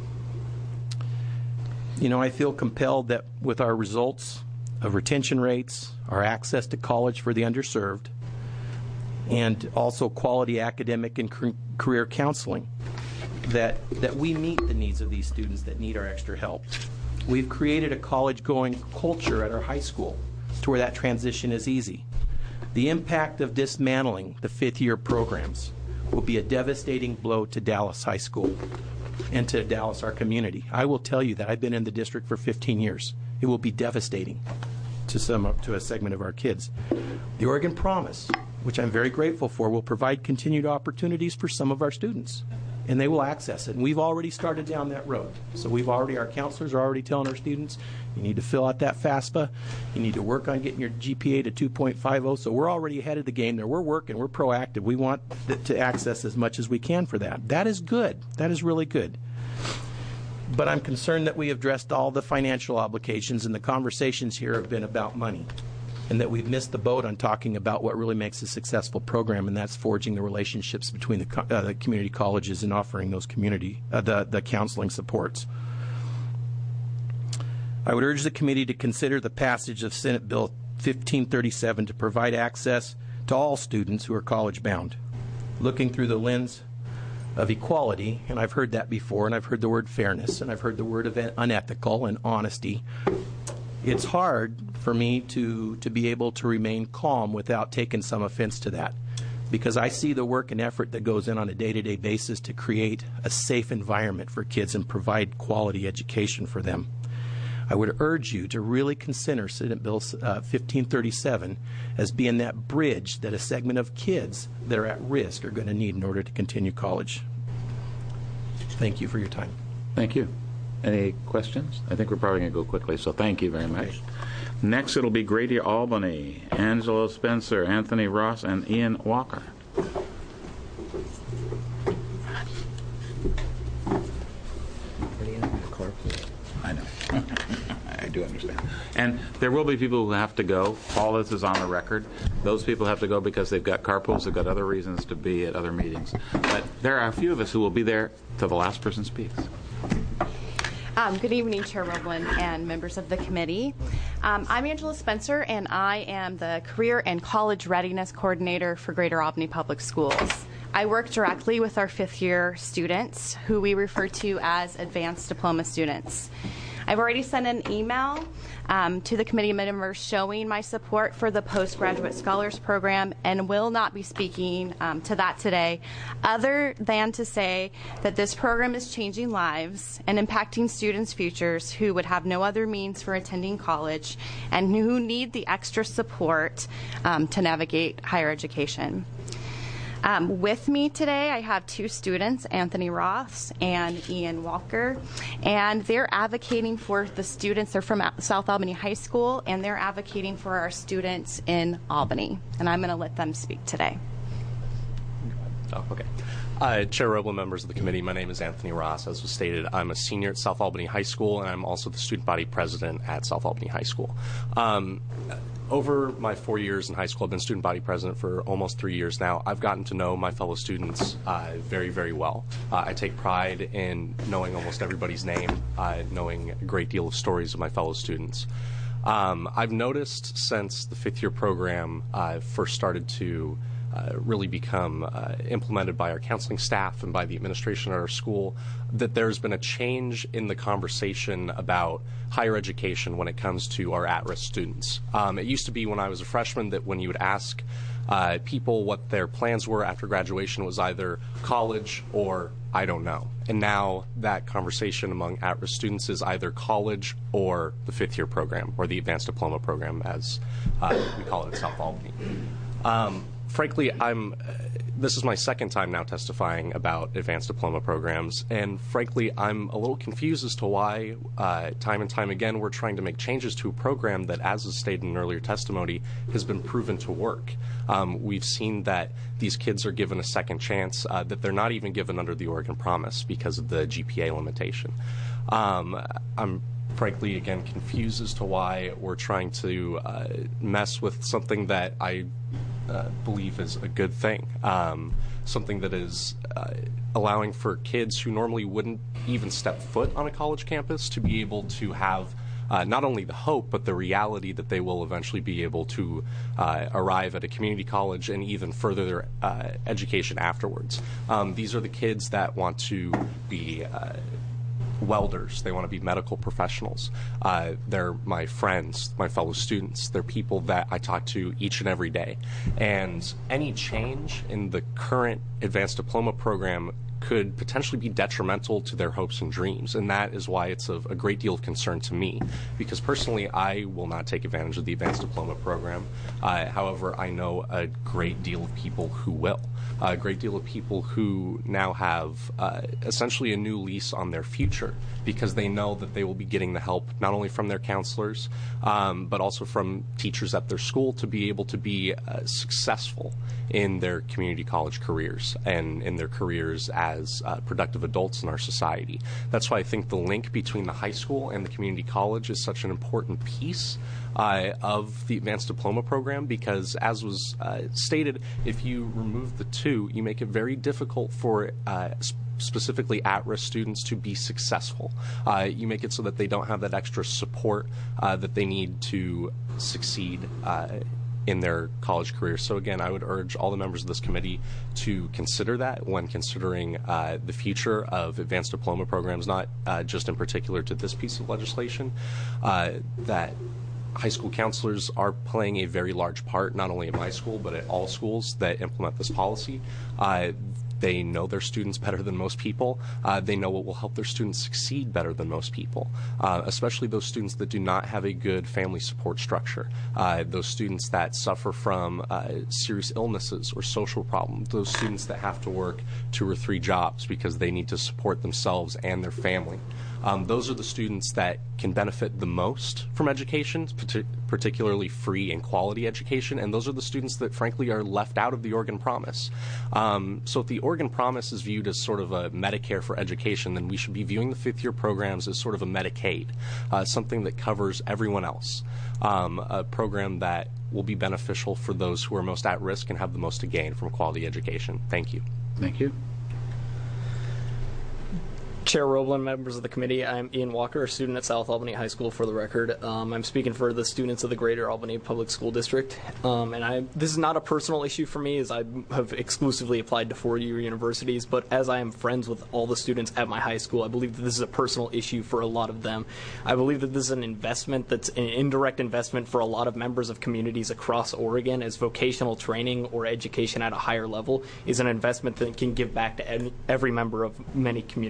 You know, I feel compelled that with our results of retention rates, our access to college for the underserved, and also quality academic and career counseling, that, that we meet the needs of these students that need our extra help. We've created a college-going culture at our high school to where that transition is easy. The impact of dismantling the fifth-year programs will be a devastating blow to Dallas High School and to Dallas, our community. I will tell you that I've been in the district for fifteen years. It will be devastating to some to a segment of our kids. The Oregon Promise, which I'm very grateful for, will provide continued opportunities for some of our students, and they will access it. And we've already started down that road. So we've already, our counselors are already telling our students, you need to fill out that FAFSA. You need to work on getting your G P A to two point five oh. So we're already ahead of the game there. We're working. We're proactive. We want th- to access as much as we can for that. That is good. That is really good. But I'm concerned that we have addressed all the financial obligations, and the conversations here have been about money, and that we've missed the boat on talking about what really makes a successful program, and that's forging the relationships between the, co- uh, the community colleges and offering those community, uh, the, the counseling supports. I would urge the committee to consider the passage of Senate Bill fifteen thirty-seven to provide access to all students who are college-bound, looking through the lens of equality, and I've heard that before, and I've heard the word fairness, and I've heard the word of unethical and honesty. It's hard for me to, to be able to remain calm without taking some offense to that, because I see the work and effort that goes in on a day-to-day basis to create a safe environment for kids and provide quality education for them. I would urge you to really consider Senate Bill uh, fifteen thirty-seven as being that bridge that a segment of kids that are at risk are going to need in order to continue college. Thank you for your time. Thank you. Any questions? I think we're probably going to go quickly, so thank you very much. Next, it'll be Grady Albany, Angelo Spencer, Anthony Ross, and Ian Walker. I know. I do understand. And there will be people who have to go. All this is on the record. Those people have to go because they've got carpools, they've got other reasons to be at other meetings. But there are a few of us who will be there till the last person speaks. Um, good evening, Chair Roblin and members of the committee. Um, I'm Angela Spencer, and I am the Career and College Readiness Coordinator for Greater Albany Public Schools. I work directly with our fifth-year students, who we refer to as advanced diploma students. I've already sent an email um, to the committee members showing my support for the Postgraduate Scholars Program, and will not be speaking um, to that today, other than to say that this program is changing lives and impacting students' futures who would have no other means for attending college and who need the extra support um, to navigate higher education. Um, with me today, I have two students, Anthony Ross and Ian Walker, and they're advocating for the students. They're from South Albany High School, and they're advocating for our students in Albany. And I'm going to let them speak today. Oh, okay. Uh, Chair Roble, members of the committee, my name is Anthony Ross. As was stated, I'm a senior at South Albany High School, and I'm also the student body president at South Albany High School. Um, over my four years in high school, I've been student body president for almost three years now. I've gotten to know my fellow students uh, very, very well. Uh, I take pride in knowing almost everybody's name, uh, knowing a great deal of stories of my fellow students. Um, I've noticed since the fifth year program uh, first started to Uh, really become uh, implemented by our counseling staff and by the administration at our school, that there's been a change in the conversation about higher education when it comes to our at-risk students. Um, it used to be when I was a freshman that when you would ask uh, people what their plans were after graduation, it was either college or I don't know. And now that conversation among at-risk students is either college or the fifth year program, or the advanced diploma program as uh, we call it at South Albany. Um, Frankly, I'm. Uh, this is my second time now testifying about advanced diploma programs, and frankly, I'm a little confused as to why, uh, time and time again, we're trying to make changes to a program that, as is stated in earlier testimony, has been proven to work. Um, we've seen that these kids are given a second chance, uh, that they're not even given under the Oregon Promise because of the G P A limitation. Um, I'm. frankly, again, confused as to why we're trying to uh, mess with something that I uh, believe is a good thing, um, something that is uh, allowing for kids who normally wouldn't even step foot on a college campus to be able to have uh, not only the hope, but the reality that they will eventually be able to uh, arrive at a community college and even further their uh, education afterwards. Um, these are the kids that want to be uh, welders. They want to be medical professionals. Uh, they're my friends, my fellow students. They're people that I talk to each and every day. And any change in the current advanced diploma program could potentially be detrimental to their hopes and dreams. And that is why it's of a great deal of concern to me, because personally I will not take advantage of the advanced diploma program. Uh, however, I know a great deal of people who will. A great deal of people who now have uh, essentially a new lease on their future, because they know that they will be getting the help not only from their counselors, um, but also from teachers at their school to be able to be uh, successful in their community college careers and in their careers as uh, productive adults in our society. That's why I think the link between the high school and the community college is such an important piece Uh, of the advanced diploma program, because as was uh, stated, if you remove the two, you make it very difficult for uh, sp- specifically at-risk students to be successful. Uh, you make it so that they don't have that extra support uh, that they need to succeed uh, in their college career. So again, I would urge all the members of this committee to consider that when considering uh, the future of advanced diploma programs, not uh, just in particular to this piece of legislation, uh, that high school counselors are playing a very large part, not only at my school, but at all schools that implement this policy. Uh, they know their students better than most people. Uh, they know what will help their students succeed better than most people, uh, especially those students that do not have a good family support structure, uh, those students that suffer from uh, serious illnesses or social problems, those students that have to work two or three jobs because they need to support themselves and their family. Um, those are the students that can benefit the most from education, partic- particularly free and quality education, and those are the students that, frankly, are left out of the Oregon Promise. Um, so if the Oregon Promise is viewed as sort of a Medicare for education, then we should be viewing the fifth-year programs as sort of a Medicaid, uh, something that covers everyone else, um, a program that will be beneficial for those who are most at risk and have the most to gain from quality education. Thank you. Thank you. Chair Roblin, members of the committee, I'm Ian Walker, a student at South Albany High School for the record. Um, I'm speaking for the students of the Greater Albany Public School District. Um, and I, this is not a personal issue for me, as I have exclusively applied to four-year universities, but as I am friends with all the students at my high school, I believe that this is a personal issue for a lot of them. I believe that this is an investment that's an indirect investment for a lot of members of communities across Oregon, as vocational training or education at a higher level is an investment that can give back to every member of many communities.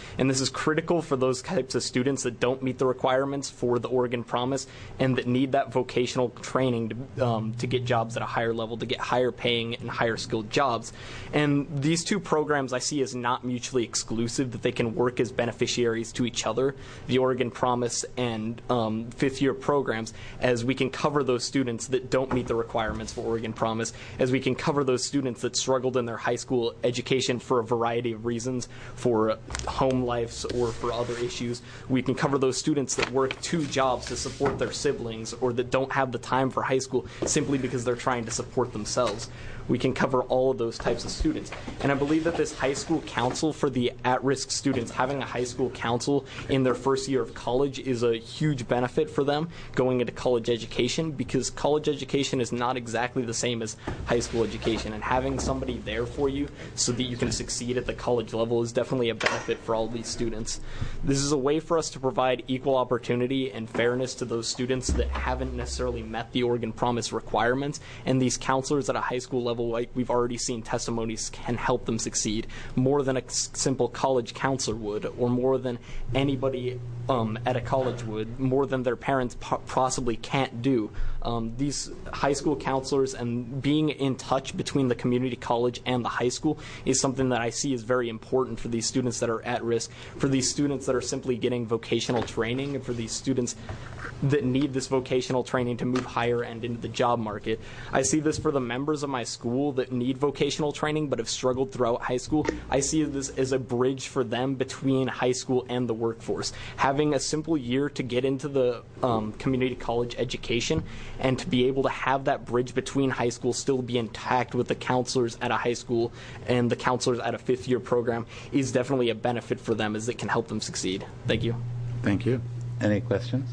And this is critical for those types of students that don't meet the requirements for the Oregon Promise and that need that vocational training to, um, to get jobs at a higher level, to get higher paying and higher skilled jobs. And these two programs I see as not mutually exclusive, that they can work as beneficiaries to each other, the Oregon Promise and um, fifth year programs, as we can cover those students that don't meet the requirements for Oregon Promise, as we can cover those students that struggled in their high school education for a variety of reasons, for home lives or for other issues. We can cover those students that work two jobs to support their siblings or that don't have the time for high school simply because they're trying to support themselves. We can cover all of those types of students. And I believe that this high school council for the at-risk students, having a high school council in their first year of college, is a huge benefit for them going into college education, because college education is not exactly the same as high school education. And having somebody there for you so that you can succeed at the college level is definitely a benefit for all these students. This is a way for us to provide equal opportunity and fairness to those students that haven't necessarily met the Oregon Promise requirements, and these counselors at a high school level, like we've already seen testimonies, can help them succeed more than a s- simple college counselor would, or more than anybody um, at a college would, more than their parents po- possibly can't do. Um, these high school counselors and being in touch between the community college and the high school is something that I see is very important for these students that are at risk, for these students that are simply getting vocational training, and for these students that need this vocational training to move higher and into the job market. I see this for the members of my school that need vocational training but have struggled throughout high school. I see this as a bridge for them between high school and the workforce. Having a simple year to get into the um, community college education and to be able to have that bridge between high school still be intact with the counselors at a high school and the counselors at a fifth year program is definitely a benefit for them, as it can help them succeed. Thank you. Thank you. Any questions?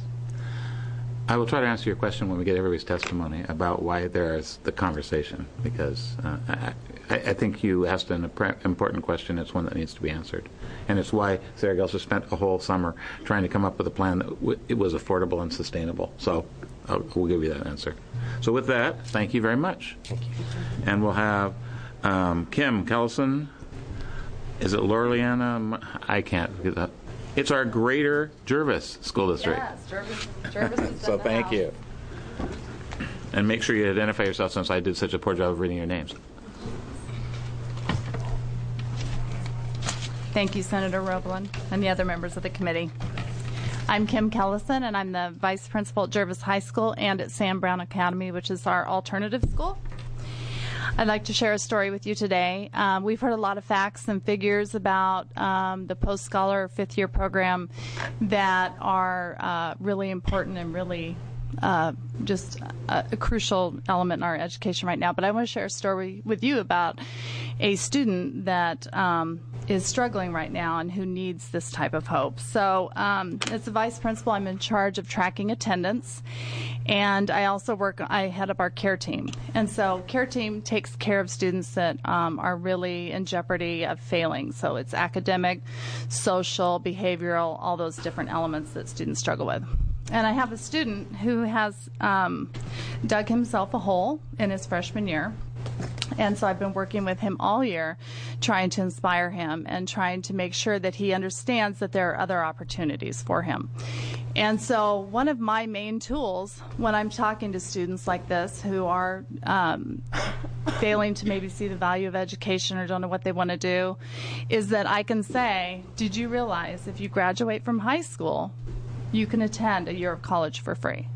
I will try to answer your question when we get everybody's testimony about why there's the conversation, because uh, I, I think you asked an important question. It's one that needs to be answered. And it's why Sarah Gelser spent a whole summer trying to come up with a plan that w- it was affordable and sustainable. So I'll, we'll give you that answer. So with that, thank you very much. Thank you. And we'll have um, Kim Kellison. Is it Lorleana? I can't get that. It's our Greater Jervis School District. Yes, Jervis, Jervis is So thank you. And make sure you identify yourself, since I did such a poor job of reading your names. Thank you, Senator Roblin, and the other members of the committee. I'm Kim Kellison, and I'm the Vice Principal at Jervis High School and at Sam Brown Academy, which is our alternative school. I'd like to share a story with you today. Um, we've heard a lot of facts and figures about um, the post-scholar fifth-year program that are uh, really important and really uh, just a, a crucial element in our education right now. But I want to share a story with you about a student that um, is struggling right now and who needs this type of hope. So um, as a vice principal, I'm in charge of tracking attendance, and I also work, I head up our care team. And so care team takes care of students that um, are really in jeopardy of failing. So it's academic, social, behavioral, all those different elements that students struggle with. And I have a student who has um, dug himself a hole in his freshman year. And so I've been working with him all year, trying to inspire him and trying to make sure that he understands that there are other opportunities for him. And so one of my main tools when I'm talking to students like this who are um, failing to maybe see the value of education or don't know what they want to do is that I can say, did you realize if you graduate from high school, you can attend a year of college for free?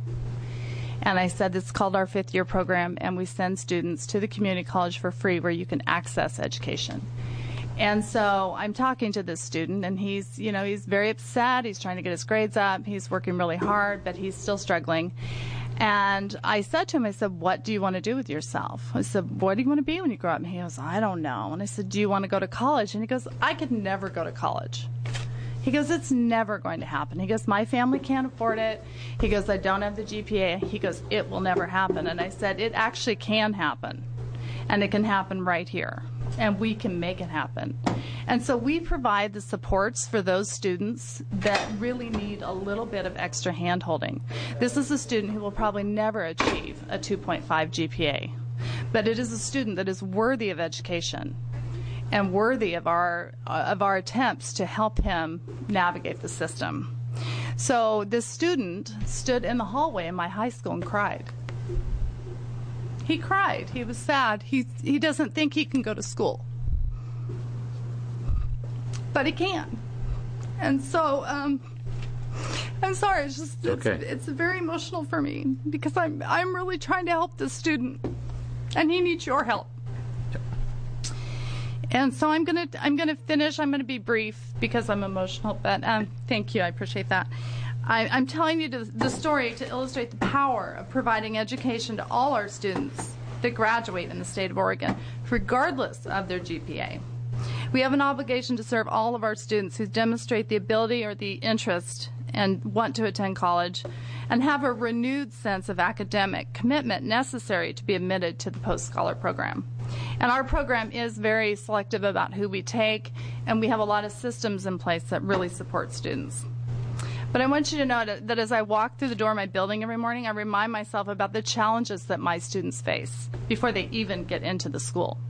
And I said, it's called our fifth year program, and we send students to the community college for free where you can access education. And so I'm talking to this student, and he's, you know, he's very upset. He's trying to get his grades up. He's working really hard, but he's still struggling. And I said to him, I said, what do you want to do with yourself? I said, what do you want to be when you grow up? And he goes, I don't know. And I said, do you want to go to college? And he goes, I could never go to college. He goes, it's never going to happen. He goes, my family can't afford it. He goes, I don't have the G P A. He goes, it will never happen. And I said, it actually can happen. And it can happen right here. And we can make it happen. And so we provide the supports for those students that really need a little bit of extra hand-holding. This is a student who will probably never achieve a two point five G P A. But it is a student that is worthy of education. and worthy of our uh, of our attempts to help him navigate the system. So this student stood in the hallway in my high school and cried. He cried. He was sad. He he doesn't think he can go to school, but he can. And so um, I'm sorry. It's just it's, okay. it's very emotional for me because I'm I'm really trying to help this student, and he needs your help. And so I'm gonna I'm gonna finish. I'm gonna be brief because I'm emotional. But um, thank you. I appreciate that. I, I'm telling you the story to illustrate the power of providing education to all our students that graduate in the state of Oregon, regardless of their G P A. We have an obligation to serve all of our students who demonstrate the ability or the interest and want to attend college and have a renewed sense of academic commitment necessary to be admitted to the post-scholar program. And our program is very selective about who we take, and we have a lot of systems in place that really support students. But I want you to know that as I walk through the door of my building every morning, I remind myself about the challenges that my students face before they even get into the school.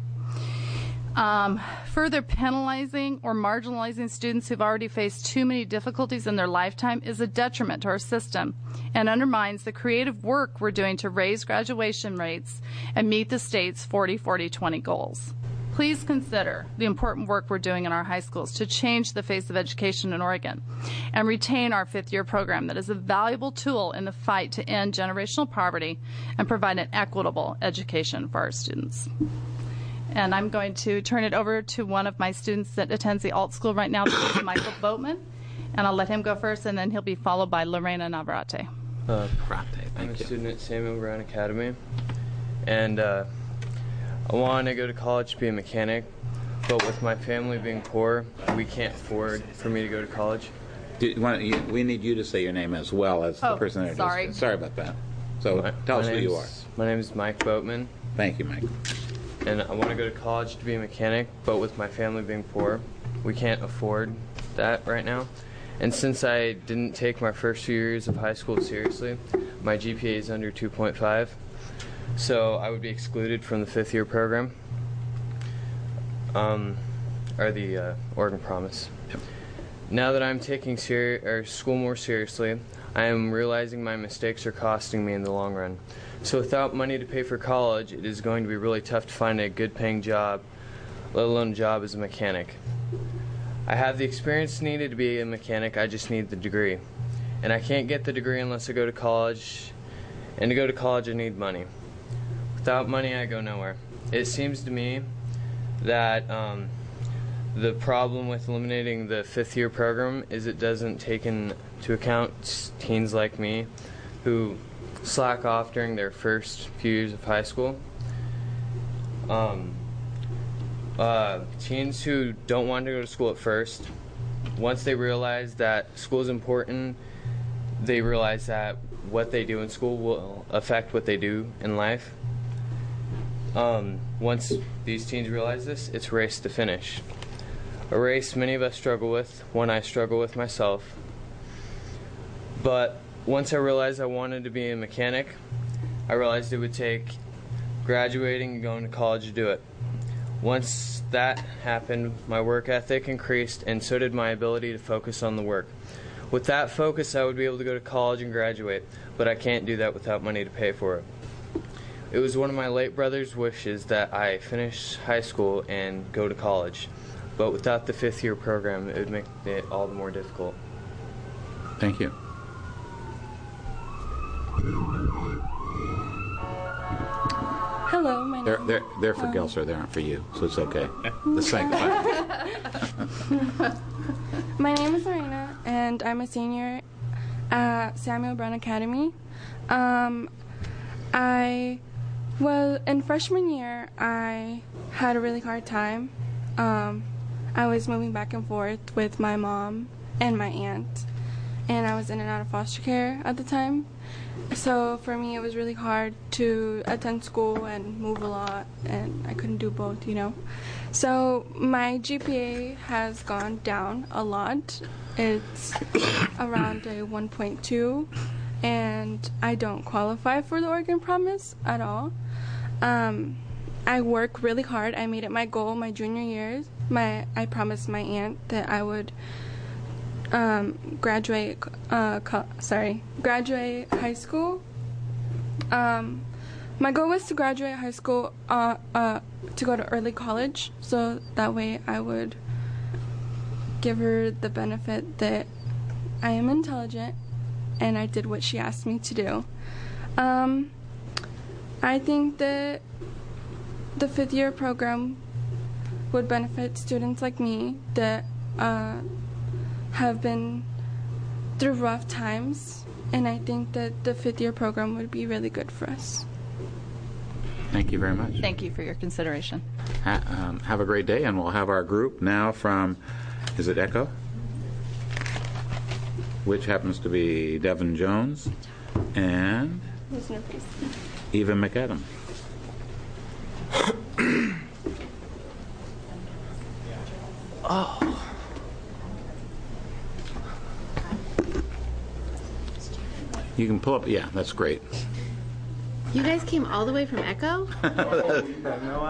Um, further penalizing or marginalizing students who've already faced too many difficulties in their lifetime is a detriment to our system and undermines the creative work we're doing to raise graduation rates and meet the state's forty forty twenty goals. Please consider the important work we're doing in our high schools to change the face of education in Oregon and retain our fifth-year program that is a valuable tool in the fight to end generational poverty and provide an equitable education for our students. And I'm going to turn it over to one of my students that attends the alt school right now, this is Michael Boatman, and I'll let him go first, and then he'll be followed by Lorena Navarrete. Uh, thank I'm you. a student at Samuel Brown Academy, and uh, I want to go to college to be a mechanic, but with my family being poor, we can't afford for me to go to college. Do you want, you, we need you to say your name as well as Oh, the person that sorry. Sorry about that. So My- tell my us who you are. name's- My name is Mike Boatman. Thank you, Mike. And I want to go to college to be a mechanic, but with my family being poor, we can't afford that right now. And since I didn't take my first few years of high school seriously, my G P A is under two point five, so I would be excluded from the fifth year program, um, or the uh, Oregon Promise. Now that I'm taking seri- or school more seriously, I am realizing my mistakes are costing me in the long run. So without money to pay for college, it is going to be really tough to find a good paying job, let alone a job as a mechanic. I have the experience needed to be a mechanic, I just need the degree. And I can't get the degree unless I go to college, and to go to college I need money. Without money I go nowhere. It seems to me that um, the problem with eliminating the fifth year program is it doesn't take into account teens like me who slack off during their first few years of high school. Um, uh, teens who don't want to go to school at first, once they realize that school is important, they realize that what they do in school will affect what they do in life. Um, once these teens realize this, it's race to finish. A race many of us struggle with, one I struggle with myself. But once I realized I wanted to be a mechanic, I realized it would take graduating and going to college to do it. Once that happened, my work ethic increased, and so did my ability to focus on the work. With that focus, I would be able to go to college and graduate, but I can't do that without money to pay for it. It was one of my late brother's wishes that I finish high school and go to college, but without the fifth year program, it would make it all the more difficult. Thank you. Hello, my They're, name they're, they're for um, Gelser, they aren't for you, so it's okay. The second My name is Lorena, and I'm a senior at Samuel Brown Academy. Um, I was in freshman year. I had a really hard time. Um, I was moving back and forth with my mom and my aunt, and I was in and out of foster care at the time. So for me, it was really hard to attend school and move a lot, and I couldn't do both, you know. So my G P A has gone down a lot. It's around a one point two, and I don't qualify for the Oregon Promise at all. Um, I work really hard. I made it my goal my junior year. My I promised my aunt that I would um, graduate. Uh, co- sorry, graduate high school. Um, my goal was to graduate high school uh, uh, to go to early college, so that way I would give her the benefit that I am intelligent and I did what she asked me to do. Um, I think that the fifth year program would benefit students like me that uh, have been through rough times, and I think that the fifth year program would be really good for us. Thank you very much. Thank you for your consideration. Ha- um, have a great day, and we'll have our group now from, is it Echo? Which happens to be Devin Jones and Eva McAdam. Oh. You can pull up, yeah, that's great. You guys came all the way from Echo? I have no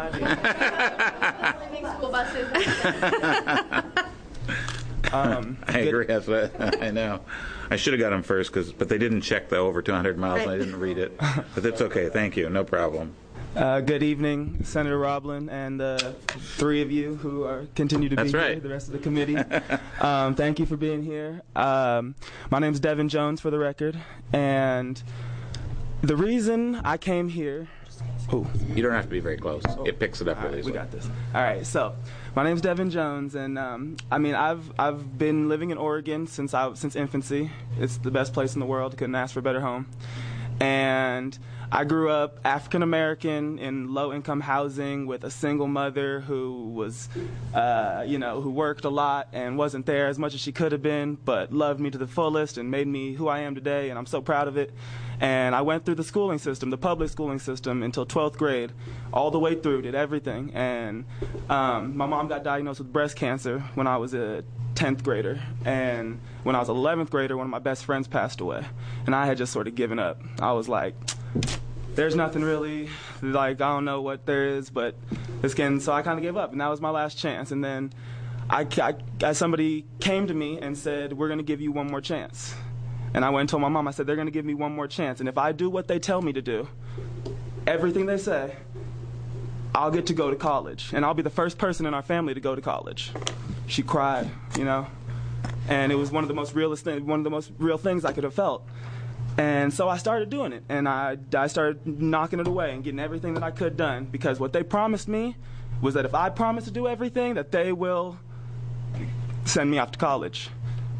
idea. Um, I agree. That's what I know. I should have got them first, cause, but they didn't check the over two hundred miles, and I didn't read it. But it's okay. Thank you. No problem. Uh, good evening, Senator Roblin, and the three of you who are continue to That's be right. here, the rest of the committee. um, thank you for being here. Um, my name is Devin Jones, for the record, and the reason I came here. Oh. You don't have to be very close. It picks it up really We easily. got this. All right, so my name's Devin Jones, and um, I mean I've I've been living in Oregon since I since infancy. It's the best place in the world. Couldn't ask for a better home. And I grew up African American in low income housing with a single mother who was, uh, you know, who worked a lot and wasn't there as much as she could have been, but loved me to the fullest and made me who I am today, and I'm so proud of it. And I went through the schooling system, the public schooling system, until twelfth grade, all the way through, did everything. And um, my mom got diagnosed with breast cancer when I was a tenth grader. And when I was an eleventh grader, one of my best friends passed away. And I had just sort of given up. I was like, there's nothing really, like, I don't know what there is, but it's getting, so I kind of gave up. And that was my last chance. And then I, I, somebody came to me and said, we're going to give you one more chance. And I went and told my mom, I said, they're going to give me one more chance. And if I do what they tell me to do, everything they say, I'll get to go to college. And I'll be the first person in our family to go to college. She cried, you know. And it was one of the most realest things, one of the most real things I could have felt. And so I started doing it. And I, I started knocking it away and getting everything that I could done. Because what they promised me was that if I promise to do everything, that they will send me off to college.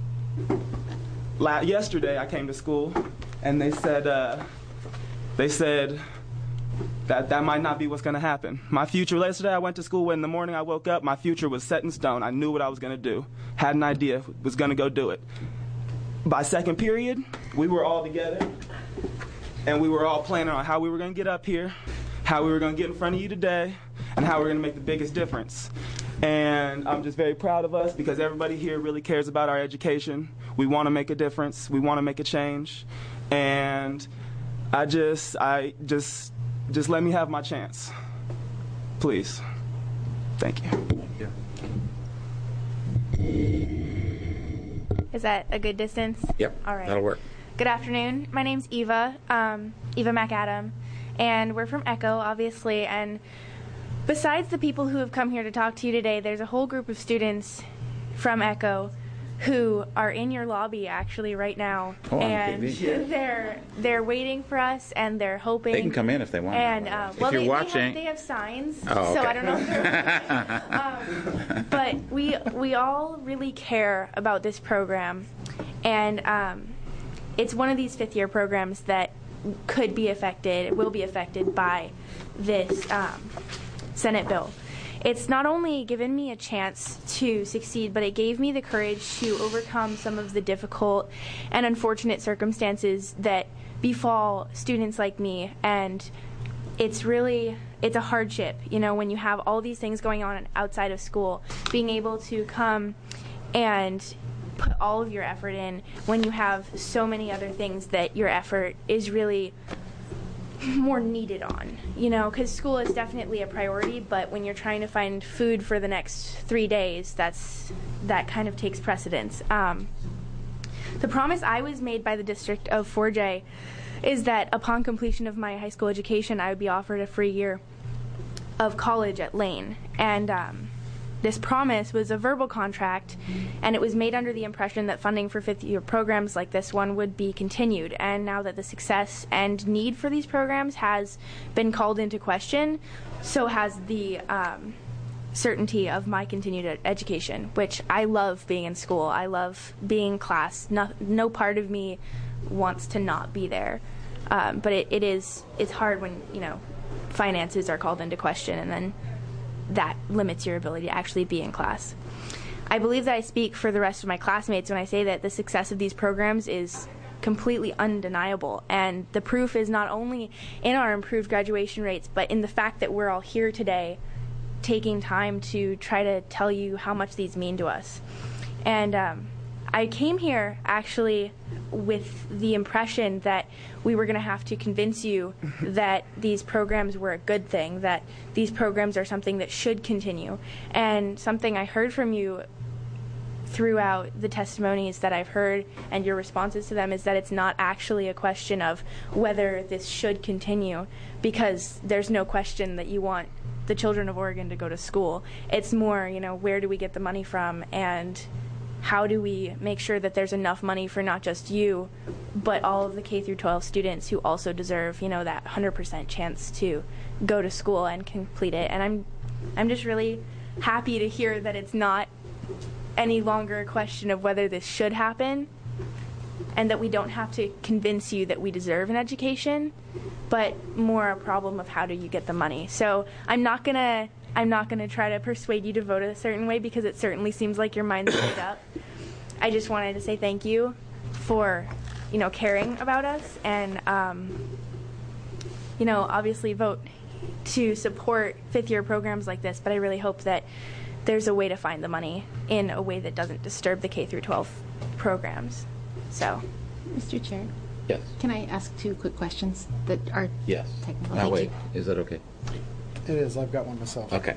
La- yesterday I came to school, and they said, uh, they said that that might not be what's going to happen. My future, yesterday I went to school, when in the morning I woke up, my future was set in stone. I knew what I was going to do. Had an idea, was going to go do it. By second period, we were all together, and we were all planning on how we were going to get up here, how we were going to get in front of you today, and how we were going to make the biggest difference. And I'm just very proud of us, because everybody here really cares about our education. We want to make a difference. We want to make a change. And I just, I just, just let me have my chance. Please. Thank you. Is that a good distance? Yep. All right. That'll work. Good afternoon. My name's Eva, um, Eva McAdam, and we're from Echo, obviously. And besides the people who have come here to talk to you today, there's a whole group of students from Echo who are in your lobby actually right now, Oh, on and T V. they're they're waiting for us, and they're hoping They can come in if they want. And uh, If well, you're they, watching- they, have, they have signs, Oh, so okay. I don't know. If they're um, but we we all really care about this program, and um, it's one of these fifth year programs that could be affected, will be affected by this um, Senate bill. It's not only given me a chance to succeed, but it gave me the courage to overcome some of the difficult and unfortunate circumstances that befall students like me. And it's really, it's a hardship, you know, when you have all these things going on outside of school, being able to come and put all of your effort in when you have so many other things that your effort is really more needed on, you know, because school is definitely a priority, but when you're trying to find food for the next three days, that's that kind of takes precedence. Um, the promise I was made by the district of four J is that upon completion of my high school education, I would be offered a free year of college at Lane. And um, this promise was a verbal contract, and it was made under the impression that funding for fifth-year programs like this one would be continued. And now that the success and need for these programs has been called into question, so has the um, certainty of my continued ed- education, which I love being in school. I love being in class. No, no part of me wants to not be there. Um, but it, it is, it's hard when, you know, finances are called into question, and then that limits your ability to actually be in class. I believe that I speak for the rest of my classmates when I say that the success of these programs is completely undeniable, and the proof is not only in our improved graduation rates, but in the fact that we're all here today taking time to try to tell you how much these mean to us. And um, I came here actually with the impression that we were going to have to convince you that these programs were a good thing, that these programs are something that should continue. And something I heard from you throughout the testimonies that I've heard and your responses to them is that it's not actually a question of whether this should continue, because there's no question that you want the children of Oregon to go to school. It's more, you know, where do we get the money from, and how do we make sure that there's enough money for not just you, but all of the K through twelve students who also deserve, you know, that one hundred percent chance to go to school and complete it. And I'm, I'm just really happy to hear that it's not any longer a question of whether this should happen, and that we don't have to convince you that we deserve an education, but more a problem of how do you get the money. So I'm not gonna. I'm not going to try to persuade you to vote a certain way, because it certainly seems like your mind's made up. I just wanted to say thank you for, you know, caring about us, and, um, you know, obviously vote to support fifth-year programs like this, but I really hope that there's a way to find the money in a way that doesn't disturb the K through twelve programs. So, Mister Chair. Yes. Can I ask two quick questions that are yes. technical? Now, Thank wait. you. Is that okay? It is. I've got one myself. Okay.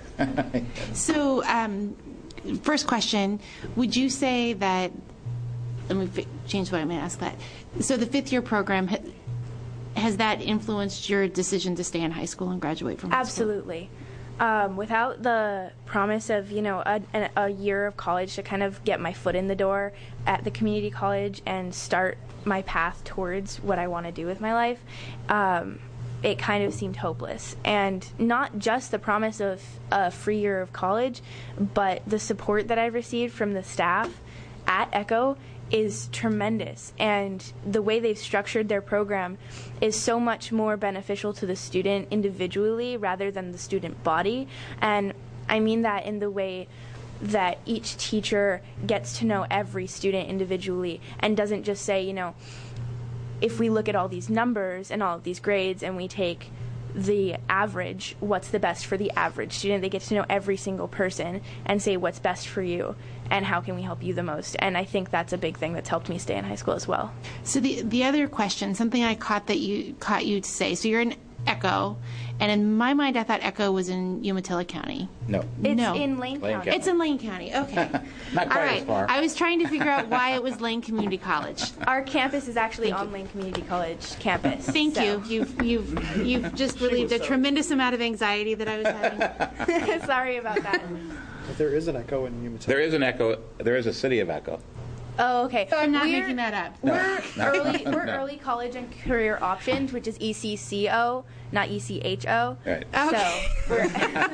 So, um, first question, would you say that, let me fi- change what I'm going to ask that. So the fifth year program, ha- has that influenced your decision to stay in high school and graduate from high Absolutely. Um, without the promise of, you know, a, a year of college to kind of get my foot in the door at the community college and start my path towards what I want to do with my life, um, it kind of seemed hopeless. And not just the promise of a free year of college, but the support that I've received from the staff at Echo is tremendous. And the way they've structured their program is so much more beneficial to the student individually rather than the student body. And I mean that in the way that each teacher gets to know every student individually and doesn't just say, you know, if we look at all these numbers and all of these grades and we take the average, what's the best for the average student? They get to know every single person and say what's best for you and how can we help you the most. And I think that's a big thing that's helped me stay in high school as well. So the the other question, something I caught that you caught you to say. So you're in Echo, and in my mind, I thought Echo was in Umatilla County. No. It's no. in Lane, Lane County. County. It's in Lane County. Okay. Not quite All right. as far. I was trying to figure out why it was Lane Community College. Our campus is actually on Lane Community College campus. Thank so. you. You've you've you've just relieved a tremendous amount of anxiety that I was having. Sorry about that. But there is an Echo in Umatilla. There is an Echo. There is a city of Echo. Oh, okay. So I'm not we're, making that up. No, We're no, early. We're no. early college and career options, which is E C C O, not E C H O. Right. So Okay. we're.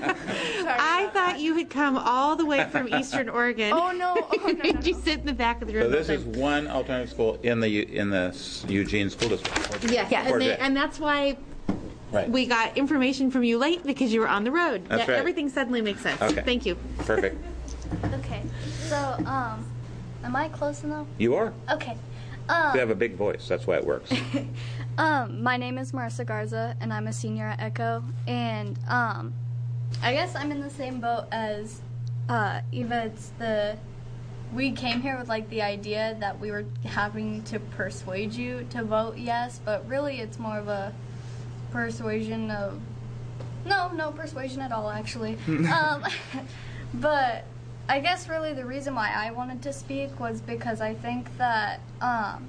I thought you had come all the way from Eastern Oregon. Oh no! Oh, no, no, no. You sit in the back of the room. So this all is the time. one alternative school in the U- in the Eugene School District. Yes, Yes. and, Or they, is it- and that's why Right. we got information from you late, because you were on the road. That's Yeah, right. Everything suddenly makes sense. Okay. Thank you. Perfect. Okay, so, um, am I close enough? You are. Okay. Um, You have a big voice. That's why it works. um, my name is Marissa Garza, and I'm a senior at Echo, and, um, I guess I'm in the same boat as, uh, Eva. It's the, we came here with, like, the idea that we were having to persuade you to vote yes, but really it's more of a, persuasion of, no, no persuasion at all, actually. um, but I guess really the reason why I wanted to speak was because I think that um,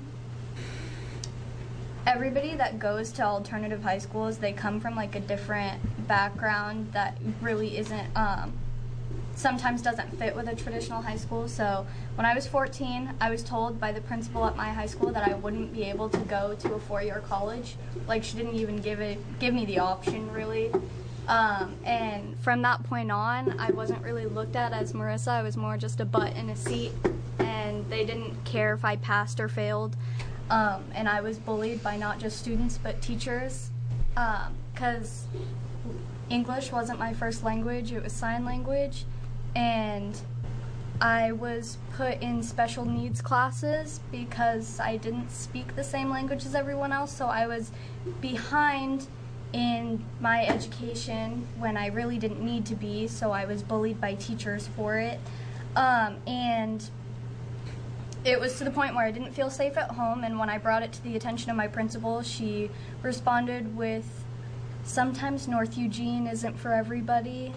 everybody that goes to alternative high schools, they come from like a different background that really isn't, um, sometimes doesn't fit with a traditional high school. So when I was fourteen, I was told by the principal at my high school that I wouldn't be able to go to a four-year college. Like, she didn't even give it, give me the option, really. Um, and from that point on, I wasn't really looked at as Marissa. I was more just a butt in a seat, and they didn't care if I passed or failed. Um, and I was bullied by not just students, but teachers, because um, English wasn't my first language, it was sign language. And I was put in special needs classes because I didn't speak the same language as everyone else, so I was behind in my education when I really didn't need to be, so I was bullied by teachers for it. Um, and it was to the point where I didn't feel safe at home, and when I brought it to the attention of my principal, she responded with, "Sometimes North Eugene isn't for everybody."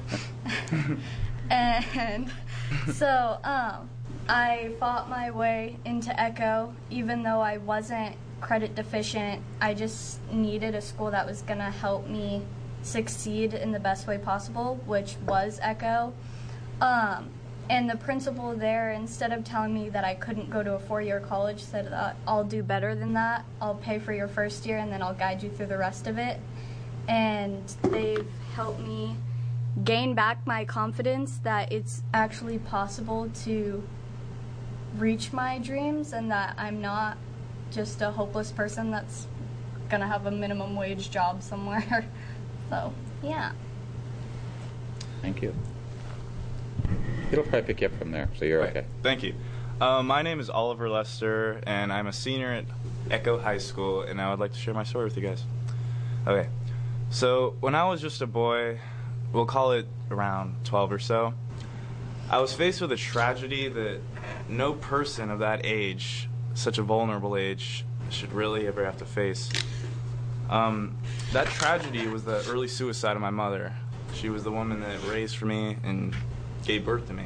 And so um, I fought my way into Echo, even though I wasn't credit deficient. I just needed a school that was going to help me succeed in the best way possible, which was Echo. Um, and the principal there, instead of telling me that I couldn't go to a four-year college, said, uh, "I'll do better than that. I'll pay for your first year, and then I'll guide you through the rest of it." And they've helped me gain back my confidence that it's actually possible to reach my dreams and that I'm not just a hopeless person that's gonna have a minimum wage job somewhere. So, yeah. Thank you. It'll probably pick you up from there, so you're Right. okay. Thank you. Uh, my name is Oliver Lester, and I'm a senior at Echo High School, and I would like to share my story with you guys. Okay. So, when I was just a boy, we'll call it around twelve or so, I was faced with a tragedy that no person of that age, such a vulnerable age, should really ever have to face. Um, that tragedy was the early suicide of my mother. She was the woman that raised for me and gave birth to me.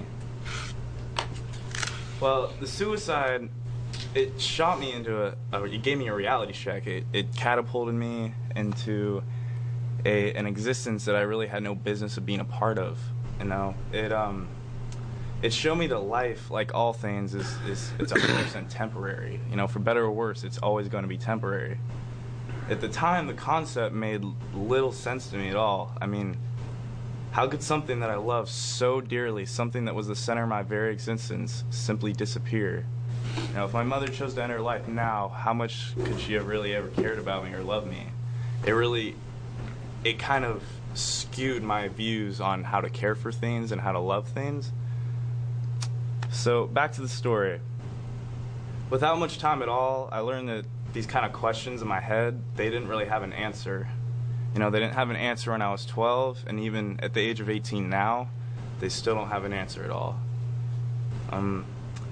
Well, the suicide, it shot me into a, a it gave me a reality check. It, it catapulted me into a an existence that I really had no business of being a part of. You know, it um, it showed me that life, like all things, is is it's one hundred percent temporary. You know, for better or worse, it's always going to be temporary. At the time, the concept made little sense to me at all. I mean, how could something that I love so dearly, something that was the center of my very existence, simply disappear? You know, if my mother chose to end her life now, how much could she have really ever cared about me or loved me? It really, it kind of skewed my views on how to care for things and how to love things. So, back to the story. Without much time at all, I learned that these kind of questions in my head, they didn't really have an answer. You know, they didn't have an answer when I was twelve, and even at the age of eighteen now, they still don't have an answer at all. Um,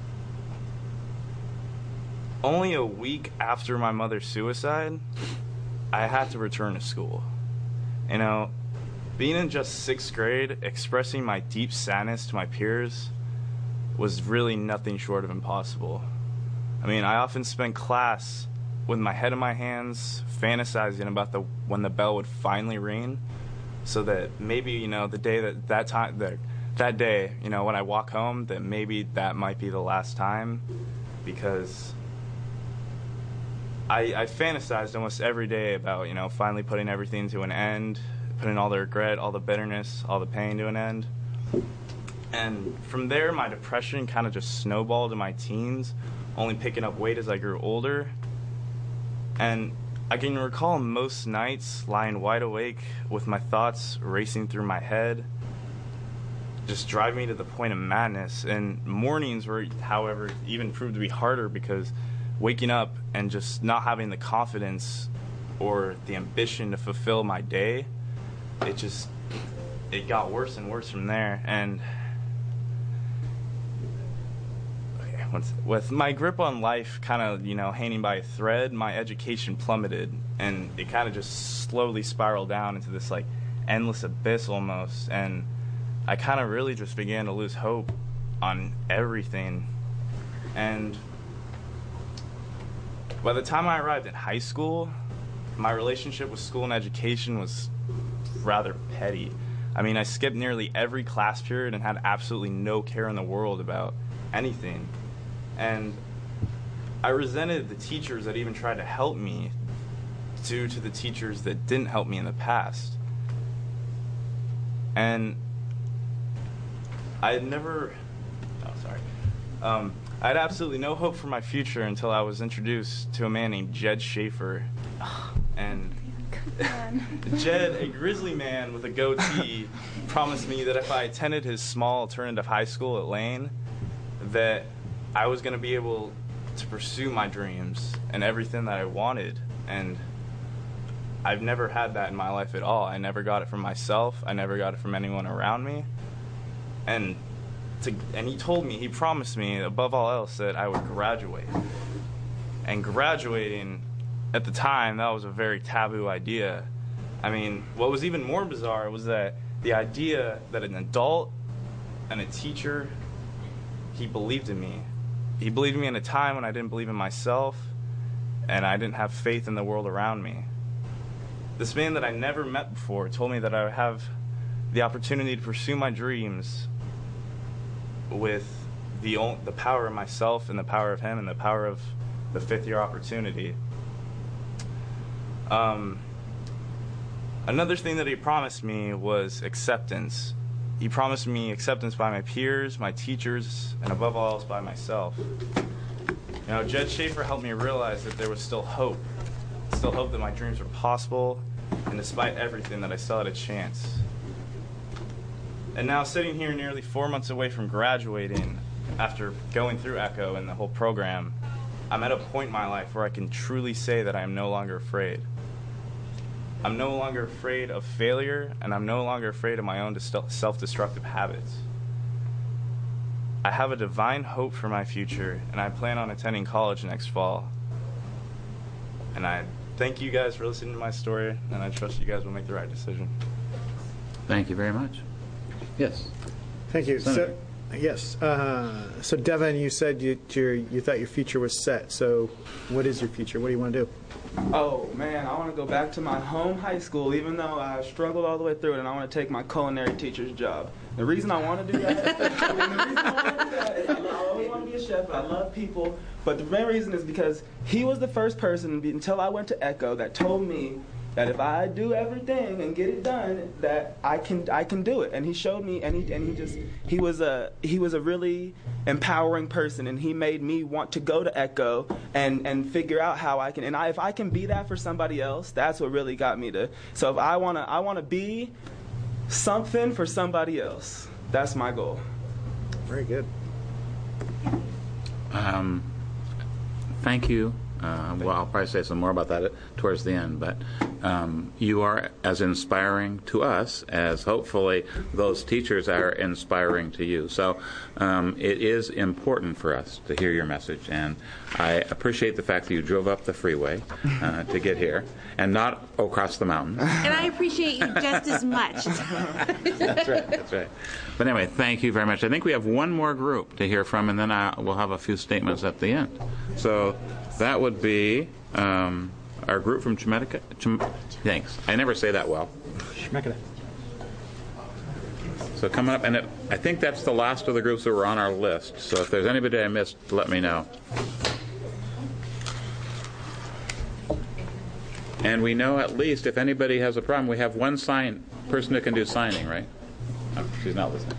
only a week after my mother's suicide, I had to return to school. You know, being in just sixth grade, expressing my deep sadness to my peers was really nothing short of impossible. I mean, I often spent class with my head in my hands, fantasizing about the when the bell would finally ring, so that maybe, you know, the day that that time that that day, you know, when I walk home, that maybe that might be the last time, because I, I fantasized almost every day about, you know, finally putting everything to an end, putting all the regret, all the bitterness, all the pain to an end. And from there, my depression kind of just snowballed in my teens, only picking up weight as I grew older. And I can recall most nights lying wide awake with my thoughts racing through my head, just driving me to the point of madness. And mornings were, however, even proved to be harder, because waking up and just not having the confidence or the ambition to fulfill my day, it just, it got worse and worse from there. And okay, what's, with my grip on life kind of, you know, hanging by a thread, my education plummeted, and it kind of just slowly spiraled down into this, like, endless abyss almost, and I kind of really just began to lose hope on everything. And by the time I arrived at high school, my relationship with school and education was rather petty. I mean, I skipped nearly every class period and had absolutely no care in the world about anything. And I resented the teachers that even tried to help me due to the teachers that didn't help me in the past. And I had never, oh, sorry. Um, I had absolutely no hope for my future until I was introduced to a man named Jed Schaefer. And Jed, a grizzly man with a goatee, promised me that if I attended his small alternative high school at Lane, that I was going to be able to pursue my dreams and everything that I wanted. And I've never had that in my life at all. I never got it from myself. I never got it from anyone around me. And to, and he told me, he promised me, above all else, that I would graduate. And graduating, at the time, that was a very taboo idea. I mean, what was even more bizarre was that the idea that an adult and a teacher, he believed in me. He believed in me in a time when I didn't believe in myself, and I didn't have faith in the world around me. This man that I never met before told me that I would have the opportunity to pursue my dreams with the, the power of myself and the power of him and the power of the fifth year opportunity. Um, another thing that he promised me was acceptance. He promised me acceptance by my peers, my teachers, and above all else by myself. You know, Jed Schaefer helped me realize that there was still hope. Still hope that my dreams were possible, and despite everything, that I still had a chance. And now, sitting here nearly four months away from graduating, after going through ECHO and the whole program, I'm at a point in my life where I can truly say that I am no longer afraid. I'm no longer afraid of failure, and I'm no longer afraid of my own self-destructive habits. I have a divine hope for my future, and I plan on attending college next fall. And I thank you guys for listening to my story, and I trust you guys will make the right decision. Thank you very much. Yes. Thank you. Senator. So, yes. Uh, so, Devin, you said you your, you thought your future was set. So, what is your future? What do you want to do? Oh, man, I want to go back to my home high school, even though I struggled all the way through it, and I want to take my culinary teacher's job. The reason I want to do that, the reason I want to do that is I always want to be a chef, but I love people. But the main reason is because he was the first person, until I went to ECHO, that told me that if I do everything and get it done, that I can I can do it. And he showed me, and he and he just he was a he was a really empowering person, and he made me want to go to ECHO and and figure out how I can. And I, if I can be that for somebody else, that's what really got me to. So if I wanna I wanna be something for somebody else. That's my goal. Very good. Um, thank you. Uh, well, I'll probably say some more about that towards the end, but um, you are as inspiring to us as hopefully those teachers are inspiring to you. So um, it is important for us to hear your message, and I appreciate the fact that you drove up the freeway uh, to get here and not across the mountains. And I appreciate you just as much. That's right, that's right. But anyway, thank you very much. I think we have one more group to hear from, and then I, we'll have a few statements at the end. So that would be um, our group from Chemecca. Chem- Thanks. I never say that well. Chemecca. So coming up, and it, I think that's the last of the groups that were on our list. So if there's anybody I missed, let me know. And we know at least if anybody has a problem, we have one sign person that can do signing, right? Oh, she's not listening.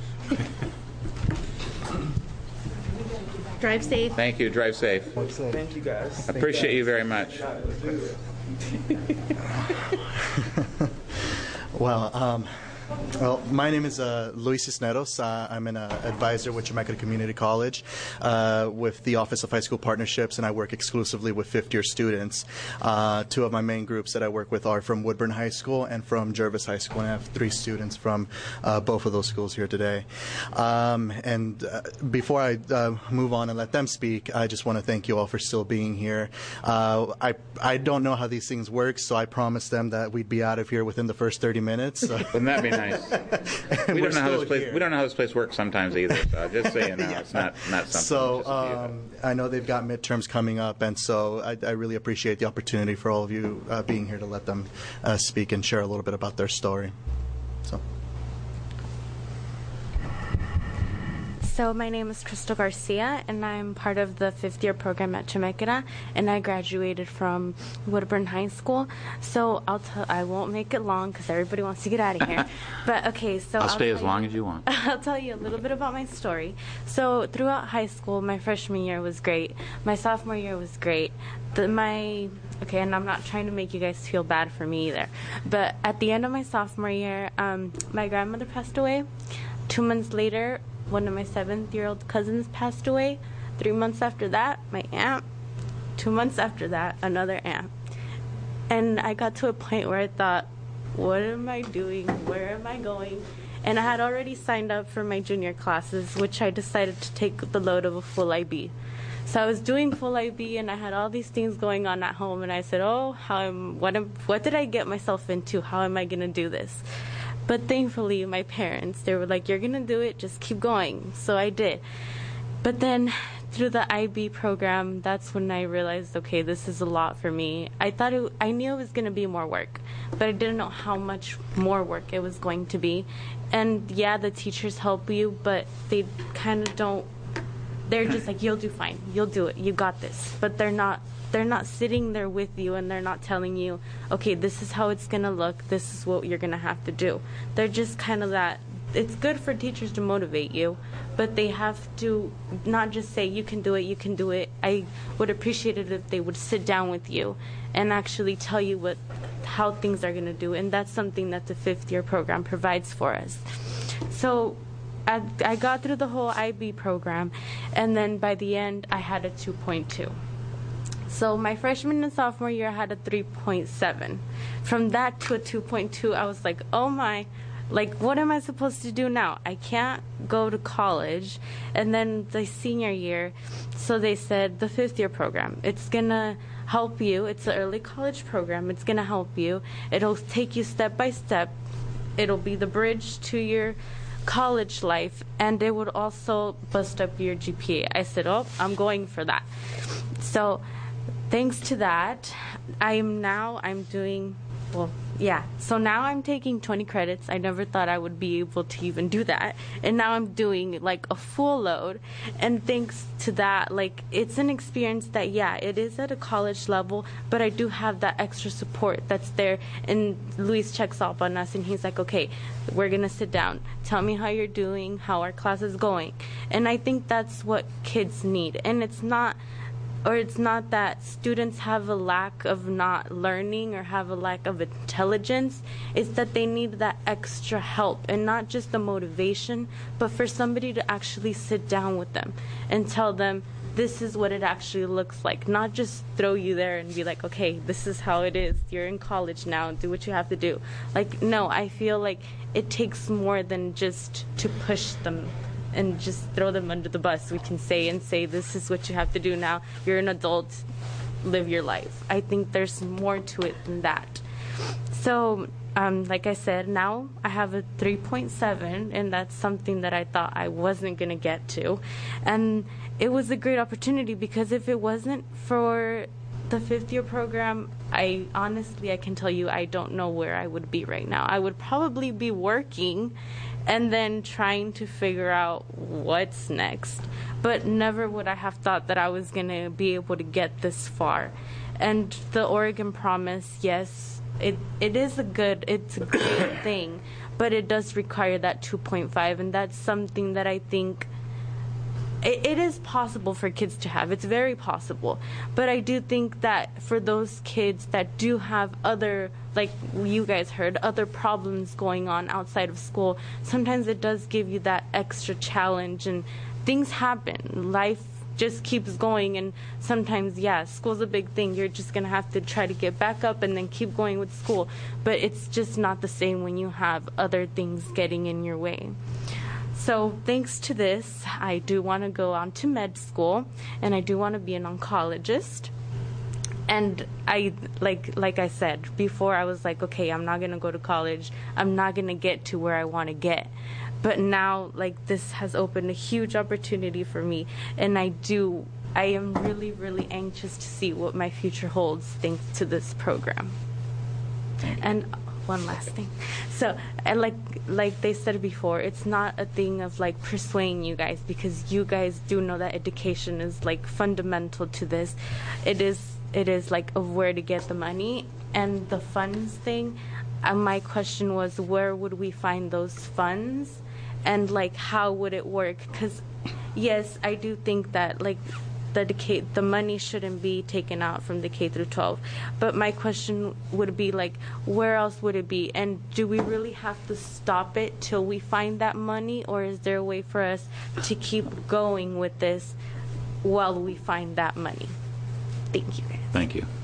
Drive safe. Thank you. Drive safe. Thank you, guys. Appreciate you very much. Well, um, Well, my name is uh, Luis Cisneros. Uh, I'm an uh, advisor with Chemeketa Community College uh, with the Office of High School Partnerships, and I work exclusively with fifth-year students. Uh, two of my main groups that I work with are from Woodburn High School and from Jervis High School, and I have three students from uh, both of those schools here today. Um, and uh, before I uh, move on and let them speak, I just want to thank you all for still being here. Uh, I, I don't know how these things work, so I promised them that we'd be out of here within the first thirty minutes. So. Wouldn't that be nice? we don't know how this place. Here. We don't know how this place works sometimes either. So just so you know, yeah. It's not not something. So um, I know they've got midterms coming up, and so I, I really appreciate the opportunity for all of you uh, being here to let them uh, speak and share a little bit about their story. So. So my name is Crystal Garcia, and I'm part of the fifth-year program at Chemeketa, and I graduated from Woodburn High School. So I'll tell, I won't make it long because everybody wants to get out of here. But okay, so I'll, I'll stay as you, long as you want. I'll tell you a little bit about my story. So throughout high school, my freshman year was great. My sophomore year was great. The, my okay, and I'm not trying to make you guys feel bad for me either. But at the end of my sophomore year, um, my grandmother passed away. Two months later, one of my seventh-year-old cousins passed away. Three months after that, my aunt. Two months after that, another aunt. And I got to a point where I thought, what am I doing? Where am I going? And I had already signed up for my junior classes, which I decided to take the load of a full I B. So I was doing full I B, and I had all these things going on at home, and I said, oh, how am, what, am, what did I get myself into? How am I going to do this? But thankfully, my parents, they were like, you're going to do it, just keep going. So I did. But then through the I B program, that's when I realized, okay, this is a lot for me. I thought it, I knew it was going to be more work, but I didn't know how much more work it was going to be. And yeah, the teachers help you, but they kind of don't, they're just like, you'll do fine, you'll do it, you got this. But they're not They're not sitting there with you, and they're not telling you, okay, this is how it's going to look, this is what you're going to have to do. They're just kind of that. It's good for teachers to motivate you, but they have to not just say, you can do it, you can do it. I would appreciate it if they would sit down with you and actually tell you what, how things are going to do, and that's something that the fifth-year program provides for us. So I, I got through the whole I B program, and then by the end, I had a two point two. So my freshman and sophomore year, I had a three point seven. From that to a two point two, I was like, oh my, like, what am I supposed to do now? I can't go to college. And then the senior year, so they said the fifth year program, it's going to help you. It's an early college program. It's going to help you. It'll take you step by step. It'll be the bridge to your college life, and it would also boost up your G P A. I said, oh, I'm going for that. So thanks to that, I am now, I'm doing, well, yeah. So now I'm taking twenty credits. I never thought I would be able to even do that. And now I'm doing like a full load. And thanks to that, like, it's an experience that, yeah, it is at a college level, but I do have that extra support that's there. And Luis checks up on us, and he's like, okay, we're going to sit down. Tell me how you're doing, how our class is going. And I think that's what kids need. And it's not, or it's not that students have a lack of not learning or have a lack of intelligence. It's that they need that extra help, and not just the motivation, but for somebody to actually sit down with them and tell them, this is what it actually looks like. Not just throw you there and be like, okay, this is how it is. You're in college now. Do what you have to do. Like, no, I feel like it takes more than just to push them and just throw them under the bus. We can say and say, this is what you have to do now. You're an adult. Live your life. I think there's more to it than that. So, um, like I said, now I have a three point seven, and that's something that I thought I wasn't going to get to. And it was a great opportunity, because if it wasn't for the fifth year program, I honestly, I can tell you, I don't know where I would be right now. I would probably be working and then trying to figure out what's next. But never would I have thought that I was going to be able to get this far. And the Oregon Promise, yes, it it is a good, it's a great thing, but it does require that two point five, and that's something that I think it, it is possible for kids to have. It's very possible. But I do think that for those kids that do have other, like you guys heard, other problems going on outside of school, sometimes it does give you that extra challenge, and things happen. Life just keeps going, and sometimes, yeah, school's a big thing. You're just going to have to try to get back up and then keep going with school. But it's just not the same when you have other things getting in your way. So thanks to this, I do want to go on to med school, and I do want to be an oncologist. And I, like like I said before, I was like, okay, I'm not going to go to college. I'm not going to get to where I want to get. But now, like, this has opened a huge opportunity for me, and I do, I am really, really anxious to see what my future holds thanks to this program. And one last thing. So, and like like they said before, it's not a thing of, like, persuading you guys, because you guys do know that education is, like, fundamental to this. It is, it is like, of where to get the money. And the funds thing, uh, my question was, where would we find those funds? And, like, how would it work? Because, yes, I do think that, like, the K, the money shouldn't be taken out from the K through twelve. But my question would be, like, where else would it be? And do we really have to stop it till we find that money? Or is there a way for us to keep going with this while we find that money? Thank you. Thank you.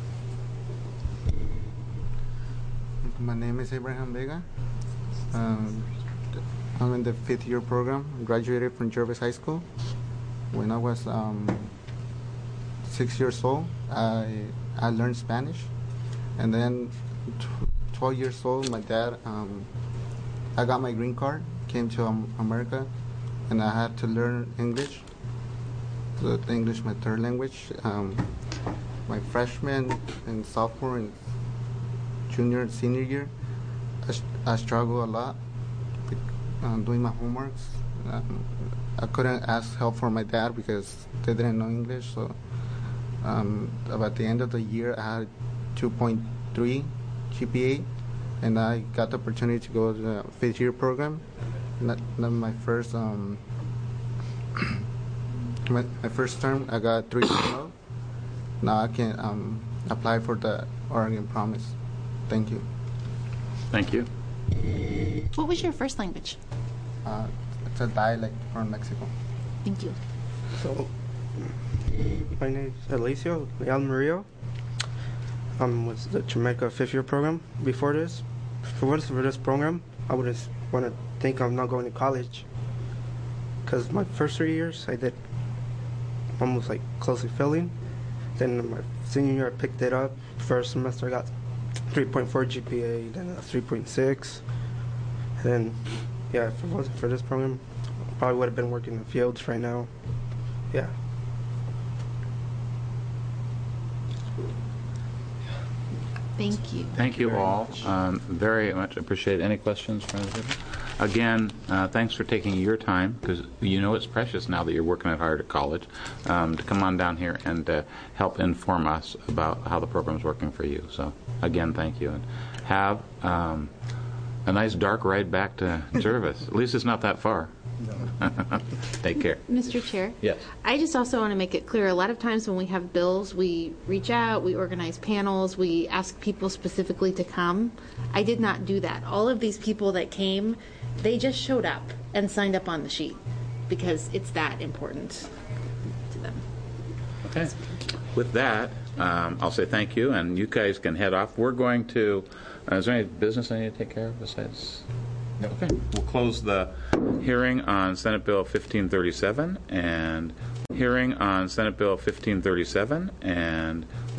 My name is Abraham Vega. Um, I'm in the fifth year program. I graduated from Jervis High School. When I was um, six years old, I I learned Spanish, and then t- twelve years old, my dad, um, I got my green card, came to um, America, and I had to learn English. So English, my third language. Um, my freshman and sophomore and junior and senior year, I, st- I struggled a lot. Um, doing my homeworks. Um, I couldn't ask help from my dad because they didn't know English. So um, about the end of the year, I had two point three G P A, and I got the opportunity to go to the fifth year program. And that, that my first um, my, my first term, I got three point oh. Now I can um, apply for the Oregon Promise. Thank you. Thank you. What was your first language? Uh, it's a dialect from Mexico. Thank you. So, my name is Alicio Leal Murillo. I'm with the Jamaica fifth year program. Before this, for this, for this program, I would just want to think I'm not going to college. Because my first three years, I did almost like closely failing. Then my senior year, I picked it up. First semester, I got three point four G P A, then a three point six. And then, yeah, if it wasn't for this program, I probably would have been working in the fields right now. Yeah. Thank you. Thank you all. Um, very much appreciate any questions from anybody. Again, uh, thanks for taking your time, because you know it's precious now that you're working at hard at college, um, to come on down here and uh, help inform us about how the program's working for you. So, again, thank you. And have um, a nice dark ride back to Jervis. At least it's not that far. No. Take care. Mister Chair? Yes. I just also want to make it clear, a lot of times when we have bills, we reach out, we organize panels, we ask people specifically to come. I did not do that. All of these people that came, they just showed up and signed up on the sheet because it's that important to them. Okay. With that, um, I'll say thank you, and you guys can head off. We're going to, uh, is there any business I need to take care of besides? No. Okay. We'll close the hearing on Senate Bill fifteen thirty-seven and hearing on Senate Bill fifteen thirty-seven, and